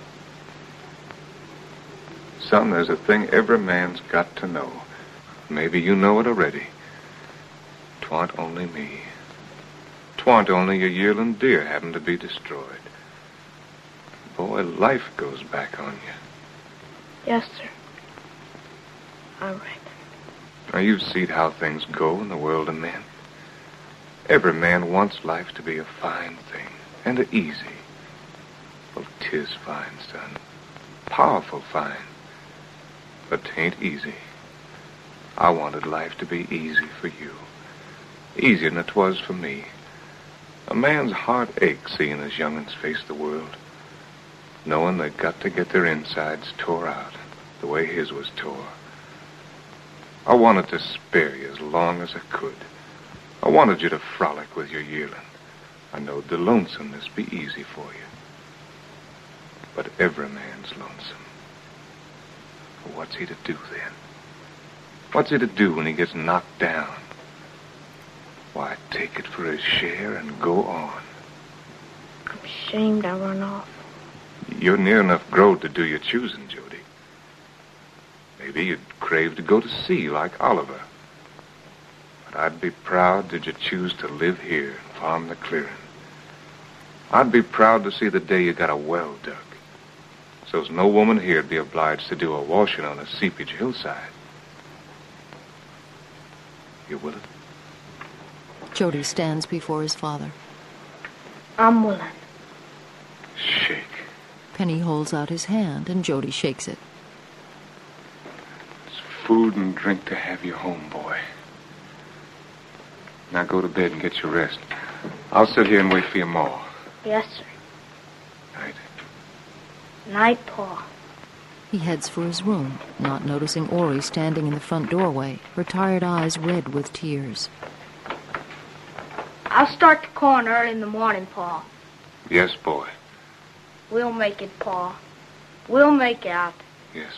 Son, there's a thing every man's got to know. Maybe you know it already. 'Twa'n't only me. 'Twa'n't only your yearling deer having to be destroyed. Boy, life goes back on you. Yes, sir. All right. Now, you've seen how things go in the world of men. Every man wants life to be a fine thing, and a easy. Well, 'tis fine, son. Powerful fine. But 'tain't easy. I wanted life to be easy for you. Easier than it was for me. A man's heart aches seeing his young'uns face the world, knowing they got to get their insides tore out the way his was tore. I wanted to spare you as long as I could. I wanted you to frolic with your yearling. I knowed the lonesomeness be easy for you. But every man's lonesome. What's he to do then? What's he to do when he gets knocked down? Why, take it for his share and go on. I'm ashamed I run off. You're near enough growed to do your choosing, Jody. Maybe you'd crave to go to sea like Oliver. But I'd be proud did you choose to live here and farm the clearing. I'd be proud to see the day you got a well dug, so's no woman here'd be obliged to do a washing on a seepage hillside. You willing? Jody stands before his father. I'm willing. Shake. Penny holds out his hand, and Jody shakes it. It's food and drink to have you home, boy. Now go to bed and get your rest. I'll sit here and wait for your ma. Yes, sir. Night. Night, Pa. He heads for his room, not noticing Ori standing in the front doorway, her tired eyes red with tears. I'll start the corn early in the morning, Pa. Yes, boy. We'll make it, Pa. We'll make out. Yes,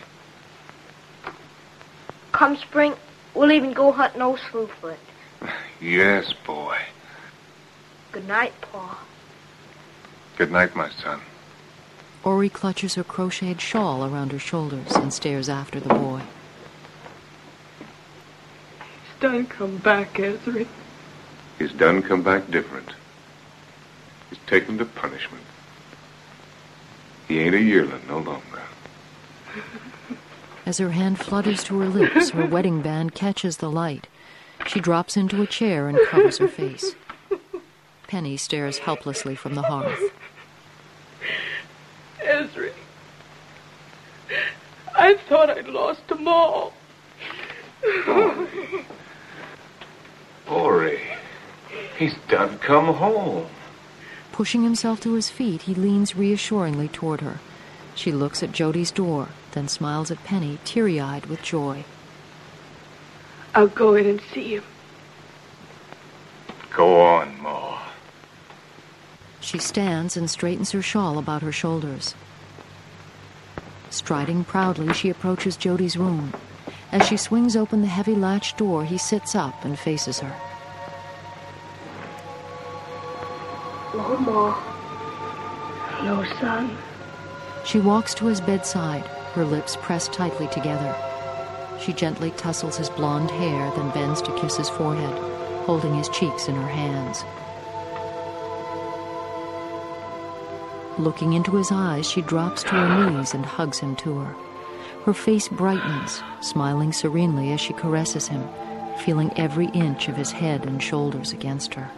boy. Come spring, we'll even go hunting old Slewfoot. Yes, boy. Good night, Pa. Good night, my son. Ori clutches her crocheted shawl around her shoulders and stares after the boy. He's done come back, Ezra. He's done come back different. He's taken to punishment. He ain't a yearling no longer. As her hand flutters to her lips, her wedding band catches the light. She drops into a chair and covers her face. Penny stares helplessly from the hearth. Ezra, I thought I'd lost them all. Ori, he's done come home. Pushing himself to his feet, he leans reassuringly toward her. She looks at Jody's door, then smiles at Penny, teary-eyed with joy. I'll go in and see him. Go on, Ma. She stands and straightens her shawl about her shoulders. Striding proudly, she approaches Jody's room. As she swings open the heavy latch door, he sits up and faces her. Hello, Ma. Hello, son. She walks to his bedside, her lips pressed tightly together. She gently tussles his blonde hair, then bends to kiss his forehead, holding his cheeks in her hands. Looking into his eyes, she drops to her knees and hugs him to her. Her face brightens, smiling serenely as she caresses him, feeling every inch of his head and shoulders against her.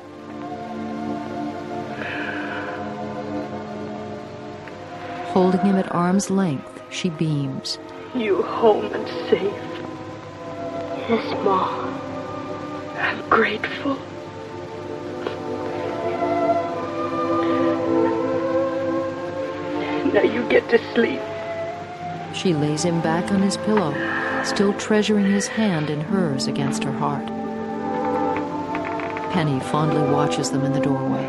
Holding him at arm's length, she beams. You home and safe. Yes, Ma. I'm grateful. Now you get to sleep. She lays him back on his pillow, still treasuring his hand in hers against her heart. Penny fondly watches them in the doorway.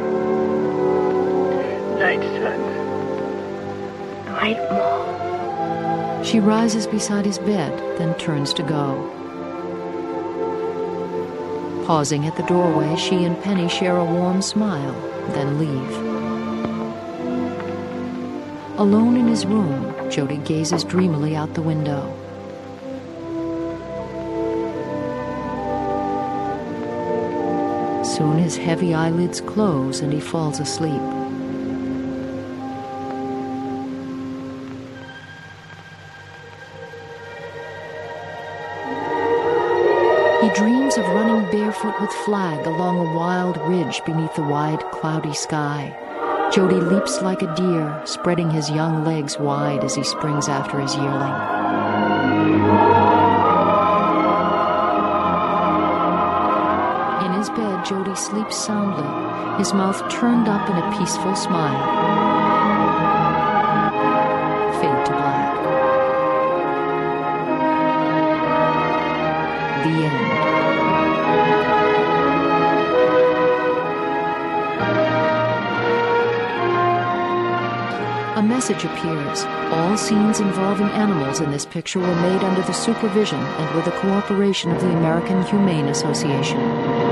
Night, son. Night, Ma. She rises beside his bed, then turns to go. Pausing at the doorway, she and Penny share a warm smile, then leave. Alone in his room, Jody gazes dreamily out the window. Soon his heavy eyelids close and he falls asleep. He dreams of running barefoot with Flag along a wild ridge beneath the wide, cloudy sky. Jody leaps like a deer, spreading his young legs wide as he springs after his yearling. In his bed, Jody sleeps soundly, his mouth turned up in a peaceful smile. Fade to black. The end. A message appears. All scenes involving animals in this picture were made under the supervision and with the cooperation of the American Humane Association.